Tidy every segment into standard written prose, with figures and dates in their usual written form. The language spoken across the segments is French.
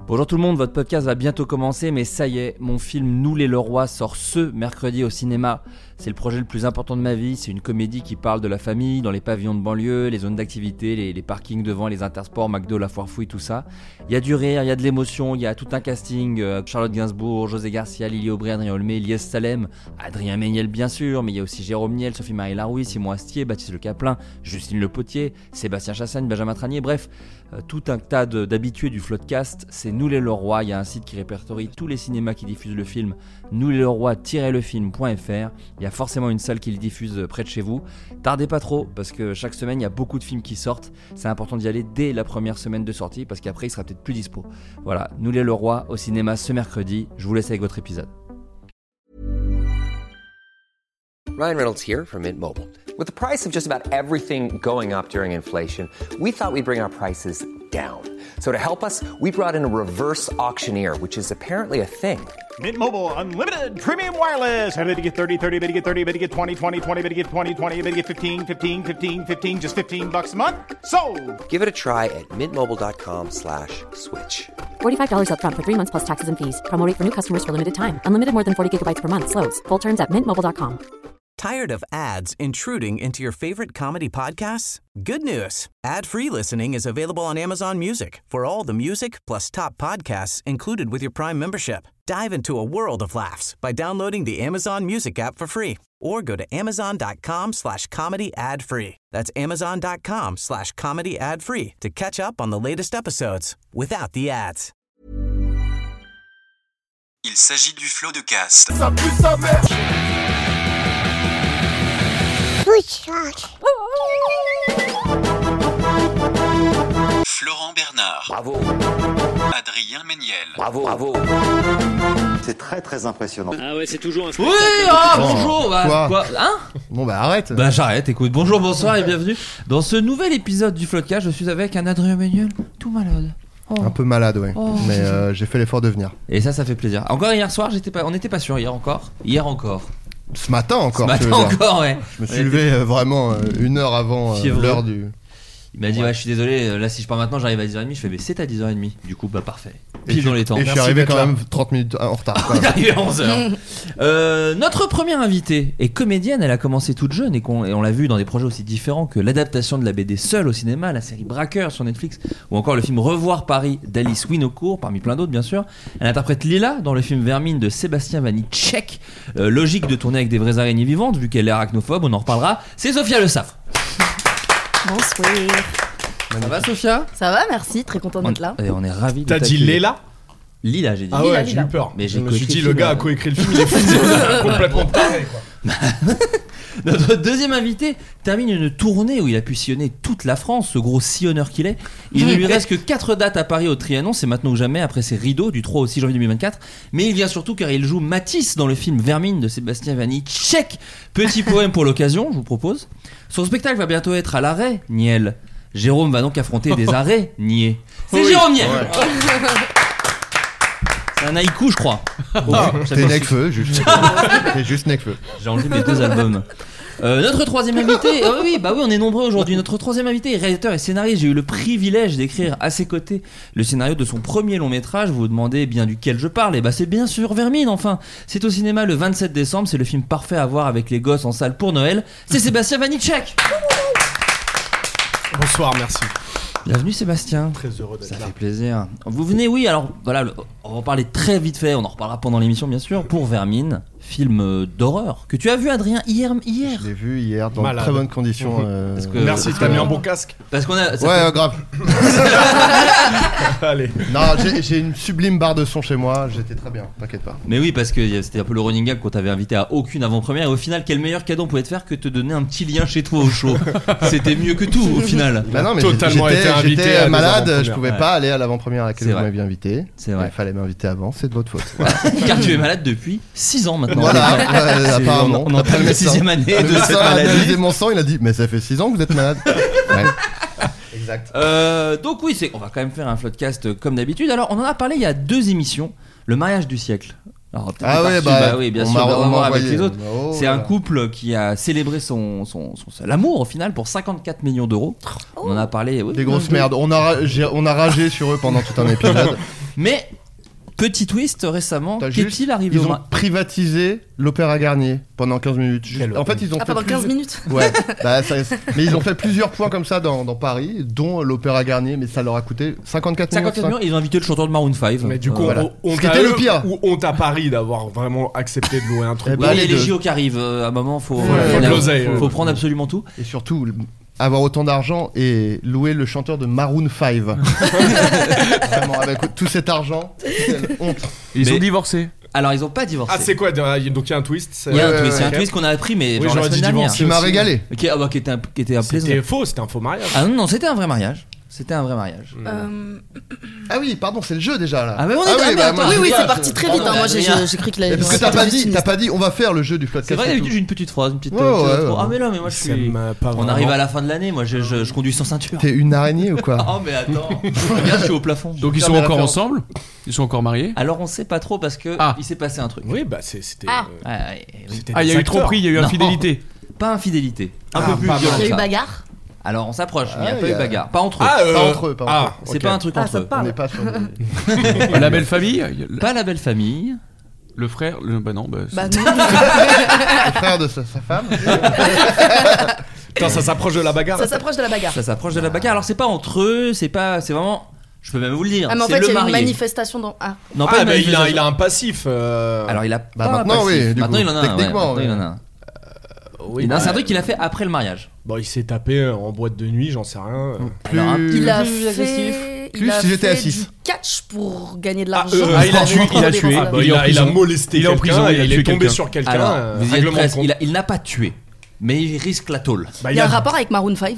Bonjour tout le monde, votre podcast va bientôt commencer, mais ça y est, mon film Nous les Leroy sort ce mercredi au cinéma. C'est le projet le plus important de ma vie, c'est une comédie qui parle de la famille, dans les pavillons de banlieue, les zones d'activité, les parkings devant, les intersports, McDo, la foire fouille, tout ça. Il y a du rire, il y a de l'émotion, il y a tout un casting, Charlotte Gainsbourg, José Garcia, Lily Aubry, Adrien Olmé, Lies Salem, Adrien Méniel bien sûr, mais il y a aussi Jérôme Niel, Sophie-Marie Larouille, Simon Astier, Baptiste Le Caplin, Justine Le Potier, Sébastien Chassagne, Benjamin Tranier, bref, tout un tas d'habitués du Floodcast. C'est Nous les Leroy, il y a un site qui répertorie tous les cinémas qui diffusent le film, nousleroy-lefilm.fr. Il y a forcément une salle qui le diffuse près de chez vous. Tardez pas trop, parce que chaque semaine il y a beaucoup de films qui sortent. C'est important d'y aller dès la première semaine de sortie, parce qu'après il sera peut-être plus dispo. Voilà, Nous les Leroy au cinéma ce mercredi. Je vous laisse avec votre épisode. Ryan Reynolds here from Mint Mobile. With the price of just about everything going up during inflation, we thought we'd bring our prices down. So to help us, we brought in a reverse auctioneer, which is apparently a thing. Mint Mobile Unlimited Premium Wireless. How to get 30, 30, how to get 30, how to get 20, 20, 20, how to get 20, 20, how to get 15, 15, 15, 15, just $15 a month? Sold! Give it a try at mintmobile.com/switch. $45 up front for 3 months plus taxes and fees. Promo rate for new customers for limited time. Unlimited more than 40 gigabytes per month. Slows full terms at mintmobile.com. Tired of ads intruding into your favorite comedy podcasts? Good news. Ad-free listening is available on Amazon Music for all the music plus top podcasts included with your Prime membership. Dive into a world of laughs by downloading the Amazon Music app for free or go to amazon.com/comedy ad-free. That's amazon.com/comedy ad-free to catch up on the latest episodes without the ads. Il s'agit du Floodcast. Ça pue sa mère! Florent Bernard. Bravo. Adrien Méniel. Bravo, bravo. C'est très très impressionnant. Ah ouais, c'est toujours un Oui, spectacle. bonjour. Quoi hein? Bon bah arrête. Bah j'arrête, écoute. Bonjour, bonsoir et bienvenue dans ce nouvel épisode du Floodcast. Je suis avec un Adrien Méniel tout malade. Oh. Un peu malade, ouais. Oh. Mais j'ai fait l'effort de venir. Et ça fait plaisir. Encore hier soir, on n'était pas sûr. Hier encore. Ce matin encore. Ce matin tu veux dire. encore, ouais. Je me suis levé vraiment une heure avant l'heure du. Il m'a dit ouais je suis désolé, là si je pars maintenant j'arrive à 10h30. Je fais mais c'est à 10h30. Du coup bah parfait. Pile dans les temps. Et je suis arrivé quand même 30 minutes en retard. On est arrivé à 11h. Notre première invitée est comédienne. Elle a commencé toute jeune et on l'a vu dans des projets aussi différents que l'adaptation de la BD Seul au cinéma, la série Braqueur sur Netflix ou encore le film Revoir Paris d'Alice Winocourt parmi plein d'autres bien sûr. Elle interprète Lila dans le film Vermine de Sébastien Vanitschek. Logique de tourner avec des vraies araignées vivantes vu qu'elle est arachnophobe, on en reparlera. C'est Sophia Le Saffre. Bonsoir. Ça va Sophia? Ça va, merci, très content d'être là. Et on est ravis de T'as dit t'accueillir. Léla? Lila, j'ai dit. Ah ouais, Lila. j'ai eu peur. Mais je me suis dit, le gars a coécrit le film, il est fou. Complètement taré, quoi. Notre deuxième invité termine une tournée où il a pu sillonner toute la France, ce gros sillonneur qu'il est. Il ne lui reste que 4 dates à Paris au Trianon, c'est maintenant ou jamais après ses rideaux du 3 au 6 janvier 2024. Mais il vient surtout car il joue Matisse dans le film Vermine de Sébastien Vanitschek. Petit poème pour l'occasion, je vous propose. Son spectacle va bientôt être à l'arrêt, Niel. Jérôme va donc affronter des arrêts niais. C'est oui. Jérôme Niel. Ouais. C'est un haïku, je crois. T'es Necfeu, juste. T'es juste Necfeu. J'ai enlevé mes 2 albums. Notre troisième invité, oui, on est nombreux aujourd'hui. Notre troisième invité est réalisateur et scénariste. J'ai eu le privilège d'écrire à ses côtés le scénario de son premier long métrage. Vous vous demandez bien duquel je parle. Et bah c'est bien sûr Vermine, enfin. C'est au cinéma le 27 décembre. C'est le film parfait à voir avec les gosses en salle pour Noël. C'est Sébastien Vanitschek. Bonsoir, merci. Bienvenue Sébastien. Très heureux d'être là. Ça fait plaisir. Vous venez, oui, alors voilà, on va en parler très vite fait, on en reparlera pendant l'émission bien sûr, pour Vermine, film d'horreur que tu as vu Adrien hier. Je l'ai vu hier dans de très bonnes conditions. Merci, t'as mis un bon casque. Parce qu'on a. Ouais, grave. Allez. Non, j'ai une sublime barre de son chez moi, j'étais très bien, t'inquiète pas. Mais oui, parce que c'était un peu le running gag qu'on t'avait invité à aucune avant-première et au final, quel meilleur cadeau on pouvait te faire que te donner un petit lien chez toi au show. C'était mieux que tout au final. Bah non, mais totalement j'étais malade, je pouvais pas aller à l'avant-première à laquelle vous m'aviez invité. C'est vrai. Il fallait m'inviter avant, c'est de votre faute. Voilà. Car tu es malade depuis 6 ans maintenant. Voilà, apparemment. On entame la 6ème année de cette maladie. Il a analysé mon sang, il a dit mais ça fait 6 ans que vous êtes malade. Ouais. Exact. Donc oui, on va quand même faire un floodcast comme d'habitude. Alors on en a parlé il y a 2 émissions. Le mariage du siècle. Alors, oui, bien sûr, on va voir avec les autres. C'est un couple qui a célébré son l'amour au final pour 54 millions d'euros. On en a parlé. Oui, des grosses merdes. On a ragé sur eux pendant tout un épisode. Mais petit twist récemment, T'as qu'est-il juste- arrivé Ils ont privatisé l'Opéra Garnier pendant 15 minutes. En fait, ils ont fait pendant 15 minutes. Ouais, mais ils ont fait plusieurs points comme ça dans Paris, dont l'Opéra Garnier, mais ça leur a coûté 54 millions. 54 millions, ils ont invité le chanteur de Maroon 5. Mais du coup, Voilà. on Ce qui était le pire. Ou honte à Paris d'avoir vraiment accepté de louer un truc. Eh Oui, bah, il y a les les deux. JO qui arrivent, à un moment faut de l'oseille, faut prendre absolument tout. Et surtout, avoir autant d'argent et louer le chanteur de Maroon 5. Vraiment, avec tout cet argent, quelle honte. Ils Mais- ont divorcé. Alors ils ont pas divorcé. Ah, c'est quoi? Donc il y a un twist. Il y a un Ouais, twist, ouais, c'est un ok. twist qu'on a appris, mais Oui, genre la j'aurais dit semaine dernière. divorcer. Tu m'as aussi. régalé. Qui était un plaisir. C'était faux, c'était un faux mariage. Ah non, c'était un vrai mariage. C'était un vrai mariage. Ah oui, pardon, c'est le jeu déjà là. Ah mais on est oui, mais bah, attends, moi, Oui, je- oui, je- c'est parti très vite. Pardon, Moi, Adrien. j'ai cru que Parce que t'as pas dit, on va faire le jeu du C'est podcast. vrai, et d'habitude tout. j'ai une petite phrase, une petite. Ouais, petite ouais, intro. ouais. Ah mais non, mais moi je Ça suis. m'a pas On vraiment. arrive à la fin de l'année, moi je conduis sans ceinture. T'es une araignée ou quoi? Oh mais attends, regarde, je suis au plafond. Donc ils Super sont belle encore référence. ensemble. Ils sont encore mariés. Alors on sait pas trop parce que Ah. il s'est passé un truc. Oui, bah c'était. Ah. Ouais, ouais, oui. c'était Ah, il y a des eu acteurs. tromperie, il y a eu Non. infidélité. Pas infidélité, un Ah, peu plus pas violent. Il y a que eu ça. bagarre. Alors on s'approche, mais il n'y a Ah, pas il y eu a- bagarre. Pas entre eux. Ah, Pas entre eux, pas entre eux. C'est ok. pas un truc Ah, entre ça eux. On n'est parle. pas sur. La belle famille. Pas la belle famille. Le frère. Bah non. Bah non. Le frère de sa femme. Putain, ça s'approche de la bagarre. Ça s'approche de la bagarre. Ça s'approche de la bagarre. Alors c'est pas entre eux, c'est vraiment. Je peux même vous le dire. Ah, mais en c'est fait, le il y a eu une marié. manifestation dans. Ah, Non, pas Ah, une bah il manifestation. a un passif. Alors il a Bah, pas un maintenant, passif. oui, du Maintenant coup. il en a un. Ouais, Techniquement, maintenant, il ouais. en a un. Oui, Non, bah, c'est un truc qu'il a fait après le mariage. Bon, il s'est tapé en boîte de nuit, j'en sais rien. Plus. Alors, un petit- il a plus agressif. fait. Plus Il a si j'étais fait à six. du catch pour gagner de Ah, l'argent. il a tué, Pour il a des tué. vendeurs. Bah, Il est en il a prison. molesté Il est en quelqu'un prison, et il a il est tué tombé quelqu'un. sur quelqu'un. Alors, vous y êtes règlement de presque. compte. Il n'a pas tué, mais il risque la tôle. Bah, Il y a un rapport avec Maroon 5.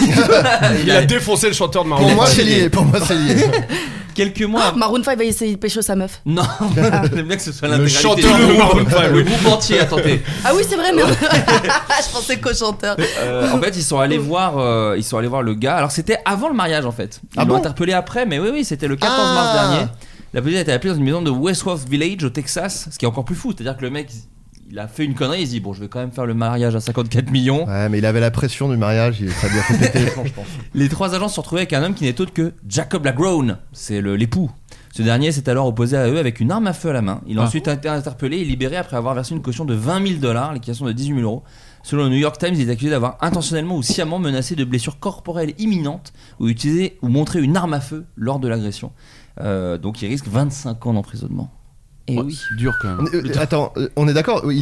il a défoncé le chanteur de Maroon Pour moi, 5. c'est lié. Pour moi, c'est lié. Quelques mois. Maroon 5 va essayer de pécho sa meuf. Non, j'aime bien que ce soit Le l'intégralité. chanteur de Maroon 5, Le oui. groupe entier a tenté. Ah oui, c'est vrai, merde. Je pensais qu'au chanteur. En fait, ils sont allés voir le gars. Alors, c'était avant le mariage en fait. Ils Ah l'ont bon interpellé après, mais oui, c'était le 14 mars dernier. La police a été appelée dans une maison de Westworth Village au Texas, ce qui est encore plus fou. C'est-à-dire que le mec, il a fait une connerie, il se dit bon, je vais quand même faire le mariage à 54 millions. Ouais, mais il avait la pression du mariage, ça lui a fait péter les plombs, je pense. Les trois agents se sont retrouvés avec un homme qui n'est autre que Jacob Lagrone, c'est l'époux. Ce dernier s'est alors opposé à eux avec une arme à feu à la main. Il a ensuite été interpellé et libéré après avoir versé une caution de $20 000, l'équivalent de 18 000 €. Selon le New York Times, il est accusé d'avoir intentionnellement ou sciemment menacé de blessures corporelles imminentes ou utilisé ou montré une arme à feu lors de l'agression. Donc il risque 25 ans d'emprisonnement. Et oui. C'est dur quand même. Attends, on est d'accord, il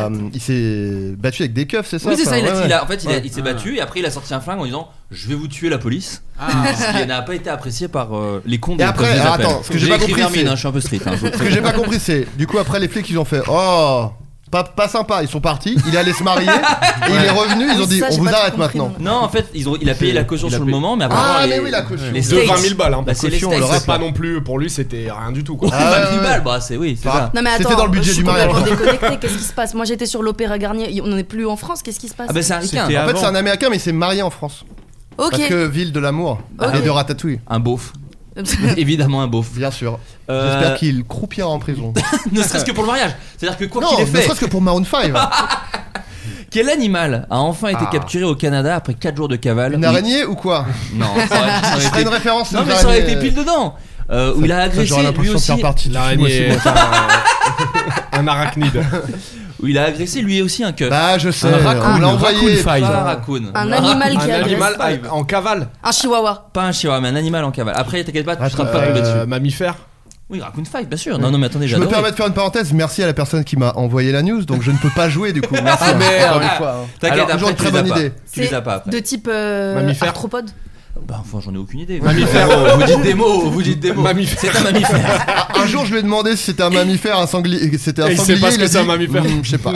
s'est battu avec des keufs, c'est ça? Oui, c'est ça. Enfin, En fait, il s'est battu et après il a sorti un flingue en disant je vais vous tuer la police. Ce qui n'a pas été apprécié par les cons Et des après, des alors, appels. attends, ce que j'ai J'ai pas écrit compris, Vermine, c'est- hein, je suis un peu street. Ce que j'ai pas compris, c'est du coup après les flics ils ont fait oh pas sympa, ils sont partis, il est allé se marier et il est revenu, ils ont dit Ça, on j'ai vous pas trop arrête compris, maintenant. non. Non, en fait, il a payé la caution Il a sur le payé. moment, mais après Ah mais oui la caution. les De States. 20 000 balles, hein. Bah, c'est les Caution, States. le rap. C'est pas non plus, pour lui, c'était rien du tout, quoi. Ah, ouais, 20 000 ouais. balles, bah c'est oui, c'est Bah, ça. Non mais attends, C'était dans le budget je suis du mariage. complètement déconnecté. Qu'est-ce qui se passe? Moi j'étais sur l'Opéra Garnier. On n'est plus en France. Qu'est-ce qui se passe? Ah bah c'est un ricain. C'était En fait avant. c'est un américain mais il s'est marié en France. Ok. Parce que ville de l'amour Ok. et de Ratatouille, Un beauf. Évidemment un beauf. bien sûr. Euh, J'espère qu'il croupira en prison. Ne serait-ce que pour le mariage. C'est-à-dire que quoi Non, qu'il ait ne fait, serait-ce que pour Maroon 5. quel animal a enfin été Ah. capturé au Canada après 4 jours de cavale Une araignée ou quoi? Non, ça aurait C'est été... une référence. Non aux mais ça aurait araignées. été pile dedans. Où il a agressé J'aurais lui l'impression de aussi. faire partie du film L'araignée aussi, moi. est un arachnide. Où il a agressé lui aussi un keuf. Bah je sais, Un raccoon, on l'a un envoyé. raccoon five. Pas un raccoon. Un animal Un qui agresse. animal en cavale. Un chihuahua. Pas un chihuahua, mais un animal en cavale. Après, t'inquiète pas, tu seras pas tombé dessus. Mammifère. Oui, Raccoon 5, bien sûr. Non, non, mais attendez, Je me j'adore. permets de faire une parenthèse, merci à la personne qui m'a envoyé la news, donc je ne peux pas jouer du coup. Merci. Ah, merde. Encore une fois, hein. T'inquiète, Alors, toujours après, une très tu les as bonne pas. idée. Tu les as pas après. De type Mammifère. arthropode. Bah, enfin, j'en ai aucune idée. Mammifère. Vous dites des mots, vous dites des mots. Mammifère. C'est un mammifère. Un jour, je lui ai demandé si c'était un mammifère, un sanglier. C'était un Et il sanglier. sait pas ce il que a c'est un dit, mammifère. Je sais pas.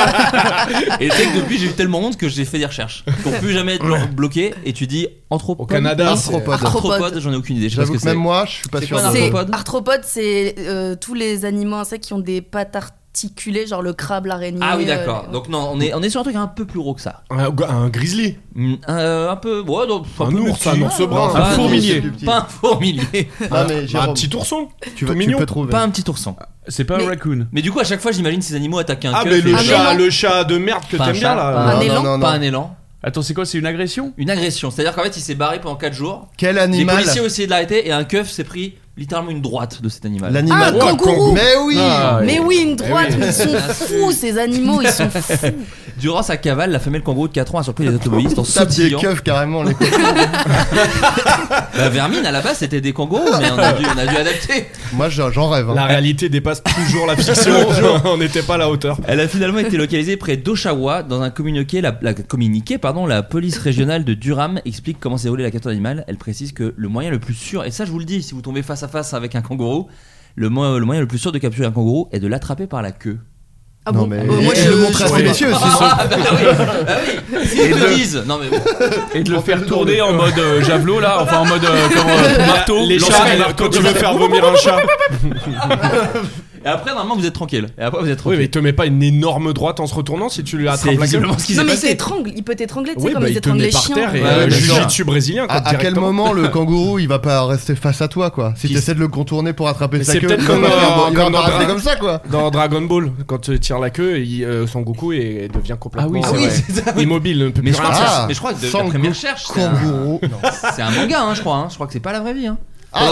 Et tu sais que depuis, j'ai eu tellement honte que j'ai fait des recherches. Pour plus jamais être bloqué. Et tu dis anthropode. Au Canada, Arthropode. Arthropode, j'en ai aucune idée. Je sais pas ce J'avoue que que c'est. même moi, je suis pas C'est sûr. quoi un de- arthropode Arthropode, c'est tous les animaux insectes qui ont des pattes articulées, genre le crabe, l'araignée. Ah oui, d'accord. Donc, non, on est sur un truc un peu plus gros que ça. Un grizzly. Un peu. Ouais, donc, Un peu ours, plus un petit. ours brun. Pas Un fourmilier. plus petit. Pas un fourmilier. Non, mais Un Jérôme, petit ourson. tu tout mignon. peux trouver. Pas un petit ourson. C'est pas Mais- un raccoon. Mais du coup, à chaque fois, j'imagine ces animaux attaquer un Ah, keuf mais et- le chat de merde que Pas un t'aimes bien chat, là. pas Un Non, élan. non, non, Pas non. un élan. Attends, c'est quoi? C'est une agression? Une agression. C'est-à-dire qu'en fait, il s'est barré pendant 4 jours. Quel Les animal policiers ont essayé de l'arrêter et un keuf s'est pris littéralement une droite de cet animal. L'animal. Ah, kangourou. Mais oui. Mais oui, une droite, oui. mais ils sont fous ces animaux, ils sont fous. Durant sa cavale, la femelle kangourou de 4 ans a surpris les automobilistes en Tape des sautillant. keufs carrément les kangourous. La vermine à la base c'était des kangourous, mais on a dû adapter. Moi j'en rêve. La réalité dépasse toujours la fiction. On n'était pas à la hauteur. Elle a finalement été localisée près d'Oshawa. Dans un communiqué, la police régionale de Durham explique comment s'est déroulée la capture d'animal. Elle précise que le moyen le plus sûr, et ça je vous le dis, si vous tombez face à face avec un kangourou, le moyen le plus sûr de capturer un kangourou est de l'attraper par la queue. Ah Non bon mais moi, je le montre à ces messieurs aussi. Ah bah oui, s'ils te le disent. Non mais bon. Et de le faire tourner en mode javelot là, enfin en mode marteau. Les lancer chats, des marteaux quand tu comme veux ça. faire vomir un chat. Et après normalement vous êtes tranquille. Oui, mais il te met pas une énorme droite en se retournant si tu lui attrapes la gueule. visiblement ce qui Non s'est mais passé. il peut t'étrangler, tu sais, Oui, comme bah ils il te met étranglent les par chiens. terre et Ouais, bien sûr. jiu-jitsu brésilien. quoi, À quel directement. moment le kangourou il va pas rester face à toi quoi? Si Qui- t'essaies de le contourner pour attraper Mais sa c'est queue, peut-être il va comme, pas faire- il va comme pas dans rester Dra- comme ça quoi. Dans Dragon Ball, quand tu tires la queue, Son Goku devient complètement Ah oui, c'est vrai. immobile, ne peut Mais plus je rien crois, faire. mais je crois que d'après Sangoku mes recherches, c'est un, Kangourou. c'est un manga, hein, je crois. Hein. Je crois que c'est pas la vraie vie. Hein. Ah,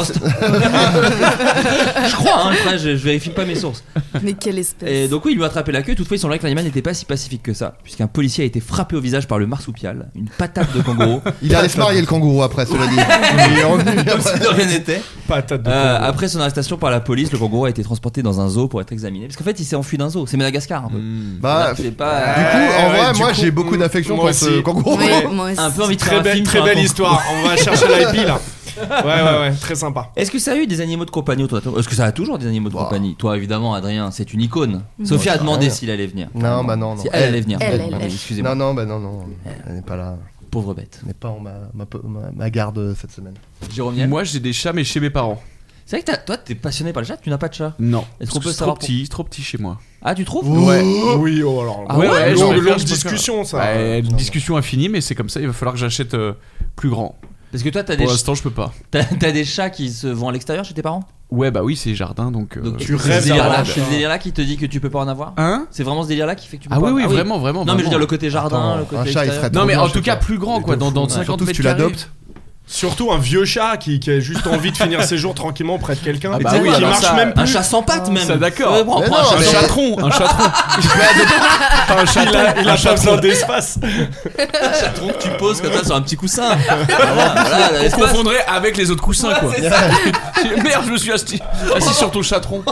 Je crois, hein, après, je vérifie pas mes sources. Mais quelle espèce. Et donc oui, il lui a attrapé la queue. Toutefois, il semblerait que l'animal n'était pas si pacifique que ça, puisqu'un policier a été frappé au visage par le marsupial, une patate de kangourou. Il allait se marier le kangourou après, cela dit. Il est revenu Comme si après. de rien n'était. Patate de kangourou. Après son arrestation par la police, le kangourou a été transporté dans un zoo pour être examiné. Parce qu'en fait, il s'est enfui d'un zoo. C'est Madagascar un peu. Bah, C'est du pas. coup, en ouais, vrai, du moi coup, j'ai beaucoup d'affection moi pour ce aussi. kangourou. Oui, moi aussi. Un peu envie de faire Très un film très sur un belle kangourou. histoire. On va chercher l'IP là. Ouais, très sympa. Est-ce que ça a eu des animaux de compagnie autour de toi? Est-ce que ça a toujours des animaux de compagnie? Toi, évidemment, Adrien, c'est une icône. Sophie a demandé s'il allait venir. Non, bah non. Si elle allait venir. Elle. Excusez-moi. Non, elle n'est pas là. Pauvre bête. Elle n'est pas en ma garde cette semaine. Jérôme Niel. Moi j'ai des chats mais chez mes parents. C'est vrai que toi, t'es passionné par le chat, tu n'as pas de chat. Non. Est-ce qu'on peut C'est savoir trop petit chez moi. Ah, tu trouves? Ouais. Oui, oh alors. Ah ouais, j'en ai longue fait, je peux discussion ça. Ouais, une discussion infinie, mais c'est comme ça. Il va falloir que j'achète plus grand. Parce que toi, t'as Pour des, l'instant, je peux pas. t'as des chats qui se vont à l'extérieur chez tes parents? Ouais, bah oui, c'est jardin donc. Donc tu c'est rêves ce délire-là, d'avoir un c'est chat. ce délire-là qui te dit que tu peux pas en avoir? Hein? C'est vraiment ce délire-là qui fait que tu peux Ah pas? oui, vraiment. Non, mais je veux dire le côté jardin, Attends, le côté un chat, il extérieur. serait Non, trop mais bien en chez tout cas, toi. plus grand quoi, dans 50 Surtout si mètres tu carrés. l'adoptes. Surtout un vieux chat qui a juste envie de finir ses jours tranquillement près de quelqu'un. Ah Et bah tu sais, oui, qui alors marche ça, même plus. Un chat sans pattes même. Ça, d'accord. Ouais, bon, on Mais prend non, un chat mais- sans pattes. Un chatron. Pas un chaton. Il a pas besoin d'espace. Un chatron que tu poses comme ça sur un petit coussin. Voilà, On l'espace. confondrait avec les autres coussins quoi. c'est ça. Merde, je me suis assis sur ton chatron.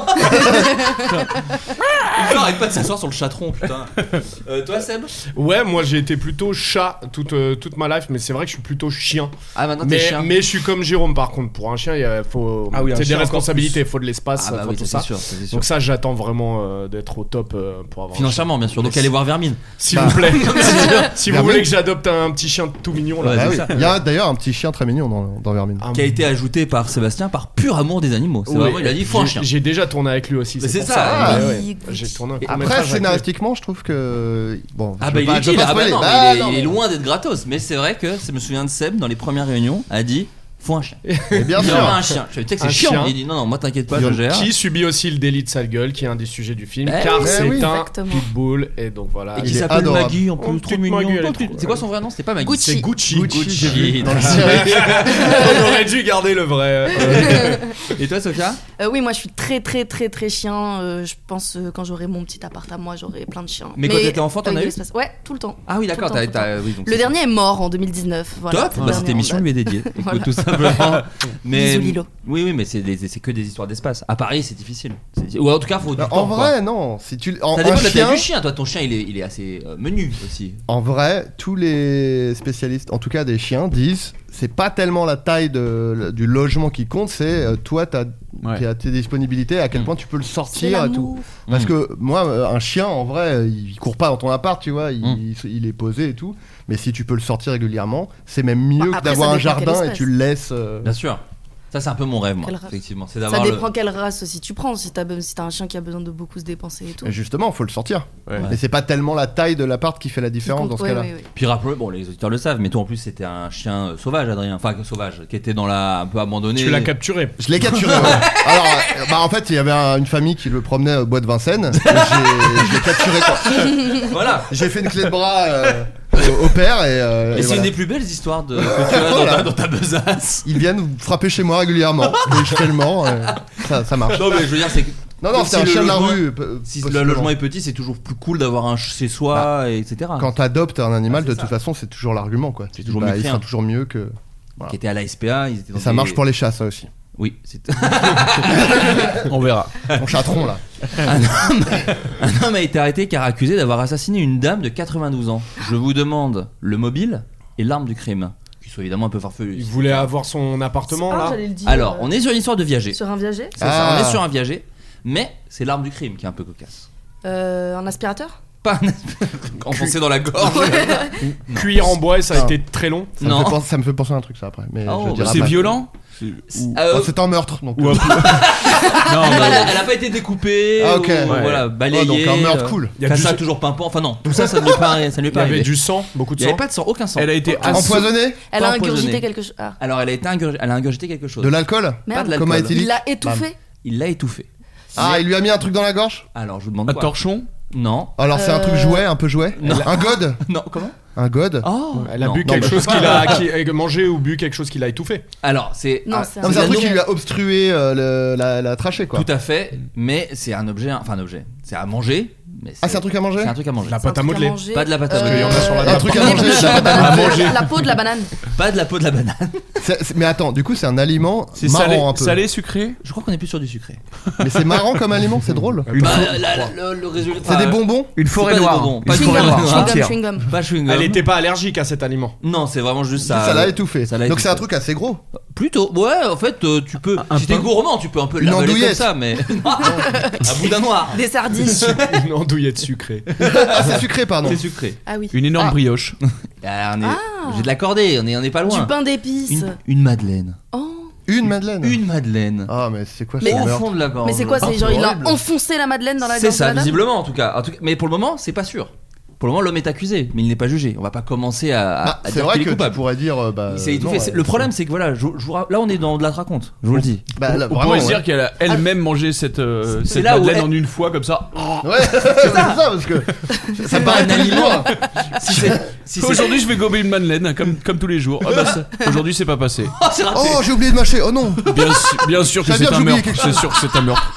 Il arrête pas de s'asseoir sur le chatron, putain. Toi, Seb? Ouais, moi j'ai été plutôt chat toute ma life, mais c'est vrai que je suis plutôt chien. Ah, maintenant t'es chien. Mais je suis comme Jérôme par contre. Pour un chien, faut Ah oui, un c'est des chien encore responsabilités, il faut de l'espace, Ah bah faut oui, tout ça, ça. c'est sûr, ça, c'est sûr. Donc ça, j'attends vraiment d'être au top pour avoir. un Financièrement, bien sûr. Donc Mais allez voir Vermine. chien. S'il vous plaît. Si vous Vermine. voulez que j'adopte un petit chien tout mignon là. Ouais, Ah c'est oui. ça. Il y a d'ailleurs un petit chien très mignon dans Vermine. Un- Qui a été ajouté par Sébastien par pur amour des animaux. C'est Oui. vraiment, il a dit faut un chien. J'ai déjà tourné avec lui aussi. Mais c'est pour ça, ah, Ouais, ouais. oui. J'ai tourné un Après, court-métrage avec lui. scénaristiquement, je trouve que. Bon, Ah je bah veux pas- il je est veux pas ah bah spoiler. non, Bah, mais non. il est loin d'être gratos. Mais c'est vrai que je me souviens de Seb dans les premières réunions a dit faut un chien. Mais bien Il y sûr. aura un chien. Je sais que c'est Un chiant. chien. Il dit non, moi t'inquiète pas, je gère. Qui subit aussi le délit de sale gueule, qui est un des sujets du film, Eh car oui, c'est oui, un exactement. pitbull, et donc voilà. Et qui Il est s'appelle adorable. Maggie en Oh, plus, trop petite mignon. Maggie, elle est Non, trop- c'est quoi son vrai nom? C'était pas Maggie. Gucci. C'est Gucci. Gucci, j'ai vu dans la Gucci. série. On aurait dû garder le vrai. Et toi, Sophia? Oui, moi je suis très chien. Je pense quand j'aurai mon petit appart à moi, j'aurai plein de chiens. Mais quand t'étais enfant, t'en avec as de eu? l'espace. Ouais, tout le temps. Ah oui, d'accord. Tout le temps, oui, donc Le c'est- dernier est mort en 2019. Voilà, Top. c'est le Bah, dernier cette en émission date. lui est dédiée. Écoute, Voilà. tout simplement. Mais Bisous, Lilo. oui, mais c'est que des histoires d'espace. À Paris, c'est difficile. Ou en tout cas, faut du Bah, temps. en vrai, non. Si tu, en, ça dépend un de la taille chien, du chien. Toi, ton chien, il est assez menu aussi. en vrai, tous les spécialistes, en tout cas des chiens, disent c'est pas tellement la taille du logement qui compte, c'est toi, t'as tes disponibilités, à quel point tu peux le C'est sortir et tout. l'amour. Parce que moi, un chien, en vrai, il court pas dans ton appart, tu vois, il est posé et tout. Mais si tu peux le sortir régulièrement, c'est même mieux Bah, que après, d'avoir ça un dépend quel jardin et espace. tu le laisses. Bien sûr. Ça, c'est un peu mon rêve, moi. Quelle race? Effectivement, c'est Ça d'avoir dépend quelle race aussi tu prends. Si t'as un chien qui a besoin de beaucoup se dépenser et tout. Et justement, faut le sortir. Ouais. Mais c'est pas tellement la taille de l'appart qui fait la différence dans ce cas-là. Puis rappelez, bon, les auditeurs le savent, mais toi en plus c'était un chien sauvage, Adrien. Enfin, sauvage, qui était dans la un peu abandonné. Tu l'as capturé. Je l'ai capturé. Ouais. Alors, en fait, il y avait une famille qui le promenait au bois de Vincennes. Et je l'ai capturé quoi. Voilà. J'ai fait une clé de bras au père et c'est voilà. une des plus belles histoires que tu as dans ta besace. Ils viennent frapper chez moi régulièrement et je fais le mort. Ça marche. Non mais je veux dire c'est que non, c'est un chien de la rue. Si le logement est petit, c'est toujours plus cool d'avoir un chez soi, etc. Quand t'adoptes un animal, de toute façon, c'est toujours l'argument, quoi. C'est toujours mieux il sera toujours mieux que. Qui était à la SPA, ils étaient dans ça marche pour les chats, ça aussi. Oui, c'est. On verra. Mon chatron là. Un homme a été arrêté car accusé d'avoir assassiné une dame de 92 ans. Je vous demande le mobile et l'arme du crime. Qui sont évidemment un peu farfelus. Il voulait avoir son appartement là. Alors, on est sur une histoire de viager. Sur un viager. C'est ça, on est sur un viager, mais c'est l'arme du crime qui est un peu cocasse. Un aspirateur. Pas enfoncé dans la gorge. Cuir en bois et ça a été très long. Ça me fait penser à un truc ça après. Mais je dirai c'est après. violent. C'est un meurtre donc. Non, elle a pas été découpée. Ah, ok. Voilà, balayée. donc un meurtre cool. Il y a ça toujours pimpant. Enfin non, tout ça, ça ne lui est pas arrivé. Il y avait du sang, beaucoup de sang. Il n'y avait pas de sang, aucun sang. Elle a été empoisonnée. Elle a ingurgité quelque chose. Alors elle a ingurgité quelque chose. De l'alcool. Pas de l'alcool. Coma éthylique. Il l'a étouffé. Il l'a étouffé. Il lui a mis un truc dans la gorge. Alors je vous demande un quoi. torchon. Non. Alors c'est un truc jouet, un peu jouet. Un god. Non, comment? Un god. Oh. Elle a bu quelque chose qu'il a mangé ou bu quelque chose qu'il a étouffé. Alors c'est. C'est un truc qui lui a obstrué la trachée quoi. Tout à fait, mais c'est un objet, c'est à manger. Mais c'est un truc à manger. C'est un truc à manger. La pâte à modeler. Pas de la pâte à modeler. Un truc à manger. À manger. La peau de la banane. Pas de la peau de la banane. Mais attends, du coup c'est un aliment marrant un peu. Salé, sucré. Je crois qu'on est plus sur du sucré. Mais c'est marrant comme aliment, c'est drôle. Le résultat. C'est des bonbons. Une forêt noire. Pas de forêt noire. Chewing-gum. Pas chewing-gum. Elle était pas allergique à cet aliment. Non, c'est vraiment juste ça. Ça l'a étouffé. Donc c'est un truc assez gros. Plutôt. Ouais, en fait, tu peux. Si t'es gourmand, tu peux un peu une l'avaler comme ça, mais à boudin noir. Des sardines. Une andouillette sucrée. Ah, c'est sucré, pardon. C'est sucré. Ah oui. Une énorme brioche. J'ai de l'accordé, on est pas loin. Du pain d'épices. Une madeleine. Oh. Une madeleine. Une madeleine. Ah mais c'est quoi Mais ce au meurtre fond de la gorge. Mais c'est quoi? C'est genre il a enfoncé la madeleine dans la gorge. C'est ça, de la dame. visiblement en tout cas. Mais pour le moment, c'est pas sûr. Pour le moment, l'homme est accusé, mais il n'est pas jugé. On va pas commencer à c'est dire vrai qu'il est que coupable. tu pourrais dire Il s'est étouffé. Le problème, c'est que voilà, là, on est dans de la raconte. Je vous le dis. On pourrait dire qu'elle a elle-même mangé cette madeleine en une fois comme ça. Ouais, c'est ça parce que ça paraît un aliment. Aujourd'hui, je vais gober une madeleine comme tous les jours. Aujourd'hui, c'est pas passé. Oh, j'ai oublié de mâcher. Oh non. Bien sûr que c'est un meurtre. C'est sûr que c'est un meurtre.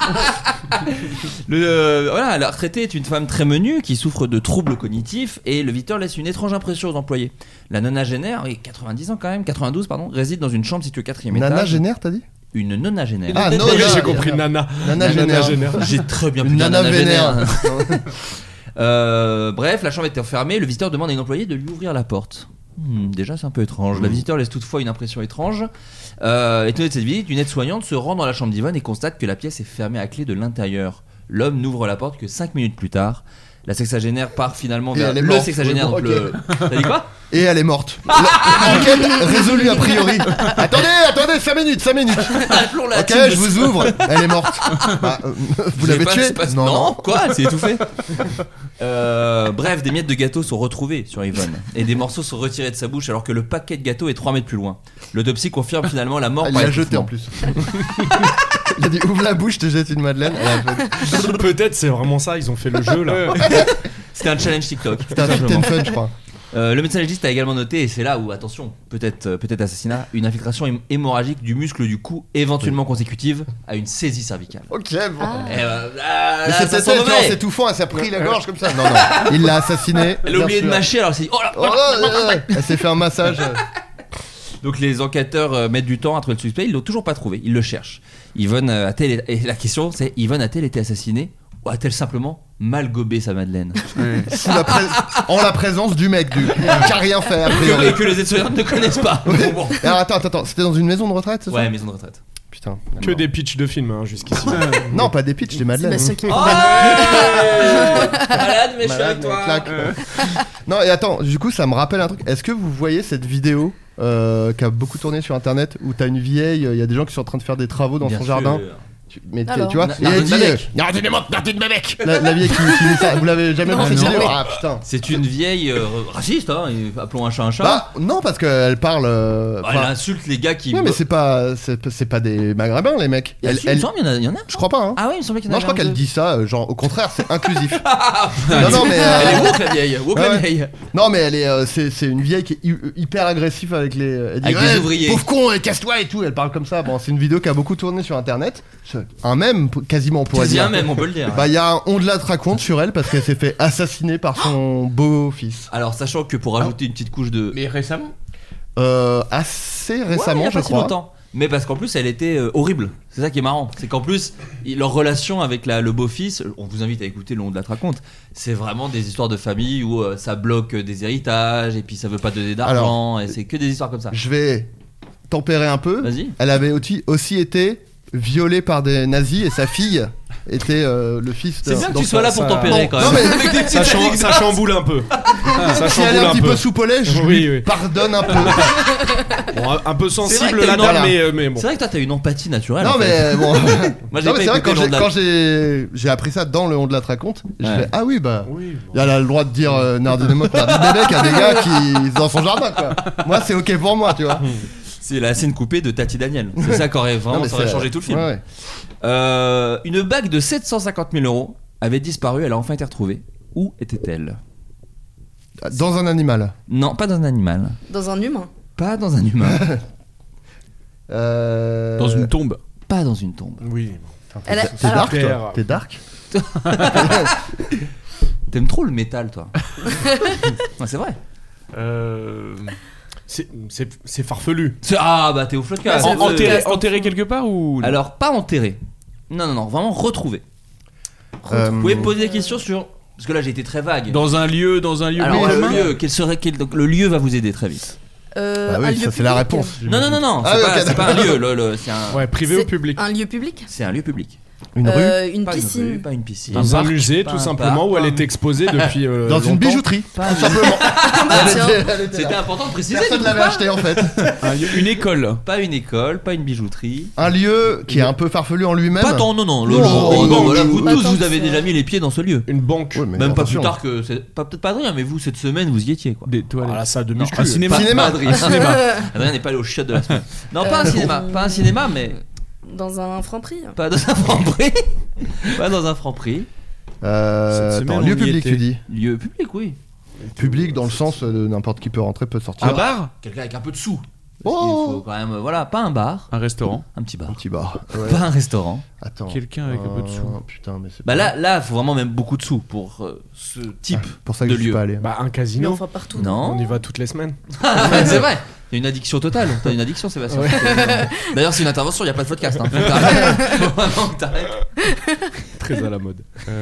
Voilà, la retraitée est une femme très menue qui souffre de troubles cognitifs et le visiteur laisse une étrange impression aux employés. La nonagénaire, 90 ans quand même, 92 pardon, réside dans une chambre située au 4e étage. Nanagénaire, t'as dit? Une nonagénaire. Ah non, j'ai compris nana. Nanagénaire. J'ai très bien pu dire nanagénaire. Bref, la chambre était enfermée. Le visiteur demande à une employée de lui ouvrir la porte. Déjà, c'est un peu étrange. La visiteur laisse toutefois une impression étrange. Étonnée de cette visite, une aide-soignante se rend dans la chambre d'Yvonne et constate que la pièce est fermée à clé de l'intérieur. L'homme n'ouvre la porte que 5 minutes plus tard. La sexagénaire part finalement vers le sexagénaire. Donc T'as dit quoi? Et elle est morte. Enquête résolue a priori. Attendez, 5 minutes. Ok, je vous ouvre. Elle est morte. Vous l'avez tuée? Non, quoi? Elle s'est étouffée. Bref, des miettes de gâteau sont retrouvées sur Yvonne et des morceaux sont retirés de sa bouche alors que le paquet de gâteau est 3 mètres plus loin. L'autopsie confirme finalement la mort. Elle l'a jeté en plus. Il a dit ouvre la bouche, je te jette une madeleine. Peut-être c'est vraiment ça, ils ont fait le jeu là. C'était un challenge TikTok. C'était un Fit and Fun, je crois. Le médecin légiste a également noté, et c'est là où, attention, peut-être assassinat, une infiltration hémorragique du muscle du cou, éventuellement consécutive à une saisie cervicale. Ok, bon. Mais c'est peut-être elle qui en s'étouffant, elle s'est pris la gorge comme ça. Non, il l'a assassiné. Elle a oublié de mâcher, alors elle s'est dit, oh là. Elle s'est fait un massage. Donc les enquêteurs mettent du temps à trouver le suspect, ils l'ont toujours pas trouvé, ils le cherchent. Yvonne et la question c'est, Yvonne a-t-elle été assassinée ou a-t-elle simplement mal gobé sa madeleine? En la présence du mec qui a rien fait a priori. Et que les aides-soignantes ne connaissent pas. Bon. Alors attends, c'était dans une maison de retraite, c'est ça? Ouais, maison de retraite. Putain. Que des pitchs de films jusqu'ici. Non, pas des pitchs, des madeleines. Malade, mais je suis avec toi. Non, et attends, du coup, ça me rappelle un truc. Est-ce que vous voyez cette vidéo qui a beaucoup tourné sur internet où t'as une vieille, il y a des gens qui sont en train de faire des travaux dans son jardin. Mais Alors. tu vois, et elle dit Nardine Mabek. la vieille qui dit ça. Vous l'avez jamais vu cette non. vidéo? Ah putain. C'est une vieille raciste, hein, et appelons un chat un chat. Bah non, parce qu'elle parle. Elle insulte les gars qui. Ouais, mais c'est pas des maghrébins les mecs. Il me semble, il y en a. Je crois pas. Hein. Ah oui, il me semblait qu'il y en Non, a. je crois qu'elle dit ça, genre au contraire, c'est inclusif. Non, mais elle est woke la vieille. Woke la vieille. Non, mais elle est, c'est une vieille qui est hyper agressive avec les. Elle dit, avec les ouvriers. Pauvre con, casse-toi et tout. Elle parle comme ça. Bon, c'est une vidéo qui a beaucoup tourné sur internet. Un mème, quasiment on pourrait dire. Un mème, on peut le dire. Bah, il y a un Ondelat raconte sur elle parce qu'elle s'est fait assassiner par son beau-fils. Alors, sachant que pour rajouter une petite couche de. Mais récemment Assez récemment, ouais, je crois. Longtemps. Mais parce qu'en plus elle était horrible. C'est ça qui est marrant. C'est qu'en plus leur relation avec le beau-fils, on vous invite à écouter le Ondelat raconte. C'est vraiment des histoires de famille où ça bloque des héritages et puis ça veut pas donner d'argent. Et c'est que des histoires comme ça. Je vais tempérer un peu. Vas-y. Elle avait aussi été violée par des nazis et sa fille était le fils de. C'est bien que tu sois là pour tempérer quand même. Non, mais ça chamboule un peu. Ça si elle est un petit peu sous pollet, je lui pardonne un peu. Bon, un peu sensible la dame, mais bon. C'est vrai que toi t'as une empathie naturelle. Non, mais bon. Moi Non, mais c'est vrai que quand j'ai appris ça dans le Ondelat raconte, je fais ah oui, bah. Elle a le droit de dire Nardine Mabek à des gars qui dans son jardin, quoi. Moi, c'est ok pour moi, tu vois. C'est la scène coupée de Tati Daniel. C'est ça qui aurait vraiment ça aurait changé tout le film. Ouais. Une bague de 750 000 € avait disparu. Elle a enfin été retrouvée. Où était-elle? Dans un animal. Non, pas dans un animal. Dans un humain. Pas dans un humain. Dans une tombe. Pas dans une tombe. Oui. T'es dark, toi. T'es dark. T'aimes trop le métal, toi. Non, c'est vrai. C'est farfelu. Ah bah t'es au Floodcast. Enterré quelque part ou? Alors pas enterré. Non, vraiment retrouvé. Vous pouvez me poser des questions sur. Parce que là j'ai été très vague. Dans un lieu. Alors le lieu, donc, le lieu va vous aider très vite. Bah oui, ça c'est la réponse. Non, c'est pas un lieu. C'est un. Ouais, privé ou public? Un lieu public. C'est un lieu public. Une rue? Une piscine. Pas une piscine. Dans un musée, tout simplement, où elle est exposée depuis. Dans une bijouterie. Tout simplement. C'était important de préciser. Personne ne l'avait acheté en fait. Une école. Pas une école, pas une bijouterie. Un lieu qui est un peu farfelu en lui-même. Pas dans. Non. Voilà, vous tous, vous avez déjà mis les pieds dans ce lieu. Une banque. Même pas plus tard que. Peut-être pas Adrien, mais vous, cette semaine, vous y étiez quoi. Des toilettes. Ah, la salle de muscu. Un cinéma. Adrien n'est pas allé au chiottes de la semaine. Non, pas un cinéma. Pas un cinéma, mais. Dans un Franprix. Pas dans un Franprix. Pas dans un Franprix. Attends, lieu public, tu dis? Lieu public, oui. Public dans le sens de n'importe qui peut rentrer, peut sortir. Un bar? Quelqu'un avec un peu de sous. Oh. Il faut quand même, voilà, pas un bar. Un restaurant? Un petit bar. Un petit bar. Ouais. Pas un restaurant. Attends. Quelqu'un avec un peu de sous. Putain, mais c'est Bah pas... là, il faut vraiment même beaucoup de sous pour ce type pour ça que de je suis lieu. pas allé. Bah un Mais casino. enfin partout. Non. On y va toutes les semaines. C'est vrai. Il y a une addiction totale. T'as une addiction, Sébastien. Ouais. D'ailleurs, c'est une intervention. Il y a pas de podcast. Hein. Faut vraiment que t'arrêtes. Très à la mode.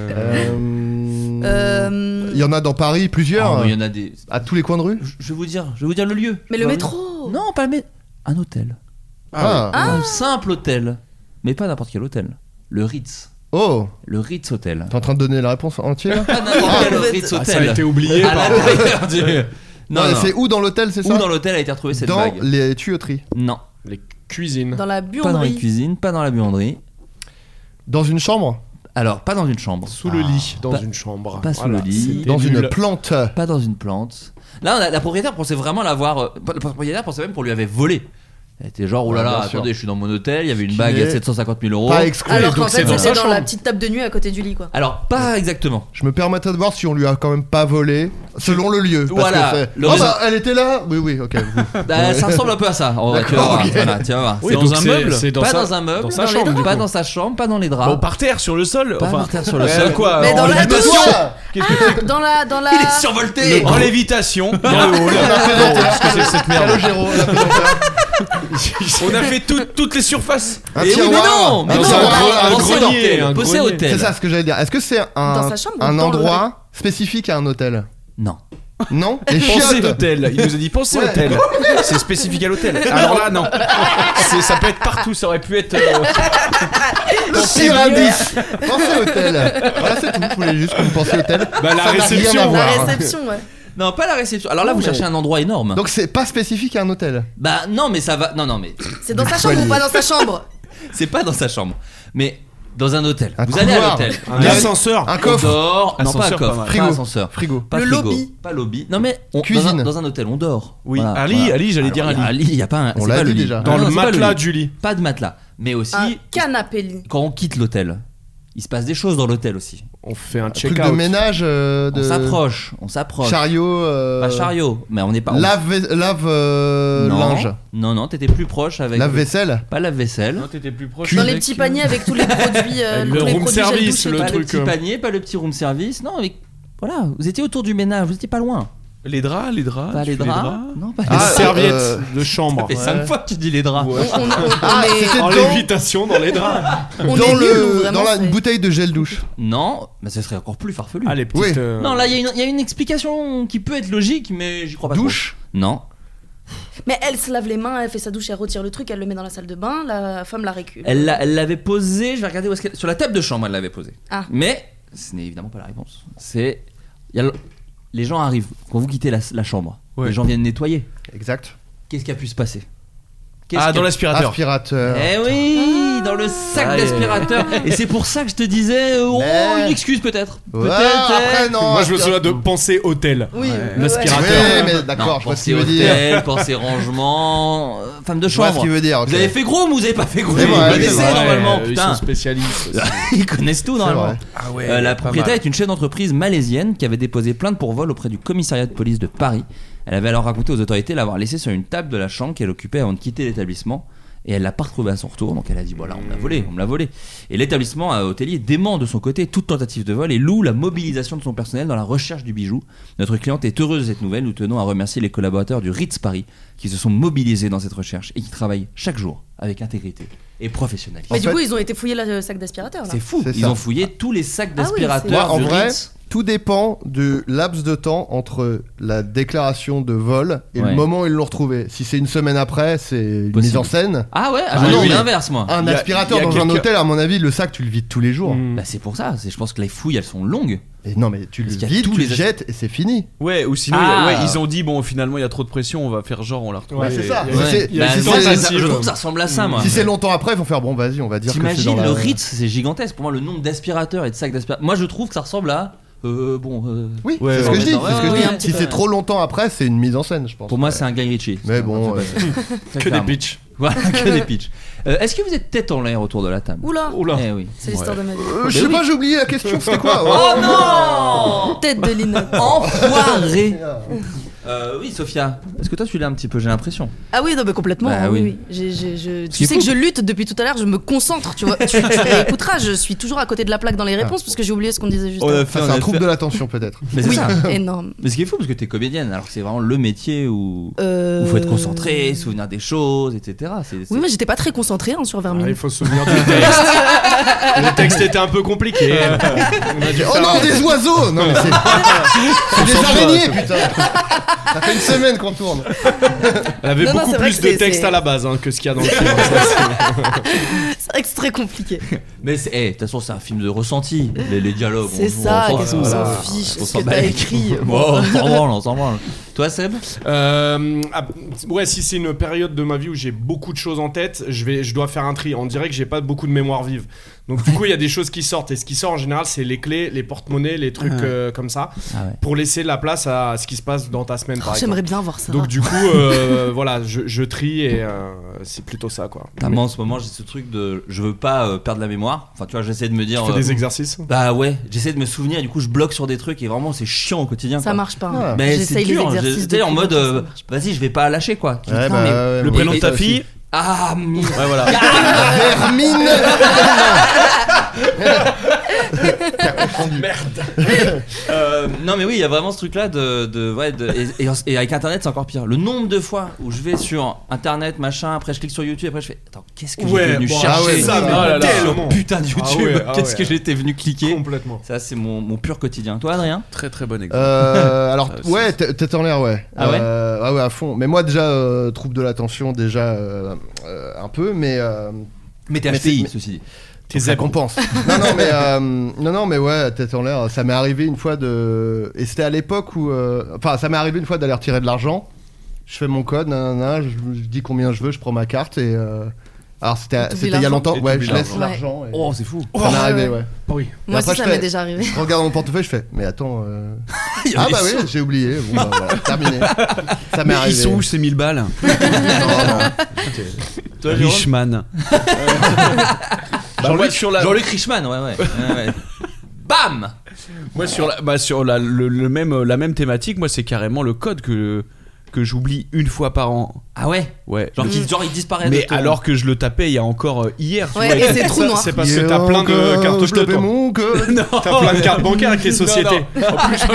Il y en a dans Paris plusieurs. Il y en a des. À tous les coins de rue. Je vais vous dire le lieu. Mais le métro. Non, pas le métro. Un hôtel. Un simple hôtel. Mais pas n'importe quel hôtel. Le Ritz. Oh. Le Ritz Hotel. T'es en train de donner la réponse entière? Pas n'importe quel Ritz Hotel. Ça a été oublié. À l'intérieur du. Non, c'est où dans l'hôtel, c'est ça? Où dans l'hôtel a été retrouvée cette bague? Dans les tuyauteries. Non. Les cuisines. Dans la Pas dans les buanderie. cuisines, pas dans la buanderie. Dans une chambre? Alors, pas dans une chambre. Sous le lit. Dans Pas- une chambre. Pas sous le lit. Dans une plante? Pas dans une plante. Là, la propriétaire pensait vraiment l'avoir. Le propriétaire pensait même qu'on lui avait volé. Elle était genre, oh là Ouais, là, bien sûr. attendez, je suis dans mon hôtel, il y avait une bague à 750 000 euros. Pas exclu. Alors qu'en donc fait c'est dans c'était sa dans la chambre. petite table de nuit à côté du lit quoi. Alors, pas exactement. Je me permettrais de voir si on lui a quand même pas volé selon le lieu. Parce Voilà, que le oh raison- bah elle était là. Oui, ok. Bah, ça ressemble un peu à ça. On va, tu vas voir. ok. Voilà, tu vas voir. Oui, Dans donc un meuble. c'est Pas sa- dans un meuble, Dans sa dans les chambre. draps. du Pas coup. dans sa chambre, pas dans les draps. Bon, par terre, sur le sol. Pas Enfin, par terre sur le sol. quoi? Mais dans en la lévitation. douche. Ah, dans la Il est survolté. En lévitation. Dans le hall. Qu'est-ce que c'est que cette merde? Calogero, la présenteur. On a fait toutes les surfaces. Un Et oui, mais tiroir. non, mais Dans non, un pensez grenier, hôtel, un pensez grenier. hôtel. C'est ça ce que j'allais dire. Est-ce que c'est Dans sa chambre ou un dans le endroit spécifique à un hôtel? Non. Non. Les Pensez chiottes. hôtel. Il nous a dit pensez Ouais. hôtel. C'est spécifique à l'hôtel. Alors là, non. Ça peut être partout. Ça aurait pu être. Pire indice. Pensez hôtel. Voilà, c'est tout. Je voulais juste que vous pensiez hôtel. Bah, la Ça n'a rien réception, à La voir. réception ouais. Non, pas la réception. Alors là, vous cherchez un endroit énorme. Donc c'est pas spécifique à un hôtel. Bah non, mais ça va. Non, mais. C'est dans sa chambre ou pas dans sa chambre? C'est pas dans sa chambre, mais dans un hôtel. Un Vous allez à couloir. l'hôtel. Un ascenseur. Un coffre. On dort. Non, pas un Ascenseur, coffre. pas mal. Frigo. Pas ascenseur. Frigo. Pas Le frigo. lobby. Pas lobby. Non mais Cuisine. Dans un hôtel, on dort. Oui, Voilà, Ali, voilà. Ali, j'allais dire Ali. Ali, il y a pas un. On c'est l'a pas dit le lit. déjà. Dans Non, le c'est pas matelas lit. du lit. Pas de matelas, mais aussi Un canapé lit. quand on quitte l'hôtel, il se passe des choses dans l'hôtel aussi. On fait un Truc de check-out. ménage. On s'approche. Chariot. Pas chariot, mais on n'est pas. Lave Non. linge. Non, t'étais plus proche avec. Lave-vaisselle. Pas lave-vaisselle. Non, t'étais plus proche. Dans les avec- petits paniers avec tous les produits. Avec tous le les room produits gel service, douche et le tout. Pas truc, le petit panier, pas le petit room service. Non, mais voilà, vous étiez autour du ménage, vous étiez pas loin. Les draps. Pas tu les fais draps. Non, pas les Ah, draps. serviette de chambre. Ça fait 5 fois que tu dis les draps. On Ah, est- c'était En dans, lévitation dans les draps. on dans est nuls, ou vraiment, dans une c'est- bouteille de gel douche. Non, mais ça serait encore plus farfelu. Ah, les petites. Oui. Non, là, il y a une explication qui peut être logique, mais j'y crois pas. Douche. trop. Non. Mais elle se lave les mains, elle fait sa douche, elle retire le truc, elle le met dans la salle de bain, la femme la récupère. Elle l'avait posé, je vais regarder où est-ce qu'elle. Sur la table de chambre, elle l'avait posé. Ah. Mais ce n'est évidemment pas la réponse. C'est. Les gens arrivent, quand vous quittez la chambre, Ouais. les gens viennent nettoyer. Exact. Qu'est-ce qui a pu se passer? Dans l'aspirateur. Aspirateur. Eh oui, dans le sac Ah, d'aspirateur. Et c'est pour ça que je te disais, Mais- une excuse peut-être. Ouais, Peut-être. après, non. Moi, je me souviens de aspirateur. penser hôtel. Oui, L'aspirateur. Ouais, mais d'accord, je vois ce pensez qu'il veut dire. hôtel, pensez rangement, femme de Je vois chambre. ce qu'il veut dire. ok. Vous avez fait gros ou vous avez pas fait gros? C'est Vous vrai, connaissez c'est vrai. normalement, Ils putain. sont spécialistes. aussi. Ils connaissent tout normalement. vrai. Ah ouais. La pas propriétaire mal. est une chef d'entreprise malaisienne qui avait déposé plainte pour vol auprès du commissariat de police de Paris. Elle avait alors raconté aux autorités l'avoir laissé sur une table de la chambre qu'elle occupait avant de quitter l'établissement. Et elle l'a pas retrouvé à son retour, donc elle a dit voilà, on me l'a volé. Et l'établissement hôtelier dément de son côté toute tentative de vol et loue la mobilisation de son personnel dans la recherche du bijou. Notre cliente est heureuse de cette nouvelle. Nous tenons à remercier les collaborateurs du Ritz Paris qui se sont mobilisés dans cette recherche et qui travaillent chaque jour avec intégrité et professionnalisme. Mais En du fait- coup, ils ont été fouillés le sac d'aspirateur là. C'est fou. C'est Ils ça. ont fouillé tous les sacs Ah oui, d'aspirateurs Moi, en du vrai, Ritz. tout dépend du laps de temps entre la déclaration de vol et Ouais. le moment où ils l'ont retrouvé. Si c'est une semaine après, c'est une Possible. mise en scène. Ah ouais, Ah j'en ai non, eu mais- l'inverse moi. Un Il y a- aspirateur il y a dans un quelqu'un- hôtel, à mon avis, le sac, tu le vides tous les jours. Mm. Bah c'est pour ça, je pense que les fouilles elles sont longues. Et non, mais tu le Parce qu'il y a vides, tous tu les le jettes et c'est fini. Ouais, ou sinon, Ah. ouais, ils ont dit bon, finalement, il y a trop de pression, on va faire genre, on la retrouve. Ouais, c'est ça. il y a- C'est- il y a Bah, des moi, tentatives. je trouve que ça ressemble à ça moi. Si c'est longtemps après, ils vont faire bon, vas-y, on va dire que c'est T'imagines dans la... le Ritz, c'est gigantesque. Pour moi, le nombre d'aspirateurs et de sacs d'aspirateurs. Moi, je trouve que ça ressemble à. Oui, Ouais, c'est ce ouais, que je dis. ouais, c'est ce que je ouais, dis. un petit Si peu, c'est ouais. trop longtemps après, c'est une mise en scène, je pense. Pour moi, c'est un Guy Ritchie. Mais bon, Que des pitchs. Voilà, que des pitchs. Est-ce que vous êtes tête en l'air autour de la table? Oula, Oula. Eh oui. c'est l'histoire de ma vie. je sais pas, j'ai oublié la question, c'était quoi? Oh non Tête de Lina. Enfoiré. Oui, Sophia. Est-ce que toi, tu l'as un petit peu? J'ai l'impression. Ah oui, non, mais complètement. Bah hein, oui. oui. qui Tu est sais fou. que je lutte depuis tout à l'heure, je me concentre, tu vois. Tu écouteras, je suis toujours à côté de la plaque dans les réponses parce que j'ai oublié ce qu'on disait juste avant. Ça, c'est un trouble de l'attention, peut-être. Mais c'est Oui, ça. énorme. Mais ce qui est fou, parce que t'es comédienne, alors que c'est vraiment le métier où il faut être concentré, se souvenir des choses, etc. Oui, mais j'étais pas très concentrée hein, sur Ah, Vermine. il faut se souvenir du texte. Le texte était un peu compliqué. On a dû Oh faire non, un- des oiseaux! Non, mais c'est des araignées, putain! Ça fait une semaine qu'on tourne. Elle avait Non, non, beaucoup c'est vrai plus que de c'est- texte c'est- à la base hein, que ce qu'il y a dans le film. Ça, C'est vrai que c'est très compliqué. Mais c'est, de toute façon, c'est un film de ressenti. Les dialogues. C'est on ça, s'en- qu'est-ce qu'on voilà. s'en fiche, On ce s'en que bat t'as les écrit. couilles. Bon, on s'en branle, on s'en branle. Toi, Seb? ouais, si c'est une période de ma vie où j'ai beaucoup de choses en tête, je dois faire un tri. On dirait que j'ai pas beaucoup de mémoire vive. Donc du coup, il y a des choses qui sortent. Et ce qui sort en général, c'est les clés, les porte-monnaies, les trucs comme ça, Ah ouais. pour laisser la place à ce qui se passe dans ta semaine, par exemple. J'aimerais bien voir ça. Donc du coup, voilà, je trie et c'est plutôt ça, quoi. Moi, en ce moment, j'ai ce truc de. Je veux pas perdre la mémoire. Enfin, tu vois, j'essaie de me dire. Tu fais des exercices. Bah ouais, j'essaie de me souvenir et du coup, je bloque sur des trucs et vraiment, c'est chiant au quotidien. Ça quoi. marche pas. Ah. Mais c'est J'essaye les dur. exercices T'es en depuis mode. longtemps, ça marche pas. Vas-y, je vais pas lâcher quoi. Ouais, Putain, bah, mais- ouais, Le mais- prénom de et ta aussi. fille? Ah, Ouais, voilà. Vermine! non mais oui, il y a vraiment ce truc là et avec internet c'est encore pire. Le nombre de fois où je vais sur internet machin, après je clique sur YouTube, après je fais attends, qu'est-ce que Ouais, j'étais venu bon, chercher ah ouais, ça, mais oh là là. tellement. putain de YouTube, Ah ouais, ah qu'est-ce ouais. que j'étais venu cliquer. Complètement. Ça c'est mon pur quotidien. Toi Adrien? Très très bon exemple. Alors, Ça, ouais, tête en l'air, ouais. Ah ouais ouais, à fond. Mais moi, déjà, trouble de l'attention, déjà, un peu, mais. Mais t'es Mais HPI c'est- ceci dit. Ça compense. non, mais ouais, tête en l'air. Ça m'est arrivé une fois de. Et c'était à l'époque où. Enfin, ça m'est arrivé une fois d'aller retirer de l'argent. Je fais mon code, nanana, je dis combien je veux, je prends ma carte et Alors c'était il y a l'argent. longtemps. Et Ouais, t'oublies je laisse l'argent. l'argent. Oh, c'est fou. Ça m'est arrivé, ouais. Oui. Moi après, aussi, je ça m'est fais- déjà arrivé. Je regarde mon portefeuille, je fais mais attends. Il y a Ah des bah sous. oui, j'ai oublié. Bon bah voilà, terminé. Ça m'est Mais arrivé. ils sont où ces 1000 balles? Toi, Jérôme Richman. Bah, moi, sur la... Jean-Luc Richman, ouais. Bam. Moi sur la même thématique, moi c'est carrément le code que j'oublie une fois par an. Ah ouais. Ouais. Genre il disparaît. Mais de ton- alors que je le tapais il y a encore hier. tu Ouais, vois, et c'est trou Ça, noir. c'est parce que t'as plein de cartes bleues, toi. T'as plein de cartes bancaires avec les sociétés. Non.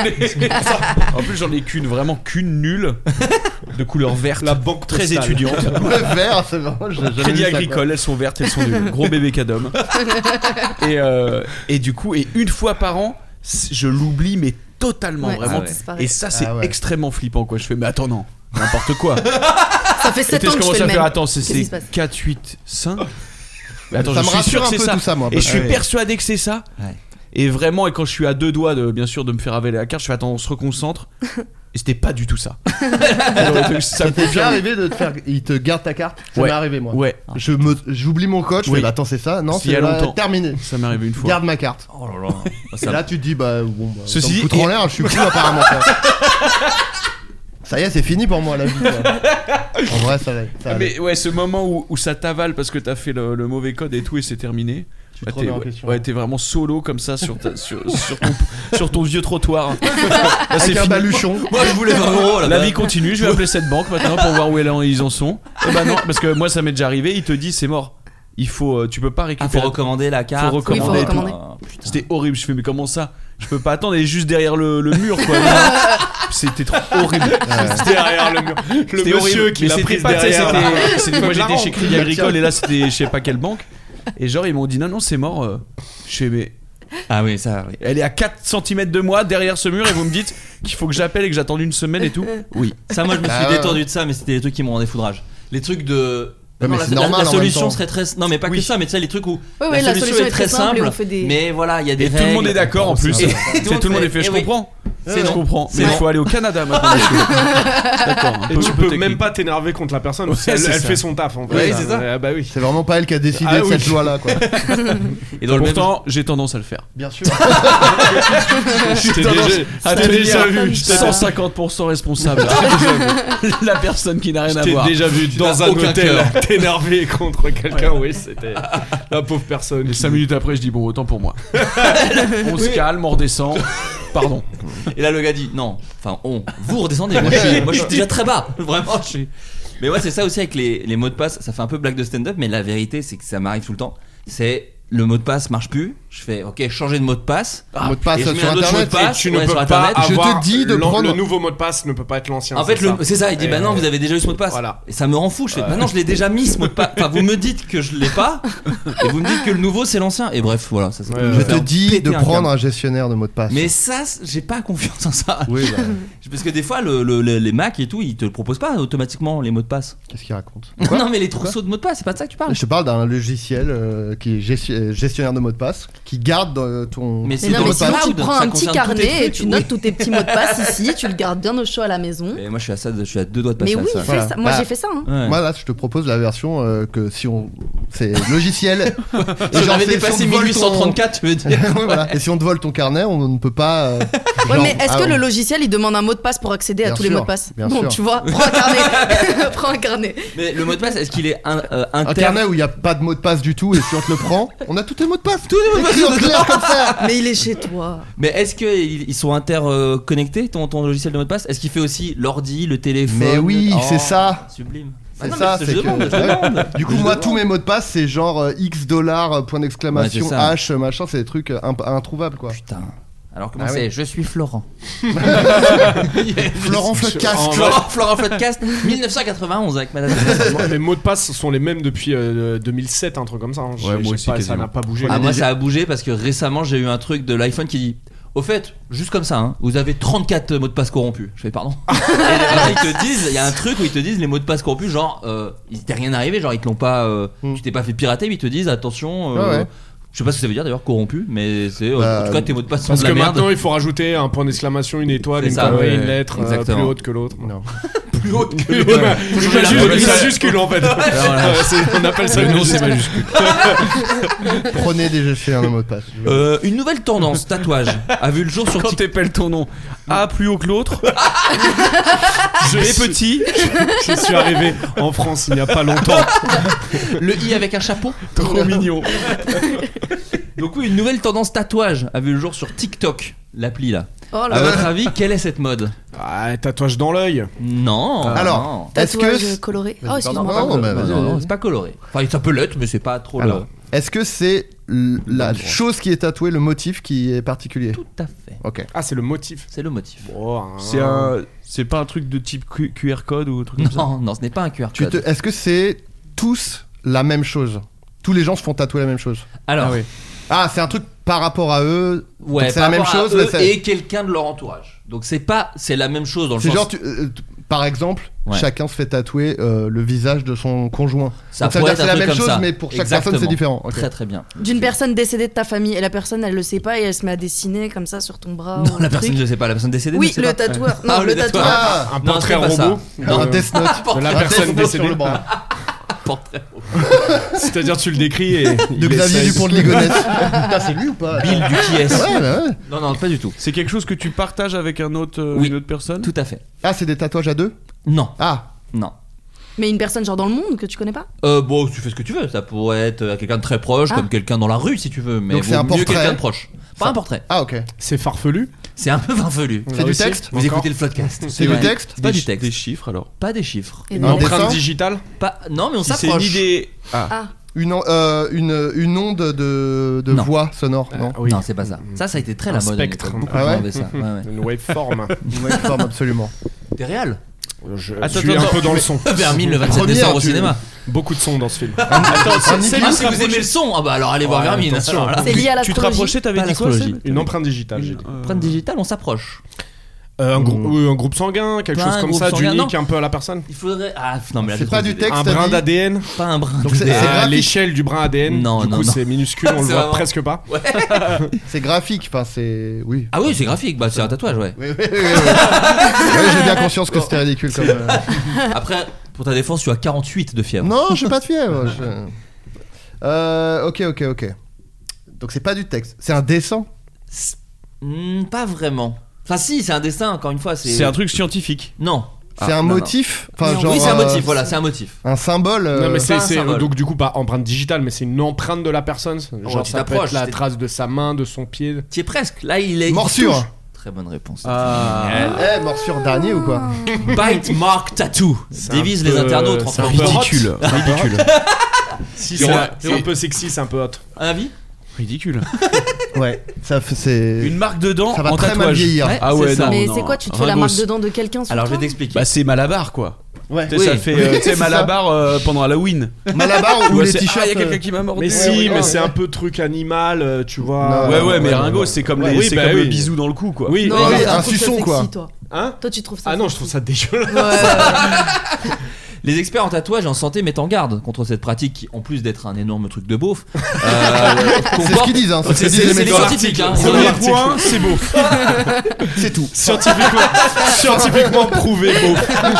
En plus j'en ai qu'une nulle de couleur verte. La banque très postale. étudiante. Le vert, c'est vraiment. j'ai jamais vu Crédit ça, Agricole, elles sont vertes, elles sont nulles. Gros bébé cadom. Et du coup, une fois par an, je l'oublie, mais totalement, Ouais, vraiment. ça disparaît. Et ça, c'est Ah ouais. extrêmement flippant, quoi. Je fais, mais attends, non, n'importe quoi. Ça fait 7 Et ans je que je commence fais à le faire, même. attends, Qu'est-ce qui se c'est passe 4, 8, 5. Mais attends, Ça je me suis sûr rassure que un c'est peu ça. tout ça, moi, Et je suis ouais. persuadé que c'est ça. Ouais. Et vraiment, et quand je suis à deux doigts, bien sûr, de me faire avaler la carte, je fais, attends, on se reconcentre. Et c'était pas du tout ça. Ça me Ça t'est déjà arrivé de te faire. Il te garde ta carte. Ça Ouais. m'est arrivé, moi. Ouais, J'oublie mon code. Je Oui. fais bah attends, c'est ça. Non, Il y c'est a longtemps. terminé. ça m'est arrivé une fois. Garde ma carte. Oh là là. Et là, tu te dis bah bon. Bah, Ceci sans me dit, foutre en l'air, je suis fou apparemment. Quoi. Ça y est, c'est fini pour moi la vie. Quoi. En vrai, ça va. Mais ouais, ce moment où ça t'avale parce que t'as fait le mauvais code et tout et c'est terminé. Tu te remets en question. Ouais, t'es vraiment solo comme ça sur ton vieux trottoir. Là, Avec c'est un fini. baluchon. Moi je voulais 20 euros là. La vie continue, je vais appeler cette banque maintenant pour voir où ils en sont. Et bah non, parce que moi ça m'est déjà arrivé, il te dit c'est mort. Il faut, tu peux pas Ah, récupérer. faut recommander la carte. Faut recommander Oui, et faut tout. recommander. Oh, putain. C'était horrible, je fais mais comment ça? Je peux pas attendre, elle est juste derrière le mur quoi. C'était trop horrible. C'était derrière le mur. Le C'était monsieur horrible. qui Mais l'a c'était prise pas, tu sais, derrière. moi j'étais Marrant. chez Crédit Agricole et là c'était je sais pas quelle banque. Et genre ils m'ont dit non c'est mort. Je fais mais Ah oui, ça. Oui. elle est à 4 cm de moi derrière ce mur et vous me dites qu'il faut que j'appelle et que j'attende une semaine et tout. Oui. Ça, moi je me suis Ah ouais. détendu de ça, mais c'était les trucs qui m'ont rendu foudrage. Les trucs de. Ouais, Non, mais la, c'est la- normal la en même solution temps. serait très. Non, mais pas que ça, mais tu sais, les trucs où Ouais, la solution est très simple et on fait des- mais voilà, il y a des Et tout le monde règles. est d'accord en plus. Et Tout le monde est fait, je oui. comprends. C'est Je non. comprends. C'est Mais il non. faut aller au Canada maintenant. D'accord. un Et peu- tu un peu peux technique. même pas t'énerver contre la personne parce Ouais, qu'elle c'est elle ça. fait son taf en fait. Ouais, c'est ça. Ah bah oui. C'est vraiment pas elle qui a décidé Ah de oui. cette loi-là, quoi. Et dans le même. Pourtant, j'ai tendance à le faire. Bien sûr. Je t'ai tendance déjà, à je t'ai tenir déjà vu. Je t'ai 150% responsable. La personne qui n'a rien à voir. déjà vu dans n'as un aucun hôtel cœur. t'énerver contre quelqu'un. Oui, c'était la pauvre personne. Et 5 minutes après, je dis bon, autant pour moi. On se calme, on redescend. Pardon. Et là, le gars dit non. Enfin, vous redescendez. Moi, je suis déjà très bas. Vraiment, je suis. Mais ouais, c'est ça aussi avec les mots de passe. Ça fait un peu blague de stand-up, mais la vérité, c'est que ça m'arrive tout le temps. C'est le mot de passe marche plus. Je fais ok, changer de mot de passe. Mot de passe Et je mets sur un autre Internet. mot de passe. Et tu ne ouais, peux sur pas Internet. Je te avoir dis de prendre- le nouveau mot de passe ne peut pas être l'ancien. En fait, ça. c'est ça. Il dit Et bah non, vous avez déjà eu ce mot de passe. Voilà. Et ça me rend fou. Je fais bah non, je l'ai déjà mis ce mot de passe. Enfin, vous me dites que je l'ai pas, et vous me dites que le nouveau c'est l'ancien. Et bref, voilà. Ça, Ouais, Je ouais. te dis péter de un prendre câble. un gestionnaire de mot de passe. Mais ça, j'ai pas confiance en ça. Oui, bah, Parce que des fois, les Mac et tout, ils te le proposent pas automatiquement les mots de passe. qu'est-ce qu'il raconte? Non, mais les trousseaux de mots de passe, c'est pas de ça que tu parles. Je te parle d'un logiciel qui est gestionnaire de mots de passe, qui garde ton. Mais Mais c'est non, dans mais le sinon cloud, tu prends ça un petit concerne tous tes carnet et trucs, tu oui. notes tous tes petits mots de passe ici, tu le gardes bien au chaud à la maison. Et moi, je suis à 2 doigts de passer Mais oui, à ça. fais Voilà. ça. Moi Bah, j'ai fait ça. Hein. Ouais. Moi là, je te propose la version que si on. C'est logiciel. Si on avait c'est- dépassé si on te vole 1834, tu veux dire. Ouais, voilà. Et si on te vole ton carnet, on ne peut pas. Ouais, genre- mais est-ce ah, que on- le logiciel il demande un mot de passe pour accéder à Bien tous les sûr, mots de passe? bien Bon, sûr. tu vois, prends un carnet. Prends un carnet. Mais le mot de passe, est-ce qu'il est Un inter. carnet où il n'y a pas de mot de passe du tout et si on te le prend, on a tous les mots de passe. Tous les mots de passe en clair comme ça. Mais il est chez toi. Mais est-ce qu'ils sont interconnectés, ton logiciel de mot de passe? Est-ce qu'il fait aussi l'ordi, le téléphone? Mais oui, Oh, c'est ça. Sublime. C'est Ah non, ça, mais c'est je que. demande, je demande. Du coup, Je moi, demande. tous mes mots de passe, c'est genre X $, point d'exclamation, Ouais, c'est ça. H, machin, c'est des trucs introuvables quoi. Putain. Alors comment Ah c'est? oui. Je suis Florent. Florent Floodcast. Florent Floodcast 1991 avec Madame. Les mots de passe sont les mêmes depuis 2007, un truc comme ça. hein. Ouais, moi J'ai aussi, pas- ça quasiment. n'a pas bougé. Ah, moi ça a bougé parce que récemment j'ai eu un truc de l'iPhone qui dit au fait, juste comme ça, hein, vous avez 34 mots de passe corrompus. Je fais pardon. Et alors, ils te disent, il y a un truc où ils te disent les mots de passe corrompus, genre il t'est rien arrivé, genre ils te l'ont pas, tu t'es pas fait pirater, mais ils te disent attention. Ouais, ouais. Je sais pas ce que ça veut dire d'ailleurs corrompu, mais c'est en tout cas tes mots de passe sont Parce de que la merde. maintenant il faut rajouter un point d'exclamation, une étoile, C'est une ça, connerie, ouais, une lettre exactement. plus haute que l'autre. Non. plus haute que une majuscule en fait. On appelle ça le une nom, c'est majuscule. Prenez déjà chez un mot de passe. Une nouvelle tendance tatouage a vu le jour sur Quand TikTok. t'épelles ton nom A plus haut que l'autre, B petit, Je suis arrivé en France il n'y a pas longtemps. Le I avec un chapeau. trop mignon. Donc oui, une nouvelle tendance tatouage a vu le jour sur TikTok, l'appli là. Oh À là votre avis, quelle est cette mode? Tatouage dans l'œil. Non. Alors, non. est-ce tatouage que coloré. Vas-y, Oh, excuse-moi. pardon. Non, bah, vas-y. Non, c'est pas coloré. Enfin, ça peut l'être, mais c'est pas trop alors, là. est-ce que c'est la chose qui est tatouée, le motif qui est particulier? Tout à fait. Ok. Ah, c'est le motif. C'est le motif. C'est pas un truc de type QR code ou un truc comme ça. Non, ce n'est pas un QR code. Est-ce que c'est tous la même chose? Tous les gens se font tatouer la même chose? Alors, Ah, c'est un truc par rapport à eux. ouais, donc c'est la même par rapport à chose, mais eux c'est et quelqu'un de leur entourage. Donc c'est la même chose dans le c'est sens. genre, par exemple, Ouais. chacun se fait tatouer le visage de son conjoint. Ça Donc ça veut pourrait dire que être c'est la un truc même comme chose, ça. mais pour chaque Exactement. personne c'est différent. Ok. Très très bien. D'une personne décédée de ta famille et la personne elle le sait pas et elle se met à dessiner comme ça sur ton bras. Non, ou la un personne truc. ne le sait pas. La personne décédée. Oui, ne sait le pas. tatoueur. Ah, Non, le le tatoueur. tatoueur. Un Non, portrait c'est pas ça. robot. Un Death Note. De la Un personne Death Note sur décédée. le bras. Portrait. C'est-à-dire tu le décris et De Xavier Dupont de Ligonnès. Putain, c'est lui ou pas? Bill du qui est. Ouais, bah ouais. Non, pas du tout. C'est quelque chose que tu partages avec un autre, Oui. une autre personne. Tout à fait. Ah, c'est des tatouages à deux? Non, Ah, non. Mais une personne genre dans le monde que tu connais pas. Bon, tu fais ce que tu veux. Ça pourrait être à quelqu'un de très proche, Ah. comme quelqu'un dans la rue si tu veux. Mais Donc c'est vaut un mieux portrait. quelqu'un de proche. Pas un portrait. ah, ok. c'est farfelu. C'est un peu farfelu. C'est du aussi. texte? Vous écoutez le podcast. C'est du texte? C'est pas du texte. Des chiffres alors. Pas des chiffres. Et Un donc- dessin Empreinte digitale. Pas. Non, mais on Si c'est s'approche. une idée. Ah. Une onde de Non. voix sonore, non? Oui. Non, c'est pas ça. Ça a été très Un la mode. à spectre. l'époque. Beaucoup Ah de gens ouais avaient ça. Ouais, ouais. Une waveform. Ouais, forme, absolument. T'es réel. Je Attends, suis un attends, peu dans le son. Vermine le 27 Première, décembre au tu- cinéma. Beaucoup de son dans ce film. Attends, Un c'est Nicolas, Si vous aimez le son, ah bah alors allez voir Ouais, Vermine. attention. Alors là, C'est lié à Tu te l'astrologie. rapprochais, t'avais Pas dit quoi l'astrologie. Seb Une empreinte digitale, j'ai dit. Empreinte digitale, on s'approche. Un groupe sanguin, quelque Pas chose un comme groupe ça, sanguin, d'unique non. un peu à la personne. Il faudrait. Ah non, mais là, C'est j'ai pas trop du d'idées. texte. Un t'as brin dit d'ADN. Pas un brin. Donc c'est d'idées. graphique. À l'échelle du brin ADN. Non, du non, coup, non. c'est minuscule, on le C'est voit vraiment- presque pas. C'est graphique, enfin c'est. Oui. Ah oui, c'est graphique. Bah c'est un tatouage, ouais. Oui, Ouais, j'ai bien conscience que c'était ridicule comme. Après, pour ta défense, tu as 48 de fièvre. Non, j'ai pas de fièvre. Ok. Donc c'est pas du texte, c'est un dessin. Pas vraiment. Enfin, si, c'est un dessin, encore une fois. C'est un truc scientifique. Non. C'est un non, motif. Enfin, non. genre. Oui, c'est un motif, voilà, c'est un motif. Un symbole. Non, mais pas un symbole. donc du coup pas empreinte digitale, mais c'est une empreinte de la personne. Genre tu ça peut t'approches, être la c'est- trace de sa main, de son pied. Tu es presque. Là, il est. il Morsure. touche. Très bonne réponse. Morsure d'araignée ou quoi? Bite mark tattoo. Divise un les peu- internautes c'est entre un peu Ridicule. hot. Ridicule. Si, c'est un- c'est un peu sexy, c'est un peu hot. Un avis Ridicule. Ouais, c'est. Une marque de dents Ça va en très mal tatouage. vieillir. Ouais. Ah ouais, C'est ça. non. Mais non. c'est quoi, tu te fais la Ringos. marque dedans de quelqu'un sur Alors, je toi vais t'expliquer. Bah c'est Malabar quoi. Ouais. Tu sais, Oui. ça fait tu sais, C'est ça. Malabar pendant Halloween. Malabar Tu ou vois, les c'est, t-shirts. il y a quelqu'un qui m'a mordu. Mais Ouais, si, ouais, mais ouais. c'est un peu truc animal, tu vois. Non. Ouais, mais ouais, Ringo, ouais. c'est comme, Ouais, les, oui, c'est bah comme oui. le bisou dans le cou quoi. Oui, Non, Ouais, c'est un truc suçon, sexy, quoi. Toi. Hein Toi, tu trouves ça Ah non, je sexy. trouve ça dégueulasse. Ouais. Les experts en tatouage et en santé mettent en garde contre cette pratique qui, en plus d'être un énorme truc de beauf, C'est ce qu'ils disent, hein. C'est ce que disent les c'est les médecins. scientifiques, hein. Premier point, c'est beau. C'est tout. Scientifiquement prouvé, beau.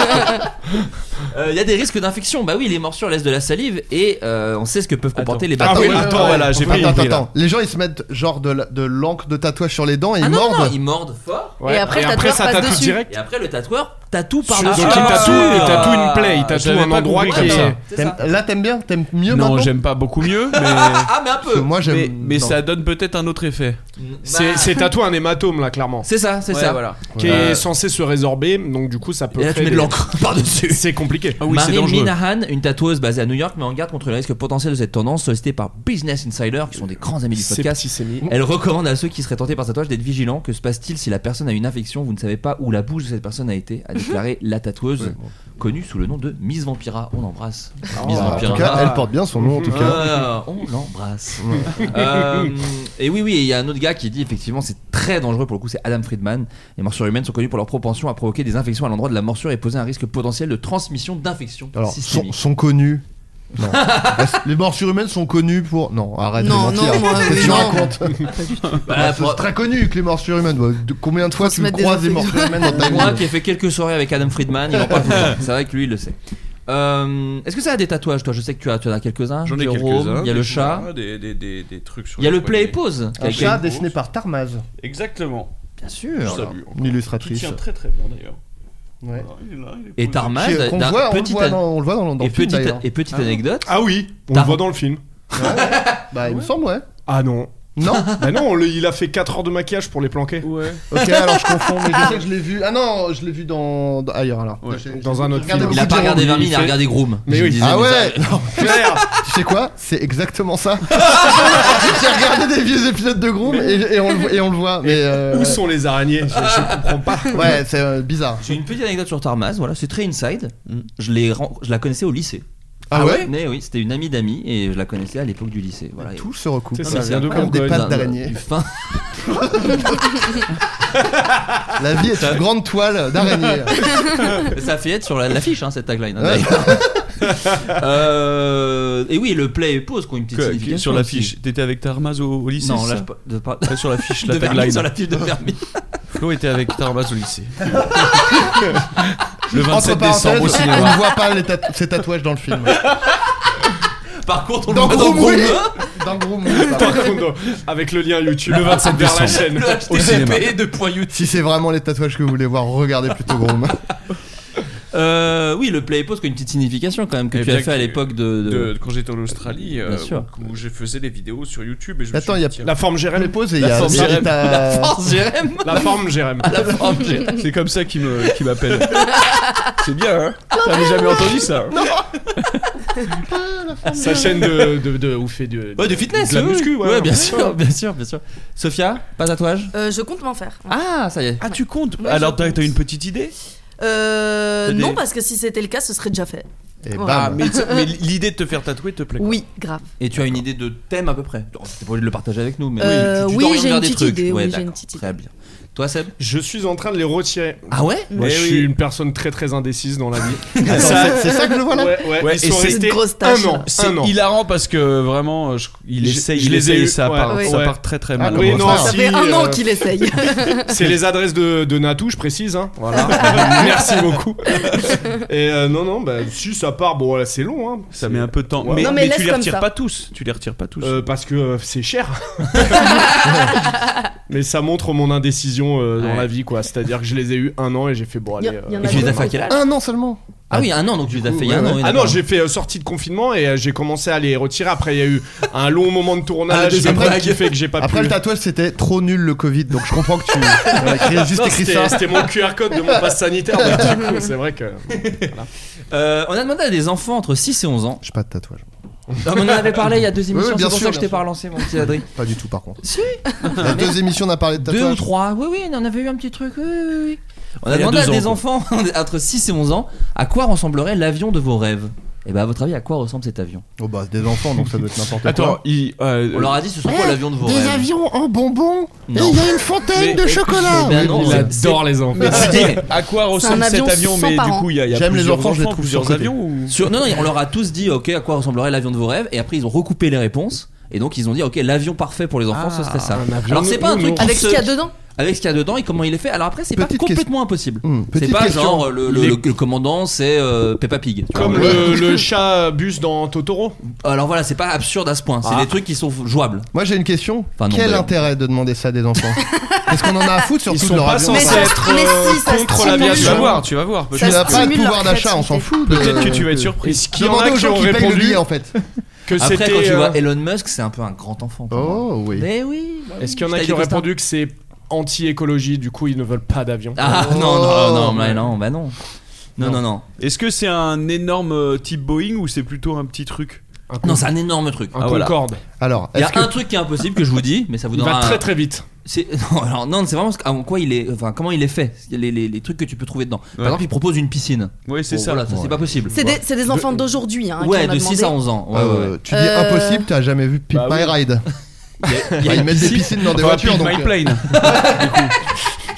Il y a des risques d'infection. Bah oui, les morsures laissent de la salive et on sait ce que peuvent comporter les Ah bactéries. oui, attends, voilà, j'ai pris. Attends. Les gens ils se mettent genre de l'encre de tatouage sur les dents et Ah ils non, mordent. non, ils mordent fort. Ouais. Et après, le tatoueur ça passe tatoue dessus. direct. Et après, le tatoueur tatoue Donc par-dessus. il tatoue une plaie, il tatoue j'avais un pas endroit compris qui comme est. ça. C'est ça. Là t'aimes bien? T'aimes mieux Non, maintenant? j'aime pas beaucoup mieux, mais Ah, mais un Parce que peu. moi j'aime. mais non. ça donne peut-être un autre effet. C'est tatoué un hématome là, clairement. C'est ça, c'est Ouais, ça. voilà. Qui est censé se résorber, donc du coup ça peut. Et là, tu créer mets de des- l'encre par-dessus. C'est compliqué. Ah oui, c'est Marie dangereux. Minahan, une tatoueuse basée à New York, met en garde contre le risque potentiel de cette tendance sollicitée par Business Insider, qui sont des grands amis du C'est podcast. petit, c'est mis. Elle recommande à ceux qui seraient tentés par ce tatouage d'être vigilants. Que se passe-t-il si la personne a une infection? Vous ne savez pas où la bouche de cette personne a été, a déclaré la tatoueuse, connue sous le nom de Miss Vampira. On l'embrasse. Miss En tout cas, elle porte bien son nom en tout cas. On l'embrasse. Et oui, il y a un autre gars qui dit effectivement c'est très dangereux pour le coup, c'est Adam Friedman. Les morsures humaines sont connues pour leur propension à provoquer des infections à l'endroit de la morsure et poser un risque potentiel de transmission d'infections Alors systémiques. sont connus. Non. Les morsures humaines sont connues pour. Non, arrête de Non, mentir. non, moi, Qu'est-ce que tu non. racontes Bah, C'est très connu que les morsures humaines. Combien de fois se tu mettre des croises des infos. morsures humaines dans ta Moi vie qui ai fait quelques soirées avec Adam Friedman, il en parle tout le temps. C'est vrai que lui il le sait. Est-ce que ça a des tatouages toi? Je sais que tu en as quelques-uns. J'en ai Jérôme, quelques-uns. il y a le des chat. chats, des trucs sur Il y a les le play et poignets. pose. Un chat dessiné par Tarmaz. Exactement. Bien Je sûr. salue. Une Qui illustratrice. tient très très bien d'ailleurs. Ouais. Voilà, il est là, il est Et posé. Tarmaz, Qu'on d'un voit, on le petit voit an- dans le et film petite, d'ailleurs. et petite anecdote. Ah oui, on T'as- le voit dans le film. Bah, il me semble, ouais. Ah non. Non. Bah non, il a fait 4 heures de maquillage pour les planquer. Ouais. Ok, alors je confonds, mais je sais que je l'ai vu. Ah non, je l'ai vu ailleurs alors. Ouais. Dans un autre Regarde, film. Il a beaucoup pas de regardé gens, Vermine, il il a fait- regardé Groom. Mais Je oui. disais, Ah mais ouais. ça- Non, Claire. tu sais quoi? C'est exactement ça. J'ai regardé des vieux épisodes de Groom et on le voit. Mais Où sont les araignées? Je comprends pas. Ouais, c'est bizarre. J'ai une petite anecdote sur Tarmaz, voilà, c'est très inside. Je la connaissais au lycée. Ah ouais? Mais oui, c'était une amie d'amis et je la connaissais à l'époque du lycée. Voilà. Tout se recoupe. C'est Non, ça, mais vient de incroyable. Des Bourgogne. pattes d'araignée. Du fin. La vie est une grande toile d'araignée. Ça fait être sur l'affiche, hein, cette tagline. hein, Ouais. d'ailleurs. Et oui, le play et pause qui ont une petite signification. Sur aussi. l'affiche, t'étais avec Tarmaz au lycée? Non, c'est là ça je pas. Sur l'affiche, la de Vermine, tagline. sur la fiche de Vermine. Flo était avec Tarmaz au lycée. Le Entre 27 parenthèses, décembre au on cinéma. ne voit pas ces tatouages dans le film. Par contre, on Dans le voit dans Groom, oui. Groom. Dans le Groom, oui, Par contre, avec le lien YouTube Le 27 vers la décembre. chaîne. Au cinéma. HTTP://. Si c'est vraiment les tatouages que vous voulez voir, regardez plutôt Groom. Oui, le play et pause qui a une petite signification quand même que Et tu as bien fait à que- l'époque de... Quand j'étais en Australie, Bien sûr. où je faisais des vidéos sur YouTube et je me Attends, suis il y a dit, tiens, La forme Les Jérém. pauses et il y a forme Jérém. La force Jérém. La forme Jérém. La forme Jérém. c'est comme ça qu'il m'appelle. C'est bien, hein? T'avais jamais entendu ça? Sa chaîne de où fait de Ouais, de fitness. de la oui, muscu, oui. ouais. bien sûr, bien sûr, bien sûr. Sophia, pas tatouage? Je compte m'en faire. Ah, ça y est. Ah, tu comptes? Ouais, Alors, je compte. t'as une petite idée? Non, parce que si c'était le cas, ce serait déjà fait. Et Voilà. bam. Mais l'idée de te faire tatouer te plaît? Oui, grave. Et tu as une idée de thème à peu près? T'es pas obligé de le partager avec nous, mais tu oui, t'orientes j'ai vers une des petite trucs. idée, Ouais, oui, j'ai d'accord. une petite idée. Très bien. Toi, Seb? Je suis en train de les retirer. Ah ouais? Moi, Eh je oui. suis une personne très très indécise dans la vie. C'est ça que je vois là. Ouais, ils sont et c'est restés une grosse tâche, un an. là. C'est Un an. hilarant parce que vraiment, il Je- essaye, je il les ai essaye eu, et ça ouais, part, ouais. ça Ouais. part très très Ah, mal. comme oui, on non, se Ça si, fait un an qu'il essaye. C'est les adresses de Natou, je précise. Hein. Voilà. Merci beaucoup. Et non, bah si ça part, bon, voilà, c'est long. Hein. Ça met un peu de temps. Ouais. Mais, Non, mais tu laisse les comme retires ça. pas tous. Tu les retires pas tous. Parce que c'est cher. Mais ça montre mon indécision dans Ouais. la vie, quoi. C'est-à-dire que je les ai eu un an et j'ai fait bon, allez. Il y en Et a tu les as d'autres. fait à quel âge? Un an seulement. Ah oui, un an, donc tu les as fait il y a un Ouais, an. ouais. oui, Ah non, d'accord. j'ai fait sortie de confinement et j'ai commencé à les retirer. Après, il y a eu un long moment de Ah, la tournage deuxième vague. qui fait que j'ai pas Après pu. le tatouage c'était trop nul le Covid, donc je comprends que tu juste Non, écrit c'était ça. c'était mon QR code de mon passe sanitaire. Donc, du coup, c'est vrai que. On a demandé à des enfants entre 6 et 11 ans. J'ai pas de tatouage. Ah, mais on en avait parlé il y a 2 émissions, Oui, bien c'est pour sûr, ça que je t'ai bien pas sûr. relancé, mon petit Adrien. Pas du tout par contre. Si. Il y a 2 émissions on a parlé de 2 tatouage. ou 3, oui, on avait eu un petit truc, oui. On a Il y a demandé à 2 ans, des quoi. enfants entre 6 et 11 ans à quoi ressemblerait l'avion de vos rêves. Et bah, à votre avis, à quoi ressemble cet avion? Oh bah c'est des enfants donc ça doit être n'importe Attends, quoi. On leur a dit ce serait quoi l'avion de vos Des rêves? avions en bonbons et Non. il y a une fontaine de chocolat. Ben non, Il c'est- adore les enfants. Mais tu dis à quoi ressemble un cet avion avion? sans Mais du parents. coup, il y a J'aime les plusieurs enfants, je les trouve plusieurs surcotés. avions ou... Non, on leur a tous dit ok à quoi ressemblerait l'avion de vos rêves et après ils ont recoupé les réponses et donc ils ont dit ok l'avion parfait pour les enfants ce serait ça. un avion Alors c'est pas un truc qui Avec ce se- qu'il y a dedans. avec ce qu'il y a dedans et comment il est fait. Alors après c'est pas Petite complètement impossible. C'est Petite pas question. genre le commandant c'est Peppa Pig. tu Comme vois. le chat bus dans Totoro. Alors voilà c'est pas absurde à ce point. C'est Ah. des trucs qui sont jouables. Moi j'ai une question. Enfin, non, Quel d'ailleurs. intérêt de demander ça à des enfants? Est-ce qu'on en a à foutre Ils surtout sont de leur pas avion? Mais censés ça- être mais si, ça contre stimule. l'aviation. Tu vas voir. Tu Ça n'as pas de stimule leur pouvoir d'achat, on s'en créativité. fout. de- Peut-être que tu vas être surpris. Est-ce qu'il y en Demandez a aux qui gens ont qui payent le répondu billet en fait. que Après quand c'était. tu vois Elon Musk c'est un peu un grand enfant. pour moi. Oh oui. Mais oui. Est-ce qu'il y en a T'as qui des ont costards. répondu que c'est anti-écologie, du coup ils ne veulent pas d'avion? Ah Oh. non bah non. Non. Est-ce que c'est un énorme type Boeing ou c'est plutôt un petit truc? Non c'est un énorme truc. Un Concorde. Alors, Il y est-ce a que un truc qui est impossible que je vous dis, mais ça vous Il donnera va très très vite. C'est non, alors non, c'est vraiment en quoi il est, enfin comment il est fait, les trucs que tu peux trouver dedans. Par Ouais. exemple, il propose une piscine. Oui, c'est Bon, ça. Voilà, ça c'est pas possible. C'est des enfants d'aujourd'hui. Hein, Ouais, qui en a de 6 demandé. à 11 ans. Ouais, ouais. tu dis impossible, t'as jamais vu Pimp Bah My oui. Ride. Il y a Bah, une ils mettent des piscine. piscines dans des Enfin, voitures Pimp donc. My Plane.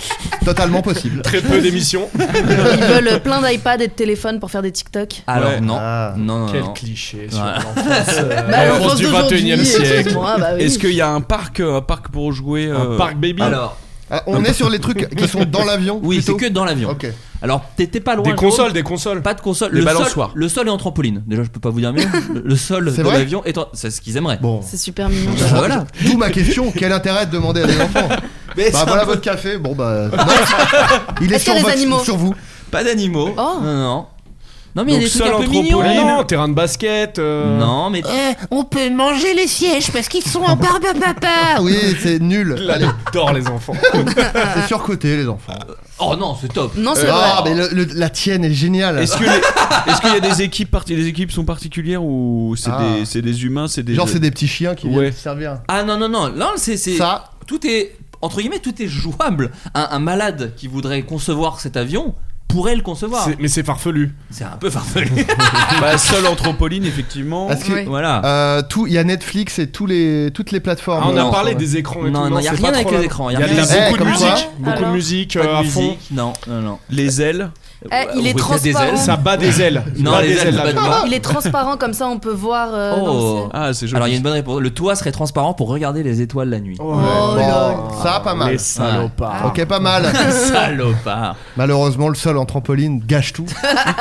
totalement possible. Très peu d'émissions. Ils veulent plein d'iPads et de téléphones pour faire des TikTok. Alors Ouais. non. Ah. Non. Quel cliché sur Ouais. l'enfance. l'enfance du d'aujourd'hui, 21e siècle. excuse-moi, bah oui. Est-ce qu'il y a un parc pour jouer Un parc baby. Alors, Ah, on est sur les trucs qui sont dans l'avion. oui, c'est plutôt que dans l'avion. Ok. Alors, t'étais pas loin. Des Jérôme. consoles, des consoles. Pas de console. Des Le balançoires. le sol est en trampoline. Déjà, je peux pas vous dire mieux. Le sol C'est de vrai l'avion est c'est ce qu'ils aimeraient. Bon. C'est super mignon. Voilà. D'où ma question, quel intérêt de demander à des enfants? Mais Bah c'est voilà un peu- votre café. Bon bah non. Il est Est-ce qu'il y a sur, des animaux sur vous. Pas d'animaux. Oh. Non. Non, mais il y a Donc des trucs seul un peu en mignons. trampoline, Non. terrain de basket. Non, mais On peut manger les sièges parce qu'ils sont en barbe à papa. Oui, c'est nul. Là, j'adore les enfants. C'est surcoté les enfants. oh non, c'est top. Non, c'est Ah vrai. mais la tienne est géniale. Est-ce qu'il y a des équipes les équipes sont particulières ou c'est des humains, c'est des Genre c'est des petits chiens qui Ouais. viennent te servir. Ah non, c'est Ça. tout est entre guillemets tout est jouable. Un malade qui voudrait concevoir cet avion pourrait le concevoir. Mais c'est farfelu. C'est un peu farfelu. Bah, seul en trampoline effectivement. Parce que Oui. Voilà. il y a Netflix et toutes les plateformes. Ah, on a Non. parlé des écrans et Non, tout. non, y a c'est rien pas avec trop les là. écrans, y Il a y a de rien. beaucoup de comme quoi. musique. Beaucoup de Alors. musique Pas de à fond. musique. Non. Les ailes. Il est Vous faites des transparent. ailes. Ça bat des ailes. Non, Bat les des ailes, là, pas de je moi. vois. Il est transparent comme ça, on peut voir. dans le Oh. ciel. Ah, c'est joli. Alors il y a une bonne réponse. Le toit serait transparent pour regarder les étoiles la nuit. Oh, Oh, lol. Ça pas mal. Les salopards. Ok, pas mal. Salopard. Malheureusement, le sol en trampoline gâche tout.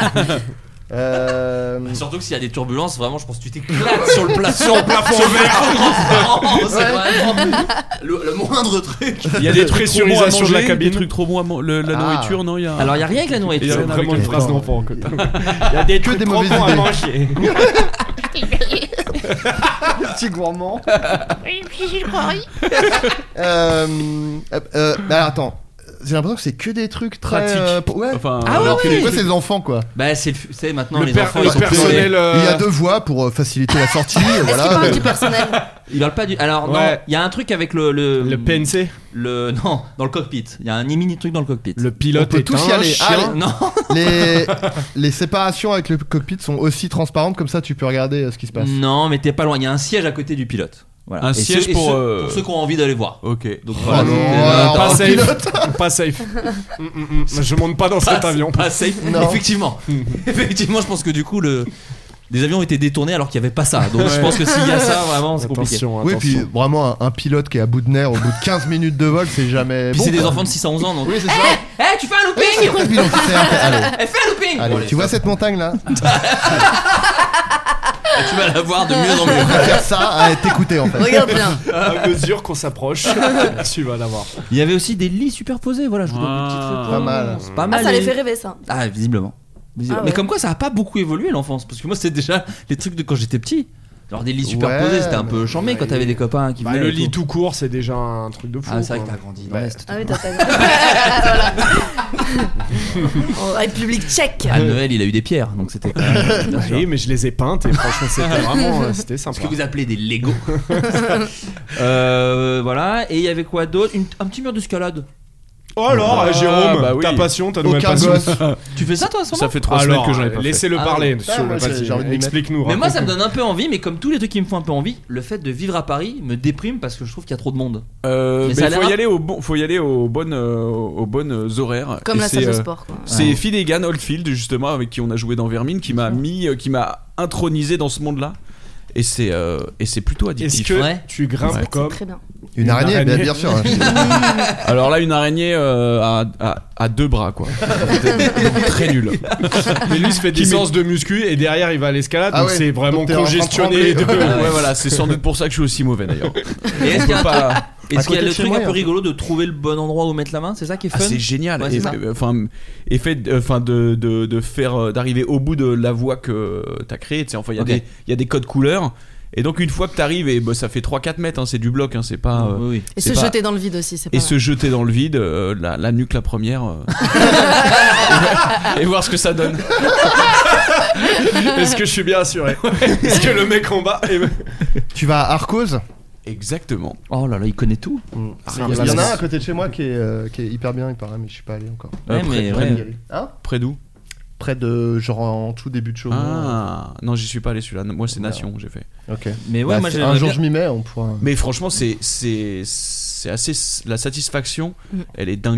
Surtout que s'il y a des turbulences, vraiment, je pense que tu t'éclates sur le plafond vert. C'est vraiment le moindre truc. Il y a des trucs Pressurisation de la cabine. des trucs trop bons la nourriture, non, il y a. Alors il y a rien avec la Il y nourriture. a C'est rien vraiment avec une phrase d'enfant. Il y a des trucs des trop mauvaises bons à idées. manger. Petit gourmand. Oui, je crois. Alors attends. J'ai l'impression que c'est que des trucs très. Pratique. Ouais. Enfin, Ah Alors ouais, que ouais. quoi, c'est des enfants quoi. Bah c'est maintenant Le les per- enfants le ils sont plus personnel, Il y a 2 voies pour faciliter la sortie. Est-ce qu'il Voilà. parle du personnel? Ils parlent pas du. Alors non, Ouais. il y a un truc avec le Le PNC. non, dans le cockpit. Il y a un mini truc dans le cockpit. Le On pilote peut est tous y un aller. chien. Non. Les séparations avec le cockpit sont aussi transparentes, comme ça tu peux regarder ce qui se passe. Non, mais t'es pas loin. Il y a un siège à côté du pilote. Voilà. Un Et siège ceux- et pour, ceux- pour ceux qui ont envie d'aller voir. Ok. Donc Oh voilà. non, donc, alors, Pas le safe. pilote. Pas safe. Je monte pas dans cet avion. Pas safe. Non. Effectivement. Effectivement, je pense que du coup des avions ont été détournés alors qu'il n'y avait pas ça. Donc je pense que s'il y a ça, vraiment, c'est compliqué. Attention, Oui, puis attention. vraiment un pilote qui est à bout de nerfs au bout de 15 minutes de vol, c'est jamais. Puis bon, c'est des quoi. enfants de 6 à 11 ans. Donc... Oui, c'est ça. tu fais un C'est looping. quoi ce bilan qui sert Allez, Fais un looping. allez, Bon, tu vois cette montagne là? tu vas la voir de mieux en On mieux. va faire ça à t'écouter en fait. Regarde bien. À mesure qu'on s'approche, tu vas l'avoir. Il y avait aussi des lits superposés. Voilà, je vous donne des petites Ah. réponses. Pas mal. Pas mal. Ah, ça les les- fait rêver ça. Ah, visiblement. Ah ouais. Mais comme quoi, ça a pas beaucoup évolué l'enfance. Parce que moi, c'était déjà les trucs de quand j'étais petit. Genre des lits superposés, Ouais, c'était un peu chambé quand t'avais des copains qui Bah, venaient. le et lit tout. tout court, c'est déjà un truc de fou. Ah, c'est vrai quoi. que t'as grandi dans Ouais. l'Est. Ah oui, t'as voilà. République tchèque. À Noël, il a eu des pierres, donc c'était quand même. bien sûr. Oui, mais je les ai peintes et franchement, c'était vraiment c'était Ce sympa. que vous appelez des Lego. Voilà, et il y avait quoi d'autre Un petit mur d'escalade. Oh alors, Ah, Jérôme, bah oui. ta passion, ta nouvelle Aucun passion. gosse. Tu fais ça toi en ce moment Ça fait 3 semaines Alors, que j'en ai pas fait. laissez-le Ah, parler. ouais. Sur le moi, vas-y, j'ai envie de m'y explique-nous. Mais moi, ça me raconte-nous. donne un peu envie, mais comme tous les trucs qui me font un peu envie, le fait de vivre à Paris me déprime parce que je trouve qu'il y a trop de monde. Mais ça a l'air- faut y aller aux bonnes horaires. Comme Et la c'est, salle de sport quoi. C'est Finnegan Oldfield justement avec qui on a joué dans Vermine qui m'a intronisé dans ce monde-là. Et c'est plutôt Est-ce addictif. que Ouais. tu grimpes C'est comme très bien. Une araignée, araignée. bien sûr. Alors là, une araignée à 2 bras quoi. Très nul. Mais lui, il se fait des séances de muscu et derrière, il va à l'escalade. Ah donc ouais, c'est vraiment donc t'es en train de congestionné. trembler. Ouais, voilà, c'est sans doute pour ça que je suis aussi mauvais d'ailleurs. Et est-ce qu'il y a un Pas- truc- est-ce qu'il y a côté le de chez truc moi, un peu hein. rigolo de trouver le bon endroit où mettre la main? C'est ça qui est fun? Ah, c'est génial. Ouais, c'est Et, ça. de faire d'arriver au bout de la voie que t'as créée. Tu sais, enfin, il Ok. y a des codes couleurs. Et donc une fois que t'arrives et ça fait 3-4 mètres, hein, c'est du bloc, hein, c'est pas. Oui, oui. Et c'est se pas- jeter dans le vide aussi, c'est pas Et mal. se jeter dans le vide, la nuque la première, et voir ce que ça donne. Est-ce que je suis bien assuré? Est-ce que le mec en bas est... Tu vas à Arcos. Exactement. Oh là là, il connaît tout. Il y en a un à côté de chez moi qui est hyper bien, il paraît, mais je suis pas allé encore. Ouais, mais ouais. Hein? Près d'où? Près de genre en tout début de show. Ah non, j'y suis pas allé celui-là. Moi c'est Nation que j'ai fait. Ok. Mais ouais, Bah, moi c'est- j'aimerais un jour bien- je m'y mets, on pourra. Mais franchement, c'est assez la satisfaction, elle est dingue.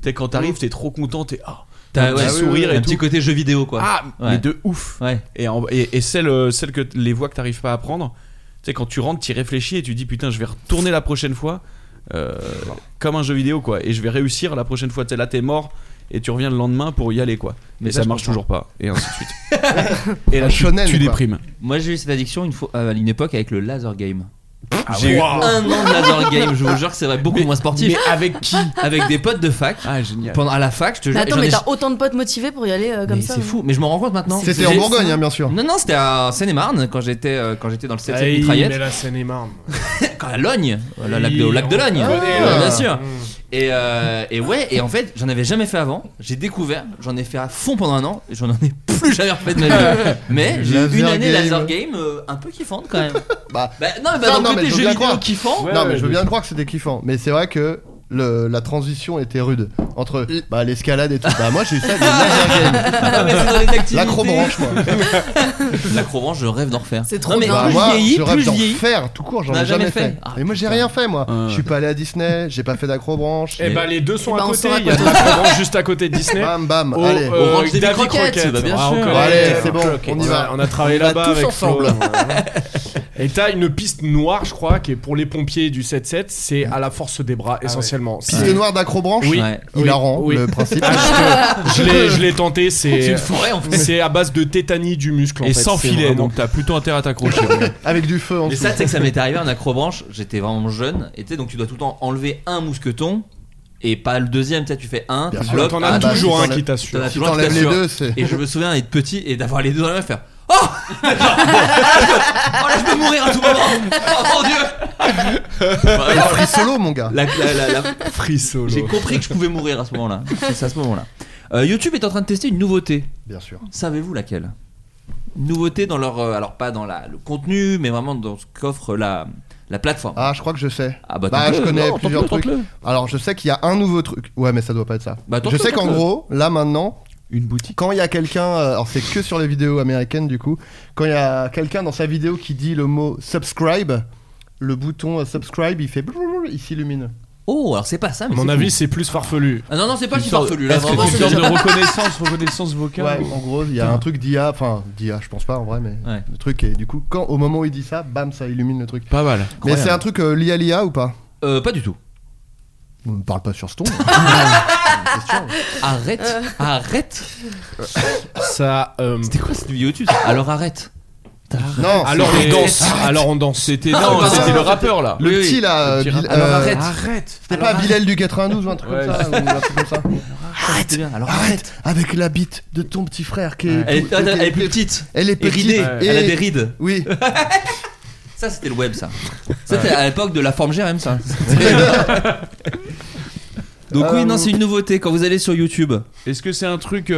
sais, quand t'arrives, t'es trop content, T'as un petit sourire et un tout. petit côté jeu vidéo quoi. Ah, mais de ouf. Ouais. Et celle que les voix que t'arrives pas à prendre, tu sais, quand tu rentres, t'y réfléchis et tu dis putain, je vais retourner la prochaine fois comme un jeu vidéo quoi, et je vais réussir la prochaine fois. Tu sais, là t'es mort et tu reviens le lendemain pour y aller quoi. Mais ça marche toujours pas et ainsi de suite. Et là tu déprimes. Moi j'ai eu cette addiction à une époque avec le laser game. J'ai eu 1 an de laser game, je vous jure que c'est vrai, beaucoup moins sportif. Mais avec qui? Avec des potes de fac. Ah génial. À la fac, je te jure. Mais attends, mais t'as autant de potes motivés pour y aller comme mais ça? C'est faux, mais je m'en rends compte maintenant. C'était en Bourgogne, bien sûr. Non, c'était à Seine-et-Marne quand j'étais dans le 7ème mitraillette. Mais la Seine-et-Marne. Quand à Logne, au lac de Logne, bien sûr. Et ouais, et en fait, j'en avais jamais fait avant. J'ai découvert, j'en ai fait à fond pendant 1 an. Et j'en ai plus jamais refait de ma vie. Mais j'ai eu une année laser game un peu kiffante quand même. Non, mais jeux vidéo kiffants. Non, mais je veux bien croire que c'était kiffant. Mais c'est vrai que la transition était rude entre l'escalade et tout. Moi j'ai eu ça, le laser game. L'acrobranche, moi. L'acrobranche, je rêve d'en refaire. C'est trop mais bien. Moi, vieillis, je rêve plus d'en vieillis. faire tout court, j'en ai jamais fait. Mais moi j'ai rien fait, moi. Je suis pas allé à Disney, j'ai pas fait d'acrobranche. Et les deux sont à on côté. sera à Il y a côté. l'acrobranche juste à côté de Disney. Bam bam, allez. Orange Davy Davy Croquette, bah, bien Ah, sûr. on connaît. Allez, c'est bon, on y Ouais, va. on a travaillé On va là-bas tous avec ensemble. Flo. Et t'as une piste noire, je crois, qui est pour les pompiers du 7-7. C'est à la force des bras, essentiellement. Piste noire d'acrobranche. Oui. Ouais. Hilarant, le principe. Je l'ai tenté. C'est une forêt en fait. C'est à base de tétanie du muscle. En Et fait. sans C'est filet, vraiment- donc t'as plutôt intérêt à t'accrocher. Avec du feu en Mais dessous. ça, tu sais que ça m'est arrivé en acrobranche. J'étais vraiment jeune. Et tu sais, donc tu dois tout le temps enlever un mousqueton et pas le deuxième. Tu sais, tu fais un, Bien tu sûr. bloques. T'en as toujours si un t'enlèves- qui t'assure. T'en as Si toujours un qui t'enlèves les t'assure. deux, c'est. Et je me souviens d'être petit et d'avoir les deux dans la main et faire Oh Oh là, je peux mourir à tout moment. Oh mon dieu. Et le free solo, mon gars. Free solo. J'ai compris que je pouvais mourir à ce moment-là. C'est à ce moment-là. YouTube est en train de tester une nouveauté. Bien sûr. Savez-vous laquelle? Une nouveauté dans leur. Alors, pas dans le contenu, mais vraiment dans ce qu'offre la plateforme. Ah, je crois que je sais. Ah bah, tente-le. je connais Non, plusieurs tente-le, trucs. tente-le. Alors, je sais qu'il y a un nouveau truc. Ouais, mais ça doit pas être ça. Bah, Je tente-le, sais qu'en tente-le. gros, là maintenant, Une boutique. quand il y a quelqu'un, alors c'est que sur les vidéos américaines du coup, quand il y a quelqu'un dans sa vidéo qui dit le mot subscribe, le bouton subscribe, il fait blablabla, il s'illumine. Oh, alors c'est pas ça, mais À mon c'est avis, cool. c'est plus farfelu. Ah non, non, c'est pas Une si sorte- farfelu là. Est-ce que vraiment, c'est c'est une sorte déjà- de reconnaissance vocale Ouais, en gros, il y a un truc d'IA, enfin d'IA, je pense pas en vrai, mais Ouais. le truc est du coup, quand au moment où il dit ça, bam, ça illumine le truc. Pas mal. Mais Incroyable. c'est un truc lié à l'IA ou pas? Pas du tout. On ne parle pas sur ce ton. Arrête. Ça. C'était quoi cette vidéo YouTube? Alors arrête. Non, Alors on c'était- danse. Alors on danse. C'était pardon. c'était le rappeur là. le Oui, petit oui. là, Le petit Bill- Alors arrête. C'était pas Bilal du 92 ou un truc Ouais, comme ça, ou un truc comme ça. Arrête. Bien. Alors Arrête avec la bite de ton petit frère qui est. Elle est plus petite. Elle est Et petite. ridée. et- Elle a des rides. Oui. Ça, c'était le web, ça. C'était à l'époque de la forme GRM, ça. Donc oui, non, c'est une nouveauté quand vous allez sur YouTube. Est-ce que c'est un truc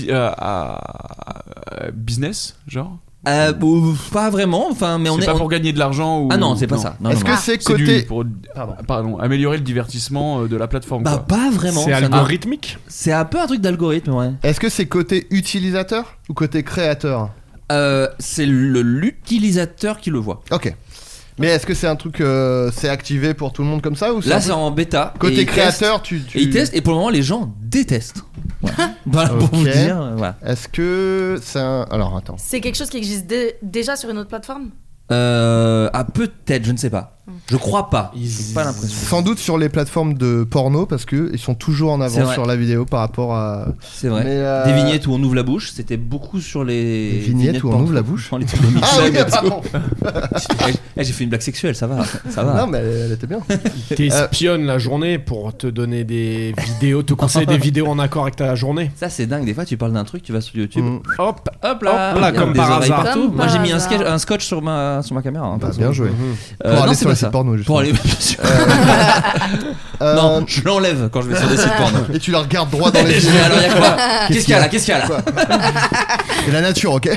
business, genre? Pas vraiment, enfin, mais on C'est est. pas pour gagner de l'argent ou... Ah non, c'est pas ça. Non, Est-ce non, que non. c'est C'est côté. pour Pardon. améliorer le divertissement de la plateforme. Bah, quoi. pas vraiment. C'est ça n'a- algorithmique. C'est un peu un truc d'algorithme, ouais. Est-ce que c'est côté utilisateur ou côté créateur? C'est l'utilisateur qui le voit. Ok. Mais est-ce que c'est un truc c'est activé pour tout le monde comme ça ou Là, un c'est peu- en bêta. et côté ils créateur, testent, et ils testent, et pour le moment, les gens détestent. Voilà, pour Ok. vous dire. Voilà. Est-ce que c'est un. Alors attends. C'est quelque chose qui existe déjà sur une autre plateforme? Peut-être, je ne sais pas. Je crois pas. J'ai pas l'impression. Sans doute sur les plateformes de porno parce que ils sont toujours en C'est avance vrai. sur la vidéo par rapport à. C'est vrai. Mais, Des vignettes où on ouvre la bouche, c'était beaucoup sur les. Des vignettes où on porno. ouvre la bouche Dans les trucs de Ah Mixem oui, et tout. pardon. J'ai fait une blague sexuelle, ça va. Ça va. Non mais elle était bien. T'espionnes la journée pour te donner des vidéos, te conseiller des vidéos en accord avec ta journée. Ça, c'est dingue. Des fois, tu parles d'un truc, tu vas sur YouTube. Mm. Hop. Hop là, Hop là, il y a comme des par oreilles hasard. partout. Comme Moi, j'ai par mis hasard. un scotch sur ma caméra. Hein, Bah, perso. bien joué. Pour non, aller c'est sur pas les ça. sites porno justement. Pour aller, bien sûr. Non, je l'enlève quand je vais sur des sites porno. Et tu la regardes droit dans les Je yeux. vais, alors, il y a quoi? Qu'est-ce qu'il y a là? Qu'est-ce qu'il y a là? C'est la nature, ok.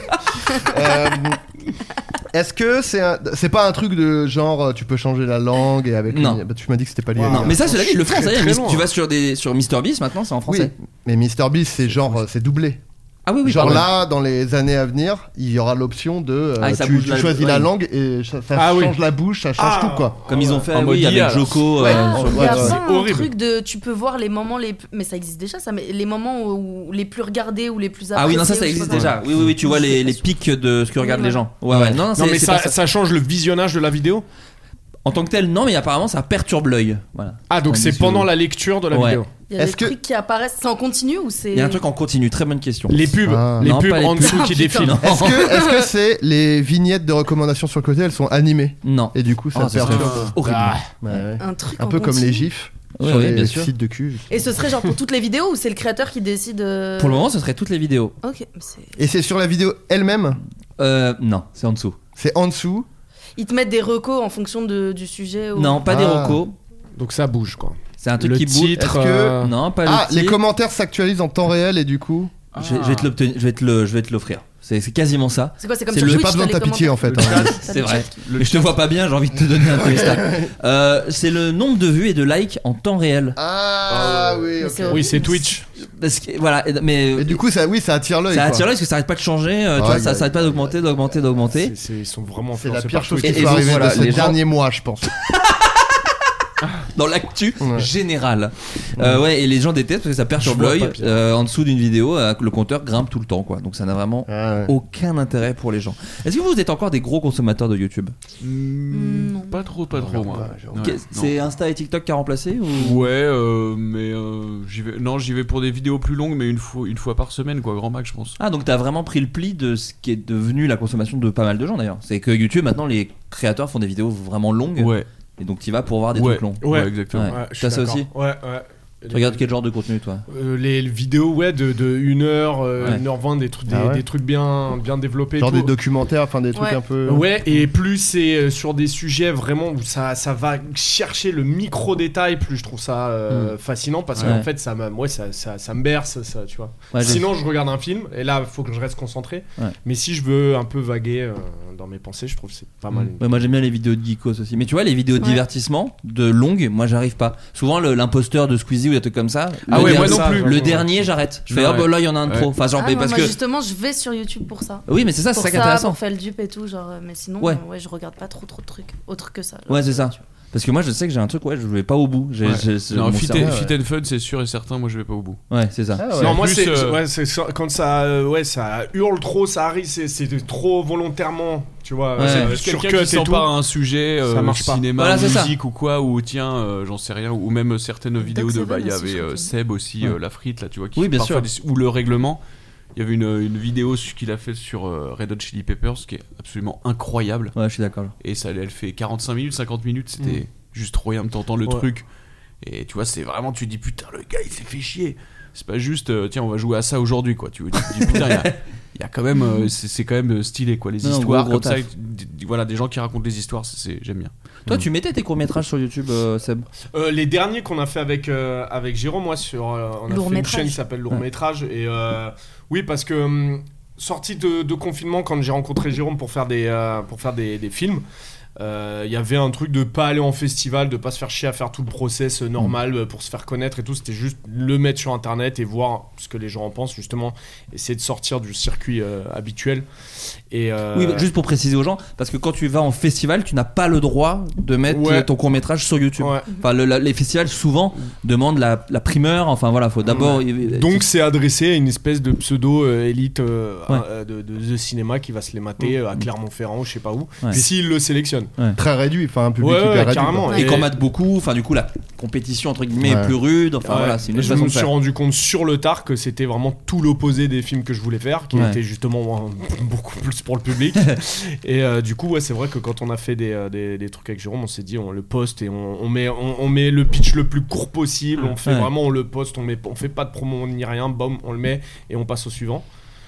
Est-ce que c'est pas un truc de genre tu peux changer la langue et avec Non. bah, tu m'as dit que c'était pas lié. Non, mais ça, c'est là qu'ils le font. Très, Ça y est, très loin. tu vas sur MrBeast maintenant, c'est en Oui, français. mais MrBeast c'est genre c'est doublé. Ah oui, Genre là, dans les années à venir, il y aura l'option de tu choisis la langue et ça change la bouche, ça change tout quoi. Comme ils ont fait mode avec IA, Joko. Il y a c'est pas un horrible. truc de tu peux voir les moments mais ça existe déjà ça, mais les moments où les plus regardés ou les plus appréciés. Ah oui, non, ça existe déjà. Oui, tu vois les pics de ce que regardent les gens. Ouais. Non, mais ça change le visionnage de la vidéo. En tant que tel, non, mais apparemment ça perturbe l'œil. Voilà. Ah, donc c'est pendant la lecture de la vidéo. Il y a des trucs qui apparaissent, c'est en continu ou c'est... Il y a un truc en continu, très bonne question. Les pubs, Non, pas en les dessous pubs. qui défilent. Est-ce que c'est les vignettes de recommandations sur le côté, elles sont animées? Non. Et du coup, ça serait perturbe. horrible. Un truc Un peu comme les gifs. Oui, sur les bien sûr. sites de cul. Et ce serait genre pour toutes les vidéos ou c'est le créateur qui décide Pour le moment, ce serait toutes les vidéos. Ok. Et c'est sur la vidéo elle-même? Non, c'est en dessous. C'est en dessous? Ils te mettent des recos en fonction du sujet ou... Non, pas des recos. Donc ça bouge quoi. C'est un truc le qui bouge. titre, Est-ce que... Non, pas le titre. Les commentaires s'actualisent en temps réel et du coup... Je vais te l'obtenir, je vais te l'offrir. C'est quasiment ça. C'est quoi, c'est comme J'ai pas besoin de ta pitié en fait. C'est vrai. Mais je te vois pas bien, j'ai envie de te donner un téléstack. C'est le nombre de vues et de likes en temps réel. Ah oui, ok. Oui, c'est Twitch. Parce que, voilà, mais et du coup, ça attire l'œil. Ça attire l'œil parce que ça arrête pas de changer. Tu vois, ça s'arrête pas d'augmenter. Ils sont vraiment. C'est la influencés pire par chose Twitch. qui peut arriver de ces derniers mois, je pense. Dans l'actu générale. Ouais, et les gens détestent parce que ça perturbe l'œil. En dessous d'une vidéo, le compteur grimpe tout le temps, quoi. Donc ça n'a vraiment aucun intérêt pour les gens. Est-ce que vous êtes encore des gros consommateurs de YouTube? Non. Pas trop, moi. C'est Insta et TikTok qui a remplacé ou... Ouais, mais j'y vais pour des vidéos plus longues, mais une fois par semaine, quoi, grand max, je pense. Ah, donc t'as vraiment pris le pli de ce qui est devenu la consommation de pas mal de gens d'ailleurs. C'est que YouTube, maintenant, les créateurs font des vidéos vraiment longues. Ouais. Et donc t'y vas pour voir des trucs longs. Ouais, exactement. Ouais. T'as ça aussi? Ouais. Tu regardes quel genre de contenu, toi? Les vidéos de 1h, 1h20, des trucs bien développés. Genre des documentaires, enfin des trucs un peu. Ouais, et plus c'est sur des sujets vraiment où ça va chercher le micro-détail, plus je trouve ça fascinant parce qu'en fait, ça me berce, ça, tu vois. Ouais, sinon, je regarde un film et là, il faut que je reste concentré. Ouais. Mais si je veux un peu vaguer dans mes pensées, je trouve que c'est pas mal. Ouais, moi, j'aime bien les vidéos de geekos aussi. Mais tu vois, les vidéos de divertissement, de longues, moi, j'arrive pas. Souvent, l'imposteur de Squeezie ou des trucs comme ça. Ah ouais, moi non plus. Le dernier, j'arrête. Je fais, là, il y en a un de trop. Enfin, genre, parce moi, que. justement, je vais sur YouTube pour ça. Oui, mais c'est ça, c'est ça qui est intéressant. Pour faire le dupe et tout, genre, mais sinon, je regarde pas trop de trucs autre que ça. Genre, ouais, c'est ça. Parce que moi, je sais que j'ai un truc, je vais pas au bout. Non, Fit and Fun, c'est sûr et certain, moi, je vais pas au bout. Ouais, c'est ça. Non, moi, c'est quand ça hurle trop, ça arrive, c'est trop volontairement. Tu vois, c'est juste quelqu'un qui s'empare à un sujet, ça marche cinéma, pas. Voilà, musique ou quoi, ou tiens, j'en sais rien, ou même certaines vidéos de. Il y avait Seb aussi, la frite, là, tu vois, qui bien sûr. Ou le règlement. Il y avait une vidéo qu'il a fait sur Red Hot Chili Peppers qui est absolument incroyable. Ouais, je suis d'accord. Et ça, elle fait 45 minutes, 50 minutes, c'était juste trop rien, t'entends le truc. Et tu vois, c'est vraiment, tu te dis putain, le gars il s'est fait chier. C'est pas juste, tiens, on va jouer à ça aujourd'hui, quoi. Tu te dis putain, il y a quand même, c'est quand même stylé, quoi. Les histoires gros comme ça, voilà, des gens qui racontent des histoires, j'aime bien. Toi, tu mettais tes courts-métrages sur YouTube, Seb? Les derniers qu'on a fait avec Jérôme, moi, on a fait une chaîne qui s'appelle Lourd-Métrage. Et oui, parce que sortie de confinement, quand j'ai rencontré Jérôme pour faire des films, il y avait un truc de pas aller en festival, de pas se faire chier à faire tout le process normal pour se faire connaître et tout. C'était juste le mettre sur internet et voir ce que les gens en pensent, justement, essayer de sortir du circuit habituel. Et oui, juste pour préciser aux gens, parce que quand tu vas en festival, tu n'as pas le droit de mettre ton court-métrage sur YouTube. Enfin, les festivals souvent demandent la primeur. Enfin voilà, faut d'abord. Donc c'est adressé à une espèce de pseudo-élite de cinéma qui va se les mater à Clermont-Ferrand ou je sais pas où. S'ils le sélectionnent. Très réduit, enfin un public hyper réduit. Carrément. Et qu'on mate beaucoup, enfin du coup la compétition entre guillemets est plus rude. Enfin voilà, c'est une autre façon de faire. Je me suis rendu compte sur le tard que c'était vraiment tout l'opposé des films que je voulais faire, qui étaient justement beaucoup plus pour le public. Et du coup, c'est vrai que quand on a fait des trucs avec Jérôme, on s'est dit on le poste et on met le pitch le plus court possible. On fait vraiment, on le poste, on fait pas de promo ni rien, bam, on le met et on passe au suivant.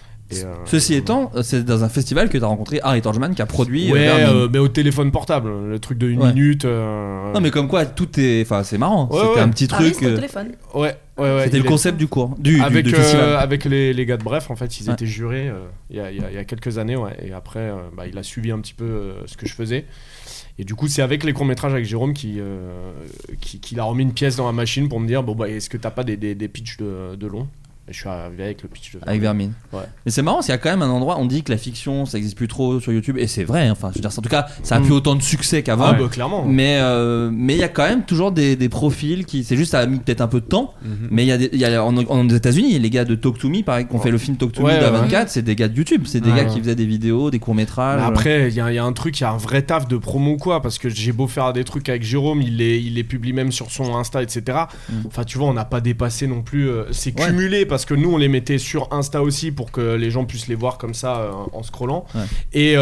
Ceci étant, c'est dans un festival que tu as rencontré Harry Torgman qui a produit. Mais au téléphone portable, le truc de 1 minute. Non, mais comme quoi, tout est. Enfin, c'est marrant. C'était un petit truc. Au téléphone. C'était le concept du cours. Du festival. Avec les gars de Bref, en fait, ils étaient jurés il y a quelques années. Et après, il a suivi un petit peu ce que je faisais. Et du coup, c'est avec les courts-métrages avec Jérôme qu'il a remis une pièce dans la machine pour me dire est-ce que t'as pas des pitchs de long? Et je suis arrivé avec le pitch de Vermine. Avec Vermine. Ouais. Mais c'est marrant, parce qu'il y a quand même un endroit, on dit que la fiction ça existe plus trop sur YouTube, et c'est vrai, enfin, je veux dire, en tout cas, ça a plus autant de succès qu'avant. Ah, bah, clairement. Mais il y a quand même toujours des profils qui, c'est juste, ça a mis peut-être un peu de temps, mais il y a en États-Unis, les gars de Talk to Me, pareil, qui ont fait le film Talk to Me d'A24, c'est des gars de YouTube, c'est des gars qui faisaient des vidéos, des courts-métrages. Mais après, il y a un truc, il y a un vrai taf de promo, quoi, parce que j'ai beau faire des trucs avec Jérôme, il les publie même sur son Insta, etc. Enfin, tu vois, on n'a pas dépassé non plus. C'est cumulé parce que nous, on les mettait sur Insta aussi pour que les gens puissent les voir comme ça en scrollant. Et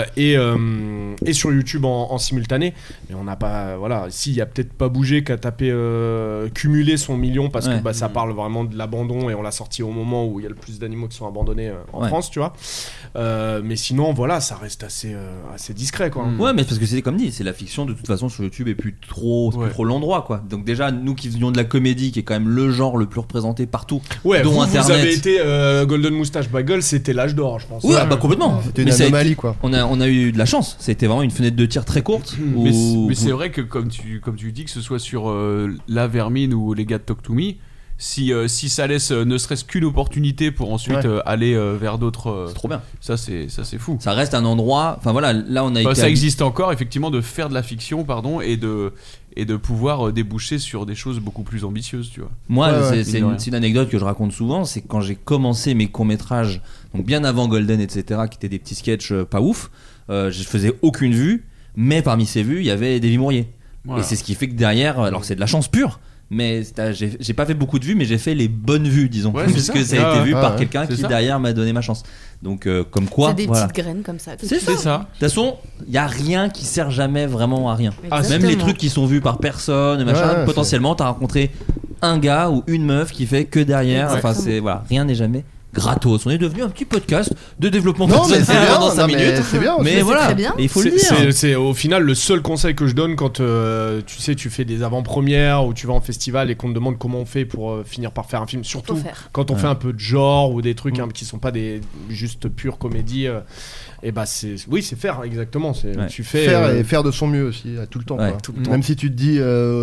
sur YouTube en simultané. Mais on n'a pas. Voilà, si, il y a peut-être pas bougé qu'à taper cumuler son million parce que ça parle vraiment de l'abandon et on l'a sorti au moment où il y a le plus d'animaux qui sont abandonnés en France, tu vois. Mais sinon, voilà, ça reste assez discret, quoi. Ouais, mais parce que c'est comme dit, c'est la fiction de toute façon sur YouTube et plus trop l'endroit, quoi. Donc déjà, nous qui faisions de la comédie, qui est quand même le genre le plus représenté partout, dont Internet. Vous avez été Golden Moustache Bagel, c'était l'âge d'or, je pense. Oui, bah complètement. C'était une anomalie, quoi. On a eu de la chance. C'était vraiment une fenêtre de tir très courte. Mais c'est vrai que comme tu dis, que ce soit sur la Vermine ou les gars de Talk to Me, si ça laisse ne serait-ce qu'une opportunité pour ensuite aller vers d'autres, c'est trop bien. Ça c'est fou. Ça reste un endroit. Enfin voilà, là on a été. Ça existe encore effectivement de faire de la fiction, pardon, et de pouvoir déboucher sur des choses beaucoup plus ambitieuses, tu vois. Moi, c'est une anecdote que je raconte souvent, c'est que quand j'ai commencé mes courts-métrages, donc bien avant Golden, etc., qui étaient des petits sketchs pas ouf, je faisais aucune vue, mais parmi ces vues, il y avait Davy Mourier. Voilà. Et c'est ce qui fait que derrière, alors c'est de la chance pure, mais j'ai pas fait beaucoup de vues, mais j'ai fait les bonnes vues, disons, puisque ça a été vu par quelqu'un qui derrière m'a donné ma chance. Donc comme quoi, c'est des petites graines comme ça. C'est ça. De toute façon, il y a rien qui sert jamais vraiment à rien. Même les trucs qui sont vus par personne, machin, potentiellement t'as rencontré un gars ou une meuf qui fait que derrière. Enfin c'est voilà, rien n'est jamais gratos. On est devenu un petit podcast de développement personnel pendant 5 minutes. C'est bien, mais voilà, il faut le dire. C'est au final le seul conseil que je donne quand tu fais des avant-premières ou tu vas en festival et qu'on te demande comment on fait pour finir par faire un film, surtout quand on fait un peu de genre ou des trucs qui sont pas des juste pure comédie. Et bah c'est faire exactement. Tu fais faire et faire de son mieux aussi tout le temps. Quoi. Tout le temps. Même si tu te dis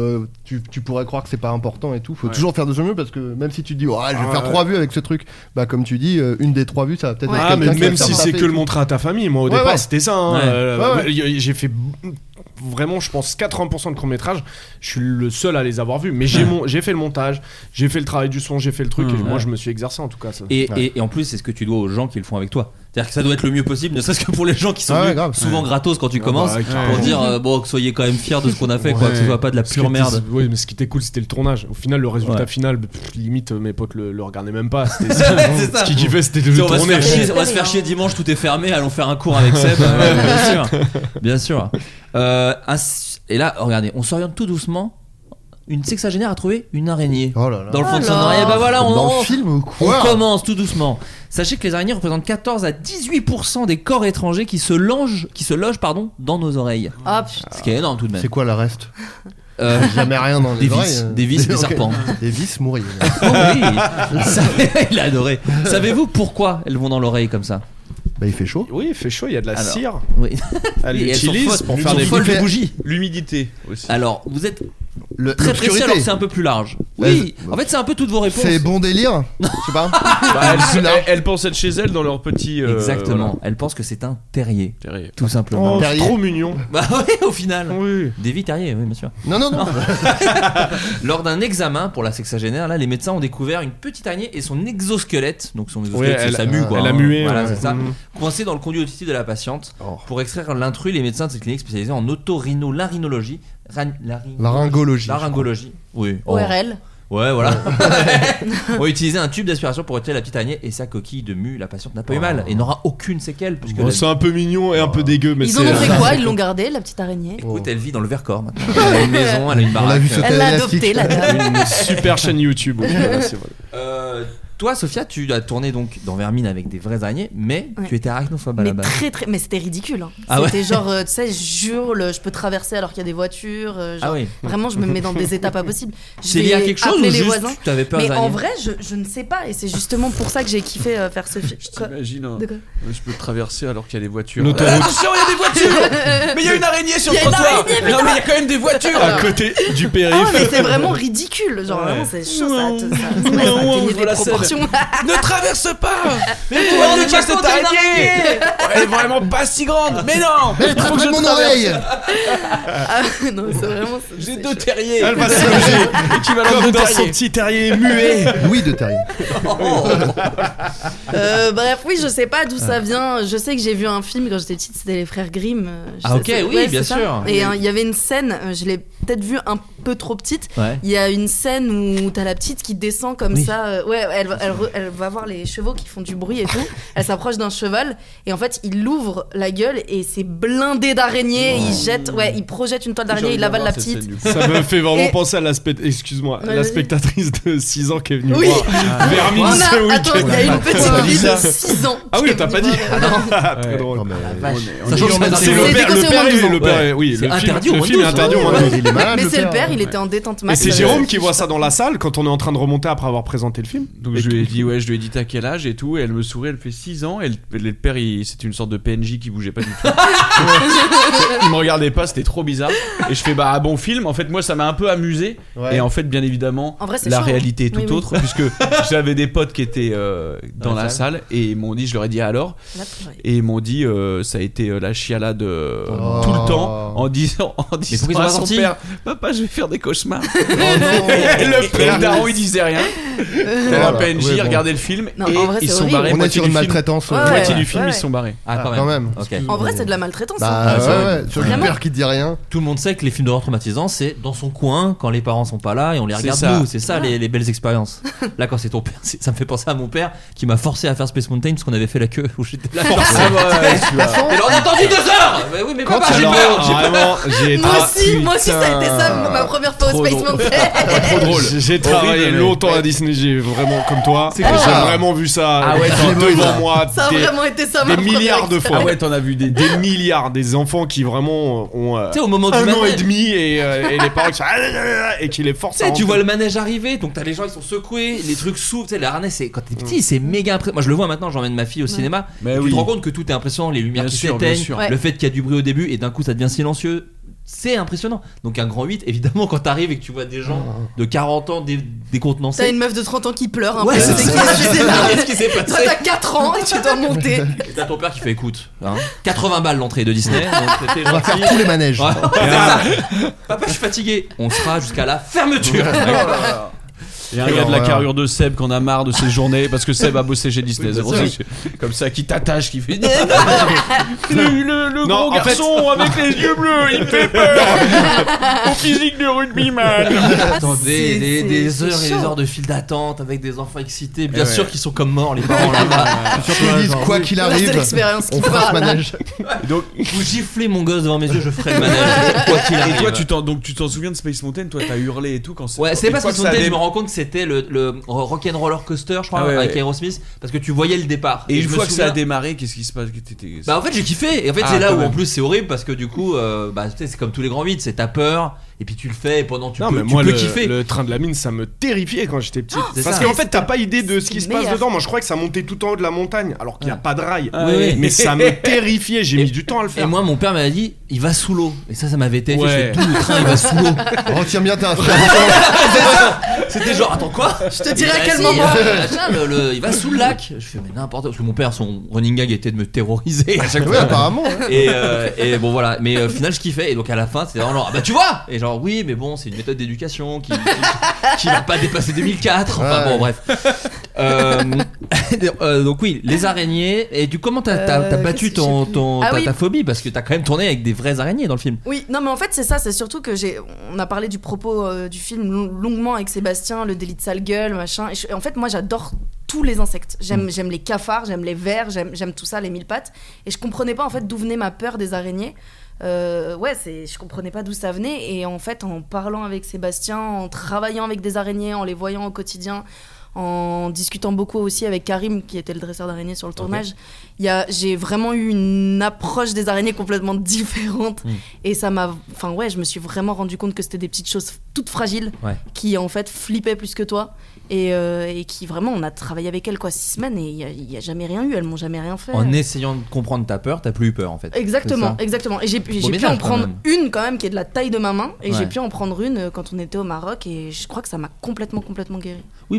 tu pourrais croire que c'est pas important et tout, faut toujours faire de son mieux parce que même si tu te dis je vais faire 3 vues avec ce truc, bah comme tu dis une des 3 vues ça va peut-être être quelqu'un qui va même si c'est que le montrer à ta famille. Moi au départ c'était ça. J'ai fait vraiment je pense 80% de courts-métrages, je suis le seul à les avoir vus, mais j'ai fait le montage, j'ai fait le travail du son, j'ai fait le truc et moi je me suis exercé en tout cas ça. Et en plus c'est ce que tu dois aux gens qui le font avec toi. C'est-à-dire que ça doit être le mieux possible, ne serait-ce que pour les gens qui sont souvent gratos quand tu commences, pour dire soyez quand même fiers de ce qu'on a fait, quoi, que ce soit pas de la pure merde. Oui, mais ce qui était cool, c'était le tournage. Au final, le résultat final, limite mes potes le regardaient même pas. C'est ça. Ce qui kiffait, c'était de le tourner. On va se faire chier dimanche, tout est fermé, allons faire un cours avec Seb. Bien sûr. Et là, regardez, on s'oriente tout doucement. Une sexagénaire a trouvé une araignée dans le fond de son oreille. Bah voilà, dans le film ou quoi ? On commence tout doucement. Sachez que les araignées représentent 14 à 18% des corps étrangers qui se logent dans nos oreilles. Oh, putain. Ce qui est énorme tout de même. C'est quoi le reste Jamais rien dans les oreilles. Des vis, des serpents. Des vis mourir. Oh oui, il a adoré. Savez-vous pourquoi elles vont dans l'oreille comme ça ? Bah il fait chaud. Oui, il fait chaud, il y a de la cire. Oui. Elle l'utilise pour faire des bougies. L'humidité aussi. Alors, vous êtes très précis alors que c'est un peu plus large. Oui, en fait c'est un peu toutes vos réponses. C'est bon délire. Je sais pas. Elle pense être chez elle dans leur petit. Exactement. Voilà. Elle pense que c'est un terrier. Tout simplement. Oh, c'est trop mignon. Bah oui, au final. Oui. Des terriers, oui, bien sûr. Non. Lors d'un examen pour la sexagénaire, là, les médecins ont découvert une petite araignée et son exosquelette. Donc son exosquelette, c'est sa mue, quoi. Elle a mué. Voilà, c'est ça. Coincé dans le conduit auditif de la patiente. Pour extraire l'intrus, les médecins de cette clinique spécialisée en otorhinolaryngologie. Laryngologie. Oui. ORL. Ouais, voilà. On va utiliser un tube d'aspiration pour retirer la petite araignée et sa coquille de mue. La patiente n'a pas eu mal et n'aura aucune séquelle. C'est un peu mignon et un peu dégueu. Mais ils en ont fait quoi ? Ils l'ont gardée, la petite araignée ? Écoute, elle vit dans le Vercors maintenant. Elle a une maison, elle a une baraque. Elle l'a adoptée, la dame. Une super chaîne YouTube. Toi, Sophia, tu as tourné donc dans Vermine avec des vraies araignées, mais tu étais arachnophobe à la base. Mais c'était ridicule. Hein. Ah c'était genre, tu sais, je hurle, je peux traverser alors qu'il y a des voitures. Vraiment, je me mets dans des états pas possibles. C'est lié à quelque chose ou les juste voisins. Tu avais peur des araignées ? En vrai, je ne sais pas, et c'est justement pour ça que j'ai kiffé faire ce film. Je t'imagine, je peux traverser alors qu'il y a des voitures. Attention, il y a des voitures. Mais il y a une araignée sur le trottoir. Non, mais il y a quand même des voitures à côté du périph'. Ah, mais c'est vraiment ridicule. Genre, vraiment, c'est chaud, ça atteignait des proportions. attention. Ne traverse pas. Mais toi, ne casse cette araignée. Elle est vraiment pas si grande. Mais non. Elle est très près de mon oreille. Non, c'est vraiment. J'ai 2 terriers. Elle va se loger Équivalent comme de dans son terrier. petit terrier muet. Louis de Terrier. Bref, oui, je sais pas d'où ça vient. Je sais que j'ai vu un film quand j'étais petite, c'était les frères Grimm. Ah, ok, oui, bien c'est ça. sûr. Et il y avait une scène, je l'ai peut-être vue un peu trop petite. Ouais. Il y a une scène où t'as la petite qui descend comme Oui. ça. Ouais, elle va voir les chevaux qui font du bruit et tout. Elle s'approche d'un cheval et en fait, il ouvre la gueule et c'est blindé d'araignées. Il projette une toile d'araignée, il avale la petite. Ça me fait vraiment Et- penser à la Ouais, spectatrice de 6 ans qui est venue Oui. voir Vermine On ce a, attends, il y a une week-end. petite fille de 6 ans. Ah oui, qui est t'as pas venue dit. voir. Très drôle. Non, mais- Sachant que C'est le C'est père, déconseillé au moins de 12 ans. le père, oui, C'est le film, interdit au le moins de film est 12 ans. interdit au moins de 12 ans. Il est malade. Mais c'est le père, il était en détente Et max. c'est Jérôme qui voit ça dans la salle quand on est en train de remonter après avoir présenté le film. Donc je lui ai dit t'as quel âge et tout, et elle me sourit, elle fait 6 ans, et le père c'était une sorte de PNJ qui bougeait pas du tout. Il me regardait pas, c'était trop bizarre. Et je fais bah bon film, en fait moi ça m'a un peu amusé, Ouais. et en fait bien évidemment En vrai, c'est la chaud. réalité est tout Oui, oui. autre, puisque j'avais des potes qui étaient dans la salle, et ils m'ont dit, je leur ai dit alors, Là, purée. et ils m'ont dit ça a été la chialade tout le temps, en disant pourquoi ils sont à pas son sortis père, papa je vais faire des cauchemars. Et le Et le daron il disait rien. La PNJ ouais, bon. regardait le film Non, et en vrai, ils c'est sont horrible. barrés. On est moitié sur du une film. maltraitance. Ouais, Moitié ouais. du film Ouais. ils sont barrés. Ah, Quand même. Ok. En vrai, c'est de la maltraitance. hein. Bah c'est ouais. Sur le Vraiment. père qui te dit rien. Tout le monde sait que les films d'horreur traumatisants, c'est dans son coin quand les parents sont pas là et on les C'est regarde ça. nous. C'est ça les belles expériences. Là, quand c'est ton père, ça me fait penser à mon père qui m'a forcé à faire Space Mountain parce qu'on avait fait la queue où j'étais là. Et là, on a attendu 2 heures. Mais oui, mais Quand papa, j'ai Alors, peur. J'ai peur. vraiment, j'ai Moi aussi, ça a été ça, ma première fois au Trop Space drôle. Mountain. Trop drôle. J'ai travaillé Horrible, mais- longtemps à Disney, j'ai vraiment comme toi. C'est J'ai quoi ça vraiment vu ça Ah ouais, devant moi. Ça a vraiment été ça, ma des première milliards de fois. Ah ouais, t'en as vu des Des milliards, des enfants qui vraiment ont Tu sais, au moment du 1 an manège. et demi et les parents qui sont et qui les forcent Tu à sais, tu rentrer. vois le manège arriver, donc t'as les gens ils sont secoués, les trucs s'ouvrent, tu sais, le harnais c'est quand t'es petit, c'est méga impressionnant. Moi je le vois maintenant, j'emmène ma fille au cinéma, Mais tu oui. te rends compte que tout est impressionnant, les lumières Bien qui sûr, bien s'éteignent, sûr. Ouais. le fait qu'il y a du bruit au début et d'un coup ça devient silencieux. C'est impressionnant. Donc un grand 8, évidemment, quand t'arrives et que tu vois des gens de 40 ans décontenancés. T'as une meuf de 30 ans qui pleure un Ouais, peu. c'est ça. Qu'est-ce qui s'est Toi, passé t'as 4 ans et tu dois monter. Et t'as ton père qui fait écoute, hein, 80 balles l'entrée de Disney, donc c'était On va gentil. faire tous les manèges. Ouais, c'est ça. Papa, je suis fatigué. On sera jusqu'à la fermeture. Et un gars de la carrure de Seb qu'on a marre de ses journées parce que Seb a bossé chez Disney. C'est pour ça que- comme ça, qui t'attache, qui fait. Le Non, gros en fait- garçon avec les yeux bleus, il fait peur au physique de rugbyman. Attendez, des c'est heures et des chaud. heures de file d'attente avec des enfants excités. Bien Ouais. sûr qu'ils sont comme morts, les parents là-bas. Surtout ils disent quoi qu'il Là, arrive, c'est l'expérience qui on fera ce parle. manège. Donc, Vous giflez mon gosse devant mes yeux, je ferai le manège. Quoi qu'il et arrive. toi, tu t'en souviens de Space Mountain? Toi, t'as hurlé et tout quand c'est. Ouais, c'est une pas fois parce que que ça a je me rends compte que c'était le Rock'n'Roller Coaster, je crois, Ah ouais, avec ouais. Aerosmith, parce que tu voyais le départ. Et une je me fois que ça a souviens- démarré, qu'est-ce qui se passe? T'étais- Bah en fait j'ai kiffé et en fait Ah, c'est là quand où en même. plus c'est horrible parce que du coup bah tu sais c'est comme tous les grands vides, c'est ta peur et puis tu le fais et pendant tu Non, peux, mais tu moi, peux le, kiffer. le train de la mine, ça me terrifiait quand j'étais petit. c'est Parce ça. qu'en fait, t'as pas idée de ce qui C'est se passe meilleur. dedans. Moi, je crois que ça montait tout en haut de la montagne, alors qu'il n'y a pas de rail. Ah oui. Mais ça me terrifiait, j'ai Et- mis du temps à le Et faire. moi mon père m'avait dit il va sous l'eau et ça m'avait terrifié. Ouais. Je fais, d'où le train il va sous l'eau. Retiens bien ta C'était genre attends quoi. Je te dirai à quel Si, moment. machin, il va sous le lac. Je fais mais n'importe quoi parce que mon père son running gag était de me terroriser à chaque Oui, fois. apparemment. hein. Et bon voilà, mais au final je kiffais et donc à la fin c'était vraiment genre ah bah tu vois et genre oui mais bon c'est une méthode d'éducation qui va pas dépasser 2004 enfin Ouais. bon bref donc oui les araignées et du comment t'as battu qu'est-ce que j'ai ton Ah oui. ta phobie parce que t'as quand même tourné avec des vraies araignées dans le film. Oui, non mais en fait c'est ça, c'est surtout que on a parlé du propos du film longuement avec Sébastien, le délit de sale gueule, machin. Et en fait moi j'adore tous les insectes. J'aime les cafards, j'aime les vers, j'aime tout ça, les mille pattes. Et je comprenais pas en fait d'où venait ma peur des araignées. Je comprenais pas d'où ça venait. Et en fait en parlant avec Sébastien, en travaillant avec des araignées, en les voyant au quotidien, en discutant beaucoup aussi avec Karim qui était le dresseur d'araignées sur le tournage, j'ai vraiment eu une approche des araignées complètement différente et ça m'a, enfin ouais, je me suis vraiment rendu compte que c'était des petites choses toutes fragiles qui en fait flippaient plus que toi et qui vraiment on a travaillé avec elles 6 semaines et il y a jamais rien eu, elles m'ont jamais rien fait. En essayant de comprendre ta peur, t'as plus eu peur en fait. Exactement, C'est ça. exactement. Et j'ai pu ménage, en quand prendre même. une quand même qui est de la taille de ma main et Ouais. j'ai pu en prendre une quand on était au Maroc et je crois que ça m'a complètement guéri. Oui parce qu'il faut dire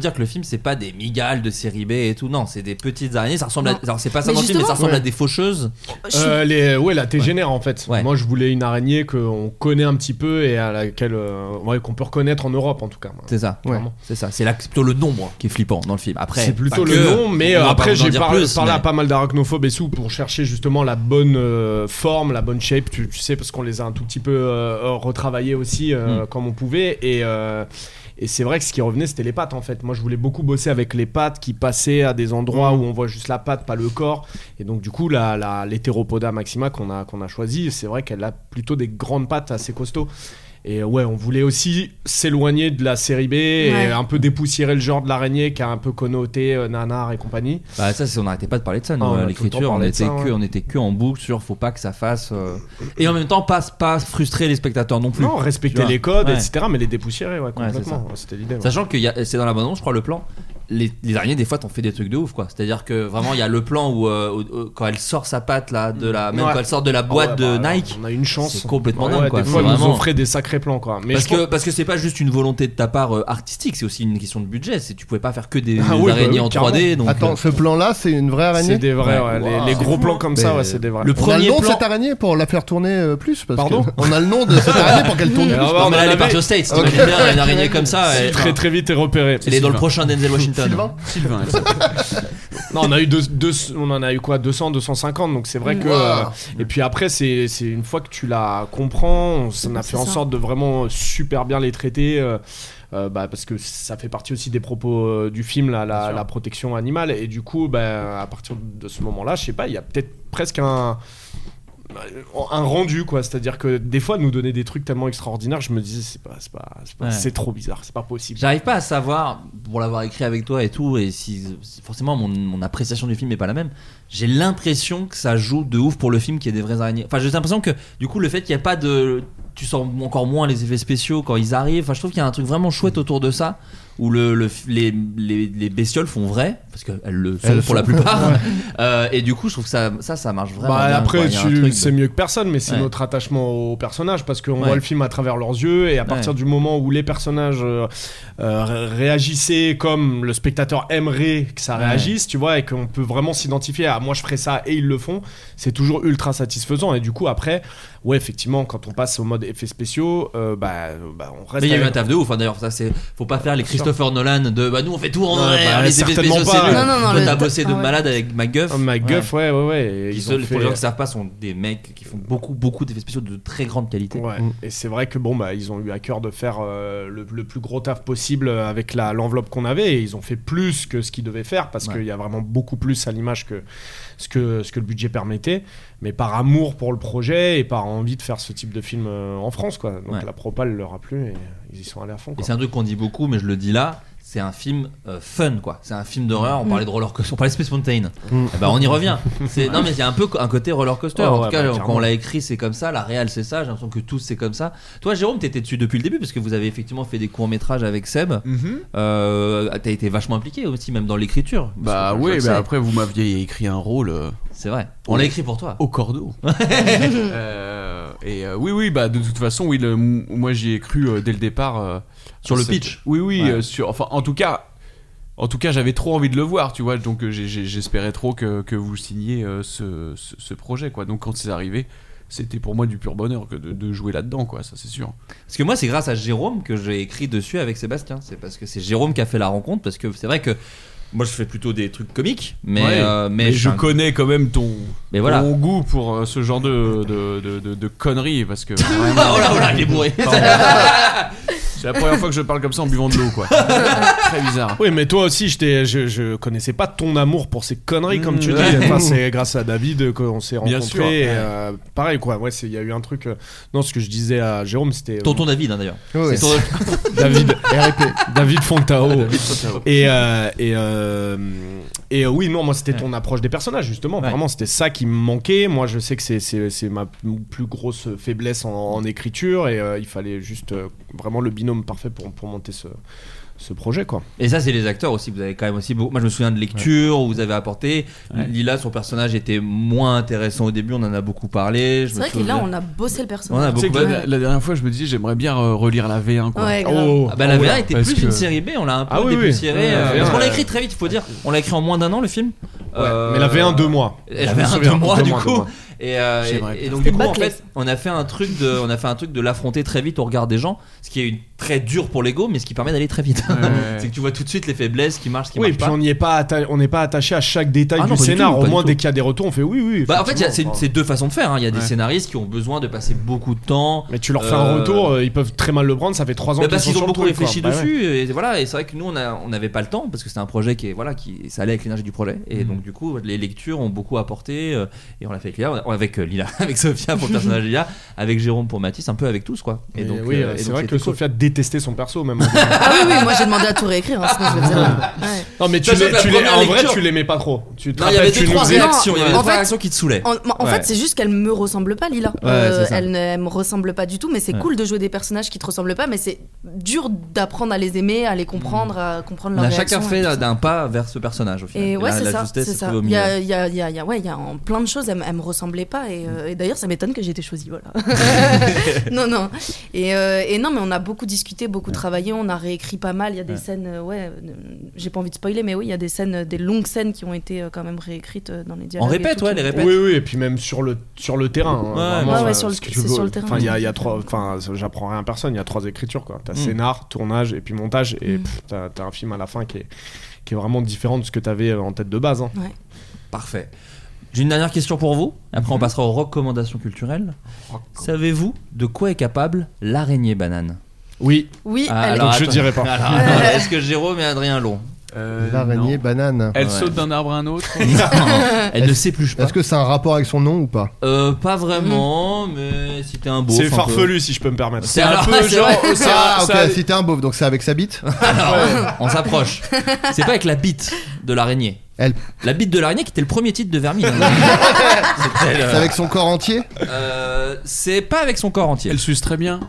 dire que le film c'est pas des migales de série B et tout, non, c'est des petites araignées, ça ressemble à... Alors c'est pas ça Mais dans le film, mais ça ressemble justement, à des faucheuses. La tégénaire en fait. Ouais. Moi je voulais une araignée qu'on connaît un petit peu et à laquelle qu'on peut reconnaître en Europe en tout cas. C'est ça, Clairement. c'est ça. C'est plutôt le nombre qui est flippant dans le film. Après, c'est plutôt pas le que, nom, mais on va après pas vous en j'ai dire parlé plus, à mais- pas mal d'arachnophobes et tout pour chercher justement la bonne forme, la bonne shape, tu sais, parce qu'on les a un tout petit peu retravaillés aussi comme on pouvait et c'est vrai que ce qui revenait c'était les pattes en fait. Moi je voulais beaucoup bosser avec les pattes qui passaient à des endroits où on voit juste la patte, pas le corps. Et donc du coup l'Heteropoda maxima qu'on a choisi, c'est vrai qu'elle a plutôt des grandes pattes assez costauds. Et ouais, on voulait aussi s'éloigner de la série B et un peu dépoussiérer le genre de l'araignée qui a un peu connoté nanar et compagnie. Bah ça, on n'arrêtait pas de parler de ça, nous, on a à tout le l'écriture, temps on parlé de était ça, on était que en boucle sur faut pas que ça fasse et en même temps pas frustrer les spectateurs non plus. Non, respecter Tu vois. les codes, Ouais. etc. Mais les dépoussiérer, complètement. c'est ça. C'était l'idée. Ouais. Sachant que c'est dans l'abandon, je crois, le plan. Les araignées, des fois, t'en fais des trucs de ouf, quoi. C'est-à-dire que vraiment, il y a le plan où quand elle sort sa patte là, même quand elle sort de la boîte de Nike, on a une chance. c'est complètement dingue, quoi. Des fois, C'est ils nous vraiment- offraient des sacrés plans, quoi. Mais parce que c'est pas juste une volonté de ta part artistique, c'est aussi une question de budget. Tu pouvais pas faire que des Ah oui, araignées bah oui, en carrément. 3D. Donc, Attends, ce plan-là, c'est une vraie araignée. c'est des vrais, Ouais. ouais. Wow. Les gros plans comme ça, Mais ouais, c'est des vrais. le On a le premier nom de plan. cette araignée pour la faire tourner plus parce Pardon que on a le nom de cette araignée pour qu'elle tourne plus. Alors, Non, on mais là, en elle est avait- partie aux States. T'imagines bien une araignée comme ça. Si, très très vite est repéré. Elle est dans le Sylvain. prochain Denzel Washington. Sylvain. Sylvain, Non, on a eu on en a eu quoi, 200, 250. Donc c'est vrai que. Wow. Et puis après, c'est une fois que tu la comprends, on a fait en sorte de vraiment super bien les traiter. Parce que ça fait partie aussi des propos du film, la protection animale. Et du coup, à partir de ce moment-là, je sais pas, il y a peut-être presque un rendu, quoi. C'est-à-dire que des fois, nous donner des trucs tellement extraordinaires, je me disais, Ouais. c'est trop bizarre, c'est pas possible. J'arrive pas à savoir, pour l'avoir écrit avec toi et tout, et si forcément mon appréciation du film n'est pas la même, j'ai l'impression que ça joue de ouf pour le film qu'il y ait des vraies araignées. Enfin, j'ai l'impression que du coup, le fait qu'il n'y a pas de. Tu sens encore moins les effets spéciaux quand ils arrivent. Enfin, je trouve qu'il y a un truc vraiment chouette autour de ça, où les bestioles font vrai, parce qu'elles le sont pour la plupart. Et du coup, je trouve que ça marche vraiment bien. Après, Quoi. Il y a un truc c'est de- mieux que personne, mais c'est Ouais. notre attachement aux personnages parce qu'on Ouais. voit le film à travers leurs yeux et à partir du moment où les personnages réagissaient comme le spectateur aimerait que ça réagisse, tu vois, et qu'on peut vraiment s'identifier à moi je ferais ça et ils le font, c'est toujours ultra satisfaisant. Et du coup, après, ouais, effectivement, quand on passe au mode effets spéciaux, on reste. Mais il y a eu avec- un taf de ouf, hein, d'ailleurs. Ça, faut pas faire les Christopher Nolan de nous on fait tout en Non, vrai, bah, les effets certainement spéciaux pas. c'est nul. Non, Toi, le- t'as bossé de ah ouais. malade avec MacGuff. MacGuff, ouais. Et Qui ils pour ont les fait- gens qui savent pas, sont des mecs qui font beaucoup d'effets spéciaux de très grande qualité. Ouais. Et c'est vrai que ils ont eu à cœur de faire le plus gros taf possible avec l'enveloppe qu'on avait, et ils ont fait plus que ce qu'ils devaient faire parce qu'il y a vraiment beaucoup plus à l'image que ce que le budget permettait, mais par amour pour le projet et par envie de faire ce type de film en France, quoi. Donc Ouais. la propale leur a plu et ils y sont allés à fond, Et quoi. c'est un truc qu'on dit beaucoup, mais je le dis là. C'est un film fun, quoi. C'est un film d'horreur. On parlait de roller coaster, on parlait de Space Mountain. On y revient. Non, mais il y a un peu un côté roller coaster. Ouais, en ouais, tout cas, bah, quand clairement. on l'a écrit, c'est comme ça. La réal, c'est ça. J'ai l'impression que tous, c'est comme ça. Toi, Jérôme, t'étais dessus depuis le début parce que vous avez effectivement fait des courts métrages avec Seb. T'as été vachement impliqué aussi, même dans l'écriture. Bah Parce que je oui, le sais. après vous m'aviez écrit un rôle C'est vrai. On l'a écrit pour toi. au cordeau. Oui, bah de toute façon, oui, moi j'y ai cru dès le départ. Sur le cette- pitch. Oui, Ouais. en tout cas, j'avais trop envie de le voir, tu vois, donc j'espérais trop que vous signiez ce projet, quoi. Donc quand c'est arrivé, c'était pour moi du pur bonheur que de jouer là-dedans, quoi, ça c'est sûr. Parce que moi, c'est grâce à Jérôme que j'ai écrit dessus avec Sébastien. C'est parce que c'est Jérôme qui a fait la rencontre. Parce que c'est vrai que moi, je fais plutôt des trucs comiques, mais Ouais, mais je connais quand même ton goût pour ce genre de conneries, parce que vraiment, oh là, il est bourré. c'est la première fois que je parle comme ça en buvant de l'eau, quoi. Très bizarre. Oui, mais toi aussi, je connaissais pas ton amour pour ces conneries, comme tu dis. Ouais. Enfin, c'est grâce à David qu'on s'est Bien rencontrés. sûr. Et, pareil, quoi. Ouais, il y a eu un truc. Non, ce que je disais à Jérôme, c'était. Tonton David, hein, d'ailleurs. Ouais. C'est ton- David. David Fontao. Fontao. Et oui, non, moi, c'était ton approche des personnages, justement. Ouais. Vraiment, c'était ça qui me manquait. Moi, je sais que c'est ma plus grosse faiblesse en écriture. Et il fallait juste vraiment le binôme binôme parfait pour monter ce projet, quoi. Et ça, c'est les acteurs aussi. Vous avez quand même aussi beaucoup. Moi, je me souviens de lectures où vous avez apporté. Lila, son personnage était moins intéressant au début. On en a beaucoup parlé. C'est vrai que là, on a bossé le personnage. La dernière fois, je me disais, j'aimerais bien relire la V1, quoi. Ouais, la V1 était plus une série B. On l'a un peu dépoussiéré. Parce qu'on l'a écrit très vite, il faut dire. On l'a écrit en moins d'un an, le film. Mais la V1 2 mois. La V1 2 mois, du coup. Et donc du coup en fait on a fait un truc de l'affronter très vite au regard des gens, ce qui est très dur pour l'ego mais ce qui permet d'aller très vite. C'est que tu vois tout de suite les faiblesses qui marchent, qui marchent pas. Oui, puis on n'est pas attaché à chaque détail du scénar. Au moins dès qu'il y a des retours on fait oui. En fait c'est deux façons de faire. Il y a des scénaristes qui ont besoin de passer beaucoup de temps. Mais tu leur fais un retour, ils peuvent très mal le prendre. Ça fait 3 ans qu'ils parce qu'ils ont beaucoup réfléchi dessus. Ouais. Et voilà. Et c'est vrai que nous on n'avait pas le temps parce que c'était un projet qui ça allait avec l'énergie du projet. Et donc du coup les lectures ont beaucoup apporté. Et on l'a fait avec Lila. Avec Sophia pour le personnage Lila, avec Jérôme pour Mathis, un peu avec tous quoi. Et donc c'est vrai que Sophia détestait son perso même. Oui, moi j'ai demandé à tout réécrire, sinon je le faisais pas. Non mais en vrai tu l'aimais pas trop. Il y avait 2-3 réactions, qui te saoulaient. En fait c'est juste qu'elle me ressemble pas, Lila. Elle me ressemble pas du tout, mais c'est cool de jouer des personnages qui te ressemblent pas, mais c'est dur d'apprendre à les aimer, à les comprendre, à comprendre leur réaction. Chacun fait d'un pas vers ce personnage au final. Et ouais c'est ça. Il y a plein de choses, elle me ressemblait pas et d'ailleurs ça m'étonne que j'ai été choisie, voilà. non et non mais on a beaucoup discuté, beaucoup travaillé, on a réécrit pas mal. Il y a des scènes j'ai pas envie de spoiler mais oui il y a des scènes, des longues scènes qui ont été quand même réécrites dans les dialogues. On répète les répètes. Oui et puis même sur le terrain. Sur le terrain. Enfin il y a 3, enfin j'apprends rien à personne, il y a 3 écritures quoi. T'as scénar, tournage et puis montage et t'as un film à la fin qui est vraiment différent de ce que t'avais en tête de base. Parfait. J'ai une dernière question pour vous, après on passera aux recommandations culturelles. Savez-vous de quoi est capable l'araignée banane ? Oui. Donc je dirais pas. Alors, est-ce que Jérôme et Adrien l'ont ? L'araignée banane. Elle saute d'un arbre à un autre. Elle ne s'épluche pas. Est-ce que c'est un rapport avec son nom ou pas ? Pas vraiment, mais si t'es un beauf. C'est farfelu si je peux me permettre. C'est un peu genre. Si t'es un beauf, donc c'est avec sa bite ? On s'approche. C'est pas avec la bite de l'araignée. La bite de l'araignée qui était le premier titre de Vermine. C'est avec son corps entier ? C'est pas avec son corps entier. Elle suce très bien.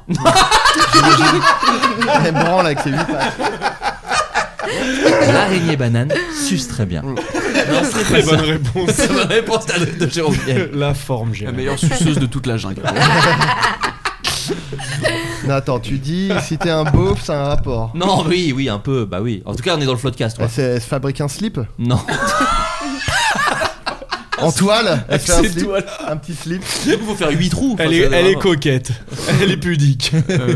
Elle branle avec ses 8 pattes. L'araignée banane suce très bien. Non, c'est très bonne réponse. C'est bonne réponse de Jérôme. La forme, la meilleure suceuse de toute la jungle. Non, attends, tu dis si t'es un beauf, c'est un rapport. Non, oui, un peu, bah oui. En tout cas, on est dans le floodcast. Elle se fabrique un slip ? Non. En toile ? Elle fait un petit slip. Il faut faire 8 trous. Elle est coquette. Elle est pudique.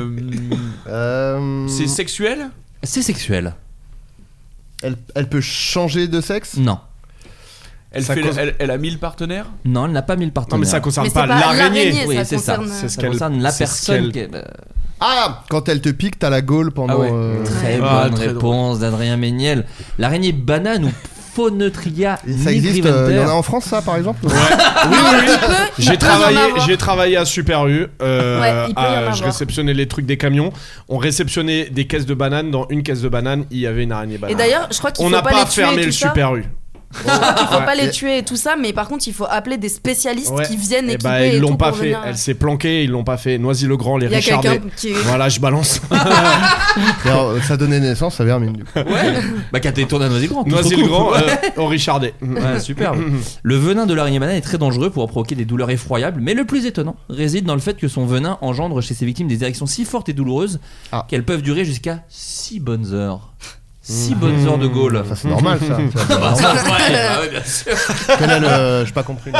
C'est sexuel ? C'est sexuel. Elle peut changer de sexe ? Non. Elle a 1000 partenaires ? Non, elle n'a pas 1000 partenaires. Non, mais ça concerne pas l'araignée. Oui, c'est ça. C'est ça concerne la personne. Quand elle te pique, t'as la gaule pendant. Très bonne réponse d'Adrien Méniel. L'araignée banane ou Phoneutria ça existe, il y en a en France ça par exemple ? Oui. J'ai travaillé à Super U. Je réceptionnais les trucs des camions. On réceptionnait des caisses de bananes. Dans une caisse de bananes, il y avait une araignée banane. Et d'ailleurs, je crois qu'il faut pas les tuer. On n'a pas fermé le Super U. Je crois qu'il faut pas les tuer et tout ça, mais par contre il faut appeler des spécialistes qui viennent équiper. Ils l'ont tout pas fait. Elle s'est planquée, ils l'ont pas fait. Noisy-le-Grand, les Richardais. Voilà, je balance. Alors, ça donnait naissance à Vermine du coup. Ouais. Bah quand t'es tourné à Noisy-le-Grand. Noisy-le-Grand au Richardais. Ouais, superbe. Le venin de l'araignée banane est très dangereux pour provoquer des douleurs effroyables, mais le plus étonnant réside dans le fait que son venin engendre chez ses victimes des érections si fortes et douloureuses qu'elles peuvent durer jusqu'à 6 bonnes heures. 6 bonnes heures de Gaule. Ça c'est normal ça. Ouais, bien sûr. J'ai pas compris.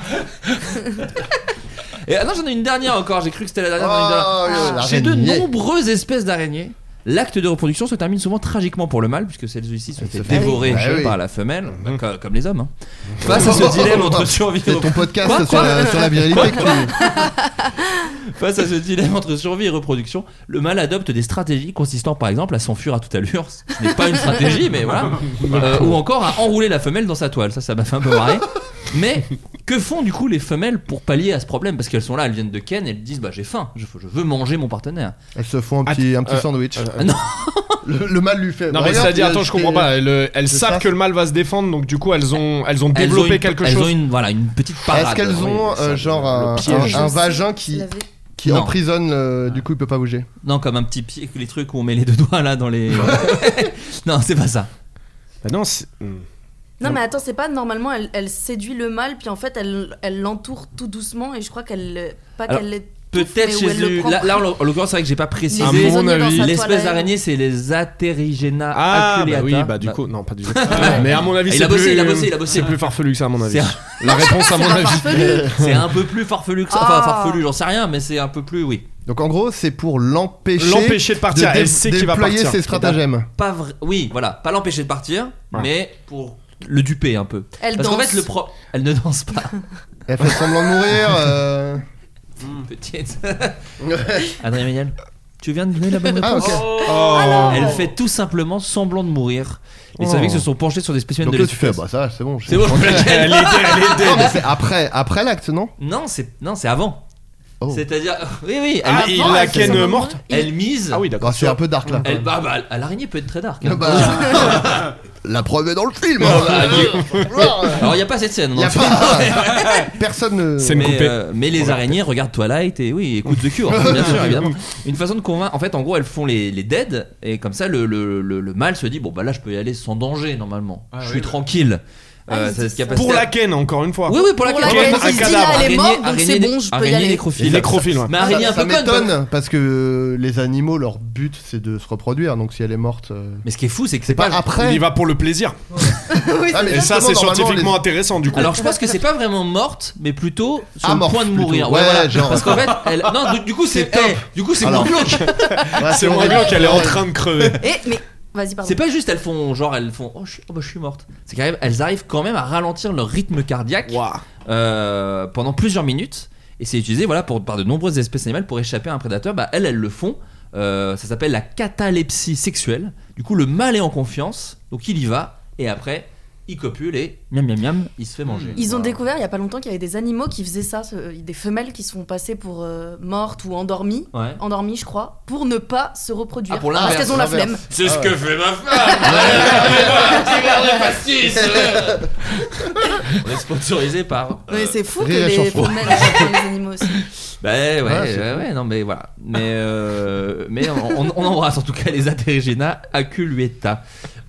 Et non, j'en ai une dernière encore. J'ai cru que c'était la dernière. Chez de nombreuses espèces d'araignées, l'acte de reproduction se termine souvent tragiquement pour le mâle, puisque celles-ci se fait dévorer par la femelle, comme les hommes. Face à ce dilemme entre survie et ton podcast sur la virilité que tu... Face à ce dilemme entre survie et reproduction, le mâle adopte des stratégies consistant par exemple à s'enfuir à toute allure, ce n'est pas une stratégie mais voilà, ou encore à enrouler la femelle dans sa toile, ça m'a fait un peu marrer. Mais que font du coup les femelles pour pallier à ce problème ? Parce qu'elles sont là, elles viennent de Ken et elles disent j'ai faim, je veux manger mon partenaire. Elles se font un petit sandwich. Non. Le mâle lui fait. Non mais c'est-à-dire, attends, je comprends pas. Elles savent que le mâle va se défendre, donc du coup elles ont développé quelque chose. Elles ont une petite parade. Est-ce qu'elles ont genre un vagin qui qui Non. emprisonne, du coup il peut pas bouger. Non, comme un petit pied, les trucs où on met les 2 doigts là dans les. Non, c'est pas ça. Bah non, c'est. Non, mais attends, c'est pas normalement, elle séduit le mâle, puis en fait, elle l'entoure tout doucement, et je crois qu'elle. Pas Alors, qu'elle l'est. Peut-être chez eux. Là, en l'occurrence, c'est vrai que j'ai pas précisé. À mon avis, l'espèce d'araignée, c'est les Aterigena Ah, aculeata. bah oui, bah du coup, non, pas du tout. Mais à mon avis, Il c'est a bossé, plus. il a bossé. C'est plus farfelu que ça, à mon avis. C'est- La réponse, à mon avis. C'est un peu plus farfelu que ça. Enfin, farfelu, j'en sais rien, mais c'est un peu plus, oui. Donc en gros, c'est pour l'empêcher de partir. Elle sait qu'il va déployer partir. ses stratagèmes. Pas vrai. Oui, voilà, pas l'empêcher de partir, Ouais. mais pour le duper un peu. Elle Parce qu'en danse. fait, elle ne danse pas. Elle fait semblant de mourir. Petite. Adrien Méniel, tu viens de donner la bonne Ah, réponse. ok. Elle fait tout simplement semblant de mourir. Les scientifiques se sont penchés sur des spécimens Donc de là, tu fais, l'espèce. bah ça, c'est bon. C'est bon. Elle est dead. Non, mais c'est après l'acte, non? Non, c'est avant. Oh. C'est-à-dire, oui, Ah, il Avant, la elle fait ken semblant de morte. elle mise. Ah oui, d'accord. Ah, c'est un peu dark là. L'araignée peut être très dark. hein. Bah, la preuve est dans le film. Alors il y a pas cette scène. Y a donc- pas... Personne ne. C'est- coupé. mais les araignées regardent Twilight et oui, écoutent The Cure, bien sûr, évidemment. Une façon de convaincre, en fait, en gros, elles font les dead et comme ça, le mâle se dit bon bah là, je peux y aller sans danger normalement. Je suis tranquille. C'est ce qui a passé. Pour la ken, encore une fois. Oui, pour la Pour la ken. ken, un il se dit, cadavre. là, elle est morte, donc Araignée- c'est bon, je peux y araignée aller. nécrophile. Nécrophile, ouais. Mais araignée un Ça peu conne. quoi. m'étonne parce que les animaux, leur but c'est de se reproduire. Donc si elle est morte. Mais ce qui est fou, c'est que C'est pas Il après. y va pour le plaisir. Oui, Ah, mais Et ça, justement, c'est normalement, scientifiquement les- intéressant, du coup. Alors je pense que c'est pas vraiment morte, mais plutôt sur le Amorphe, point de plutôt. mourir. Ouais, voilà. genre. Parce qu'en fait, non, du coup c'est C'est top. Du coup c'est Alors. moins glauque. Ouais, C'est moins horrible. glauque qu'elle est en train de crever. Mais vas-y, pardon. C'est pas juste elles font oh je suis morte. C'est qu'elles arrivent quand même à ralentir leur rythme cardiaque Waouh. pendant plusieurs minutes. Et c'est utilisé par de nombreuses espèces animales pour échapper à un prédateur. Bah elles le font. Ça s'appelle la catalepsie sexuelle. Du coup le mâle est en confiance, donc il y va et après il copule et miam, il se fait manger. Ils ont découvert il y a pas longtemps qu'il y avait des animaux qui faisaient ça, des femelles qui se font passer pour mortes ou endormies, je crois, pour ne pas se reproduire. Ah, pour parce l'inverse, qu'elles ont la flemme. C'est ce que fait ma femme. On est sponsorisé par. Mais c'est fou que Rire et les chanson. femelles font les animaux aussi. Bah ouais, non mais voilà. Mais on embrasse en tout cas les Aterigena aculeata.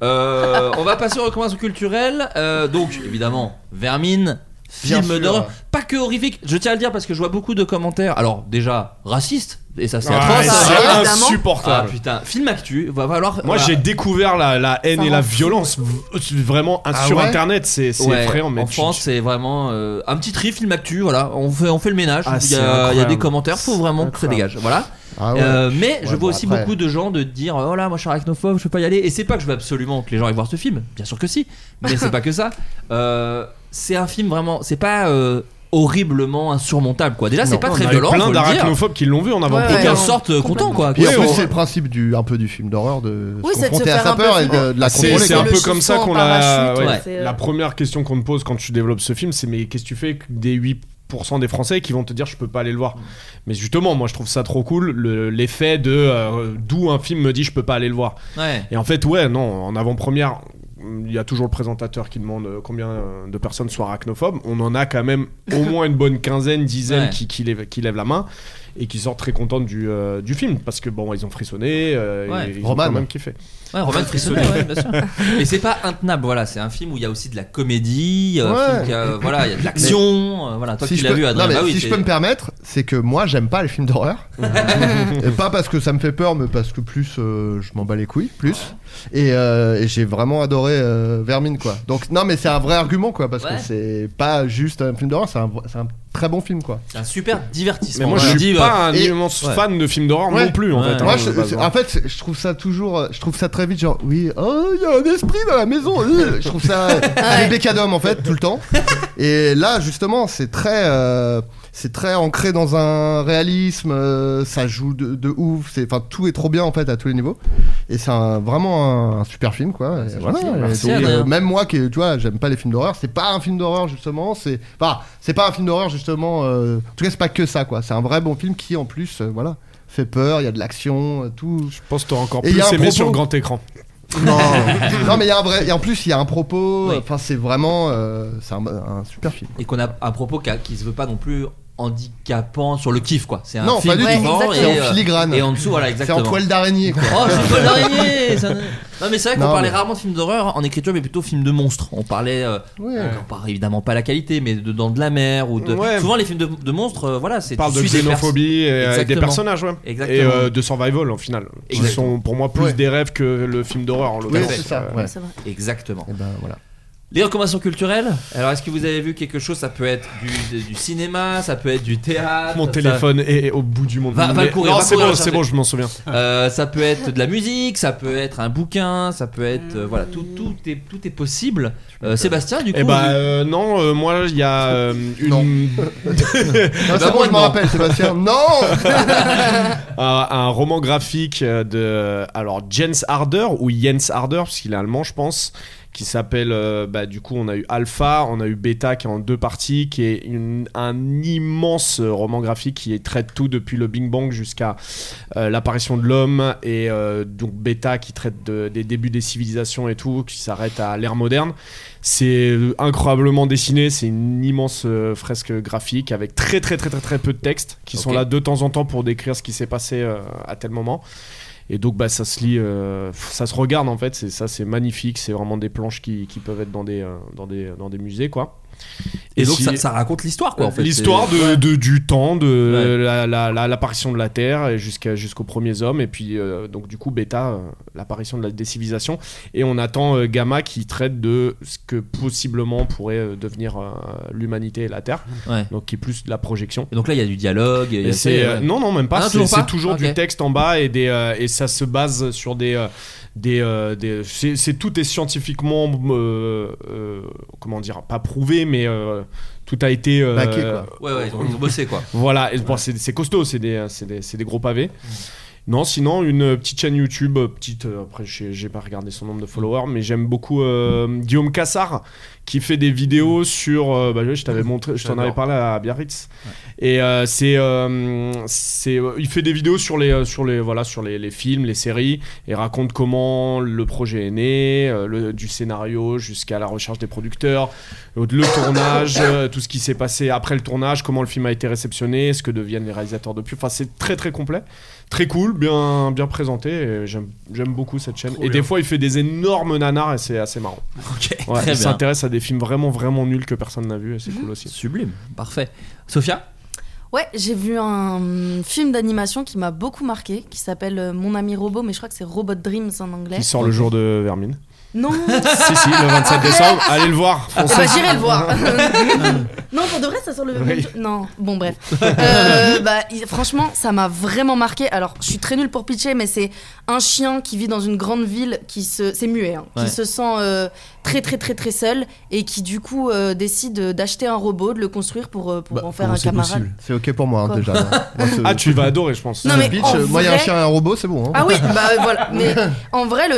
On va passer aux recommandations culturelles. Donc évidemment, Vermine, Bien film sûr. d'horreur, pas que horrifique. Je tiens à le dire parce que je vois beaucoup de commentaires. Alors déjà racistes et ça c'est Ouais, atroce. ça, c'est évidemment. insupportable. Ah putain, film actu, va falloir. Moi, voilà. j'ai découvert la haine Ça et la rend fou. violence vraiment Ah sur ouais internet. C'est Ouais, effrayant. Mais en France, c'est vraiment un petit tri film actu. Voilà, on fait le ménage. Ah, il c'est y a incroyable. des commentaires. Faut vraiment que ça Incroyable. dégage. Voilà. Ah ouais. Mais je Ouais, vois bon, aussi après. beaucoup de gens de dire oh là moi je suis arachnophobe, je peux pas y aller. Et c'est pas que je veux absolument que les gens aillent voir ce film, bien sûr que si, mais c'est pas que ça. C'est un film vraiment, c'est pas horriblement insurmontable quoi. Déjà c'est Non, pas on très a eu violent, plein faut le dire. d'arachnophobes qui l'ont vu en avant. Ouais, Et ouais. qui en non, sortent contents complètement. quoi. Puis en Oui, plus, on- c'est le principe un peu du film d'horreur de Oui, se c'est de se confronter à faire sa un peu peur et flipper. de la C'est contrôler. un Le peu comme ça suspens qu'on en l'a. parachute, ouais. ouais, c'est, La première question qu'on te pose quand tu développes ce film, c'est mais qu'est-ce que tu fais des 8% des Français qui vont te dire je peux pas aller le voir. Mais justement, moi je trouve ça trop cool l'effet de d'où un film me dit je peux pas aller le voir. Ouais. Et en fait, ouais, non, en avant-première, il y a toujours le présentateur qui demande combien de personnes sont arachnophobes. On en a quand même au moins une bonne quinzaine, dizaine Ouais. qui lèvent la main et qui sortent très contentes du film parce que bon, ils ont frissonné, Ouais. ils ont Roman. quand même kiffé. Ouais, Roman frissonné, ouais, bien sûr. Mais c'est pas intenable, voilà, c'est un film où il y a aussi de la comédie, Ouais. film qui a- voilà, il y a de l'action, voilà, toi Si qui je l'as peux- vu, non, Adrien, mais bah oui, si je c'est- peux me permettre, c'est que moi j'aime pas les films d'horreur. Et pas parce que ça me fait peur, mais parce que plus je m'en bats les couilles, plus. Et j'ai vraiment adoré Vermine quoi. Donc non mais c'est un vrai argument quoi, parce Ouais. que c'est pas juste un film d'horreur, c'est un très bon film quoi. c'est un super divertissement. Mais moi, Voilà. je suis dis, pas un et- immense ouais. fan de films d'horreur Ouais. non plus en Ouais. fait. Moi, hein, de base, en fait, je trouve ça toujours, je trouve ça très vite genre oui, oh il y a un esprit dans la maison. Je trouve ça bébé cadom en fait tout le temps. Et là justement c'est très ancré dans un réalisme, ça joue de ouf, enfin tout est trop bien en fait à tous les niveaux. Et c'est vraiment un super film quoi. Et voilà. gentil. Et Merci, donc, Adrien. même moi qui tu vois j'aime pas les films d'horreur, c'est pas un film d'horreur justement, c'est pas un film d'horreur justement. En tout cas c'est pas que ça quoi. C'est un vrai bon film qui en plus voilà fait peur, il y a de l'action, tout. Je pense que t'auras encore Et il plus y a un aimé propos. sur grand écran. Non, non mais il y a un vrai, et en plus il y a un propos. Oui. Enfin c'est vraiment, c'est un super film. Et qu'on a un propos qui se veut pas non plus handicapant sur le kiff quoi. C'est un Non, film pas du tout. vivant C'est en filigrane. et en dessous voilà C'est exactement. en toile d'araignée, quoi. Oh, c'est une toile d'araignée. Non mais c'est vrai qu'on Non, parlait mais- rarement de films d'horreur en écriture, mais plutôt films de monstres. On parlait, on parle évidemment pas la qualité, mais de Dents de la Mer ou de. Ouais. Souvent les films de monstres, voilà, c'est. On parle tu de suis des xénophobie et des Exactement. personnages, ouais. Exactement. Et de survival, en final. Qui Exactement. sont pour moi plus des rêves que le film d'horreur, en Oui, l'occurrence. c'est ça. Ouais. C'est vrai. Exactement. Et ben voilà. Les recommandations culturelles. Alors, est-ce que vous avez vu quelque chose? Ça peut être du cinéma, ça peut être du théâtre. Mon ça- téléphone est au bout du monde. Va Mais- le courir, non, va c'est courir bon, le c'est chercher. bon, je m'en souviens. Ça peut être de la musique, ça peut être un bouquin, ça peut être voilà, tout est possible. Sébastien, du coup. Eh bah non, moi il y a une Non, c'est bon, je m'en rappelle, Sébastien. Non. un roman graphique de Jens Harder ou Jens Harder parce qu'il est allemand, je pense, qui s'appelle du coup on a eu Alpha, on a eu Beta qui est en 2 parties, qui est un immense roman graphique qui traite tout depuis le Big Bang jusqu'à l'apparition de l'homme, et donc Beta qui traite des débuts des civilisations et tout, qui s'arrête à l'ère moderne. C'est incroyablement dessiné, c'est une immense fresque graphique avec très peu de textes qui sont là de temps en temps pour décrire ce qui s'est passé à tel moment. Et donc ça se lit, ça se regarde en fait, c'est magnifique, c'est vraiment des planches qui peuvent être dans des musées quoi. Et donc ça raconte l'histoire quoi en fait. L'histoire du temps, de l'apparition de la Terre et jusqu'aux premiers hommes, et puis donc du coup Beta, l'apparition des civilisations, et on attend Gamma qui traite de ce que possiblement pourrait devenir l'humanité et la Terre, donc qui est plus de la projection. Et donc là il y a du dialogue. Non même pas, toujours c'est toujours Ok. du texte en bas et ça se base sur tout est scientifiquement comment dire, pas prouvé, mais tout a été Baqué, quoi. Ouais, ils ont bossé quoi. voilà, et bon, c'est costaud, c'est des gros pavés. Non, sinon une petite chaîne YouTube, après j'ai pas regardé son nombre de followers, mais j'aime beaucoup Guillaume Cassard qui fait des vidéos sur je t'avais montré, je t'en avais parlé à Biarritz. Et il fait des vidéos sur les films, les séries, et raconte comment le projet est né, du scénario jusqu'à la recherche des producteurs, le tournage, tout ce qui s'est passé après le tournage, comment le film a été réceptionné, ce que deviennent les réalisateurs depuis. Enfin, c'est très complet, très cool, bien présenté, et j'aime beaucoup cette chaîne. Et des fois il fait des énormes nanars et c'est assez marrant. Ok, Ouais, très il bien. s'intéresse à des films vraiment nuls que personne n'a vu, et c'est cool aussi. Sublime, parfait. Sophia? Ouais, j'ai vu un film d'animation qui m'a beaucoup marqué, qui s'appelle Mon ami robot, mais je crois que c'est Robot Dreams en anglais. Qui sort le jour de Vermine. Non. si, le 27 décembre, allez le voir. Eh ben, j'irai le voir. Non, pour de vrai, ça sort le. Oui. Non, bon, bref. Franchement, ça m'a vraiment marqué. Alors, je suis très nulle pour pitcher, mais c'est un chien qui vit dans une grande ville, c'est muet, hein, qui se sent très seul, et qui du coup décide d'acheter un robot, de le construire pour en faire un camarade. C'est ok pour moi, hein, déjà. Ah, tu vas adorer, je pense. Non, mais Pitch, en moi, il y a un vrai- chien et un robot, c'est bon. Hein. Ah oui, bah voilà. Mais en vrai,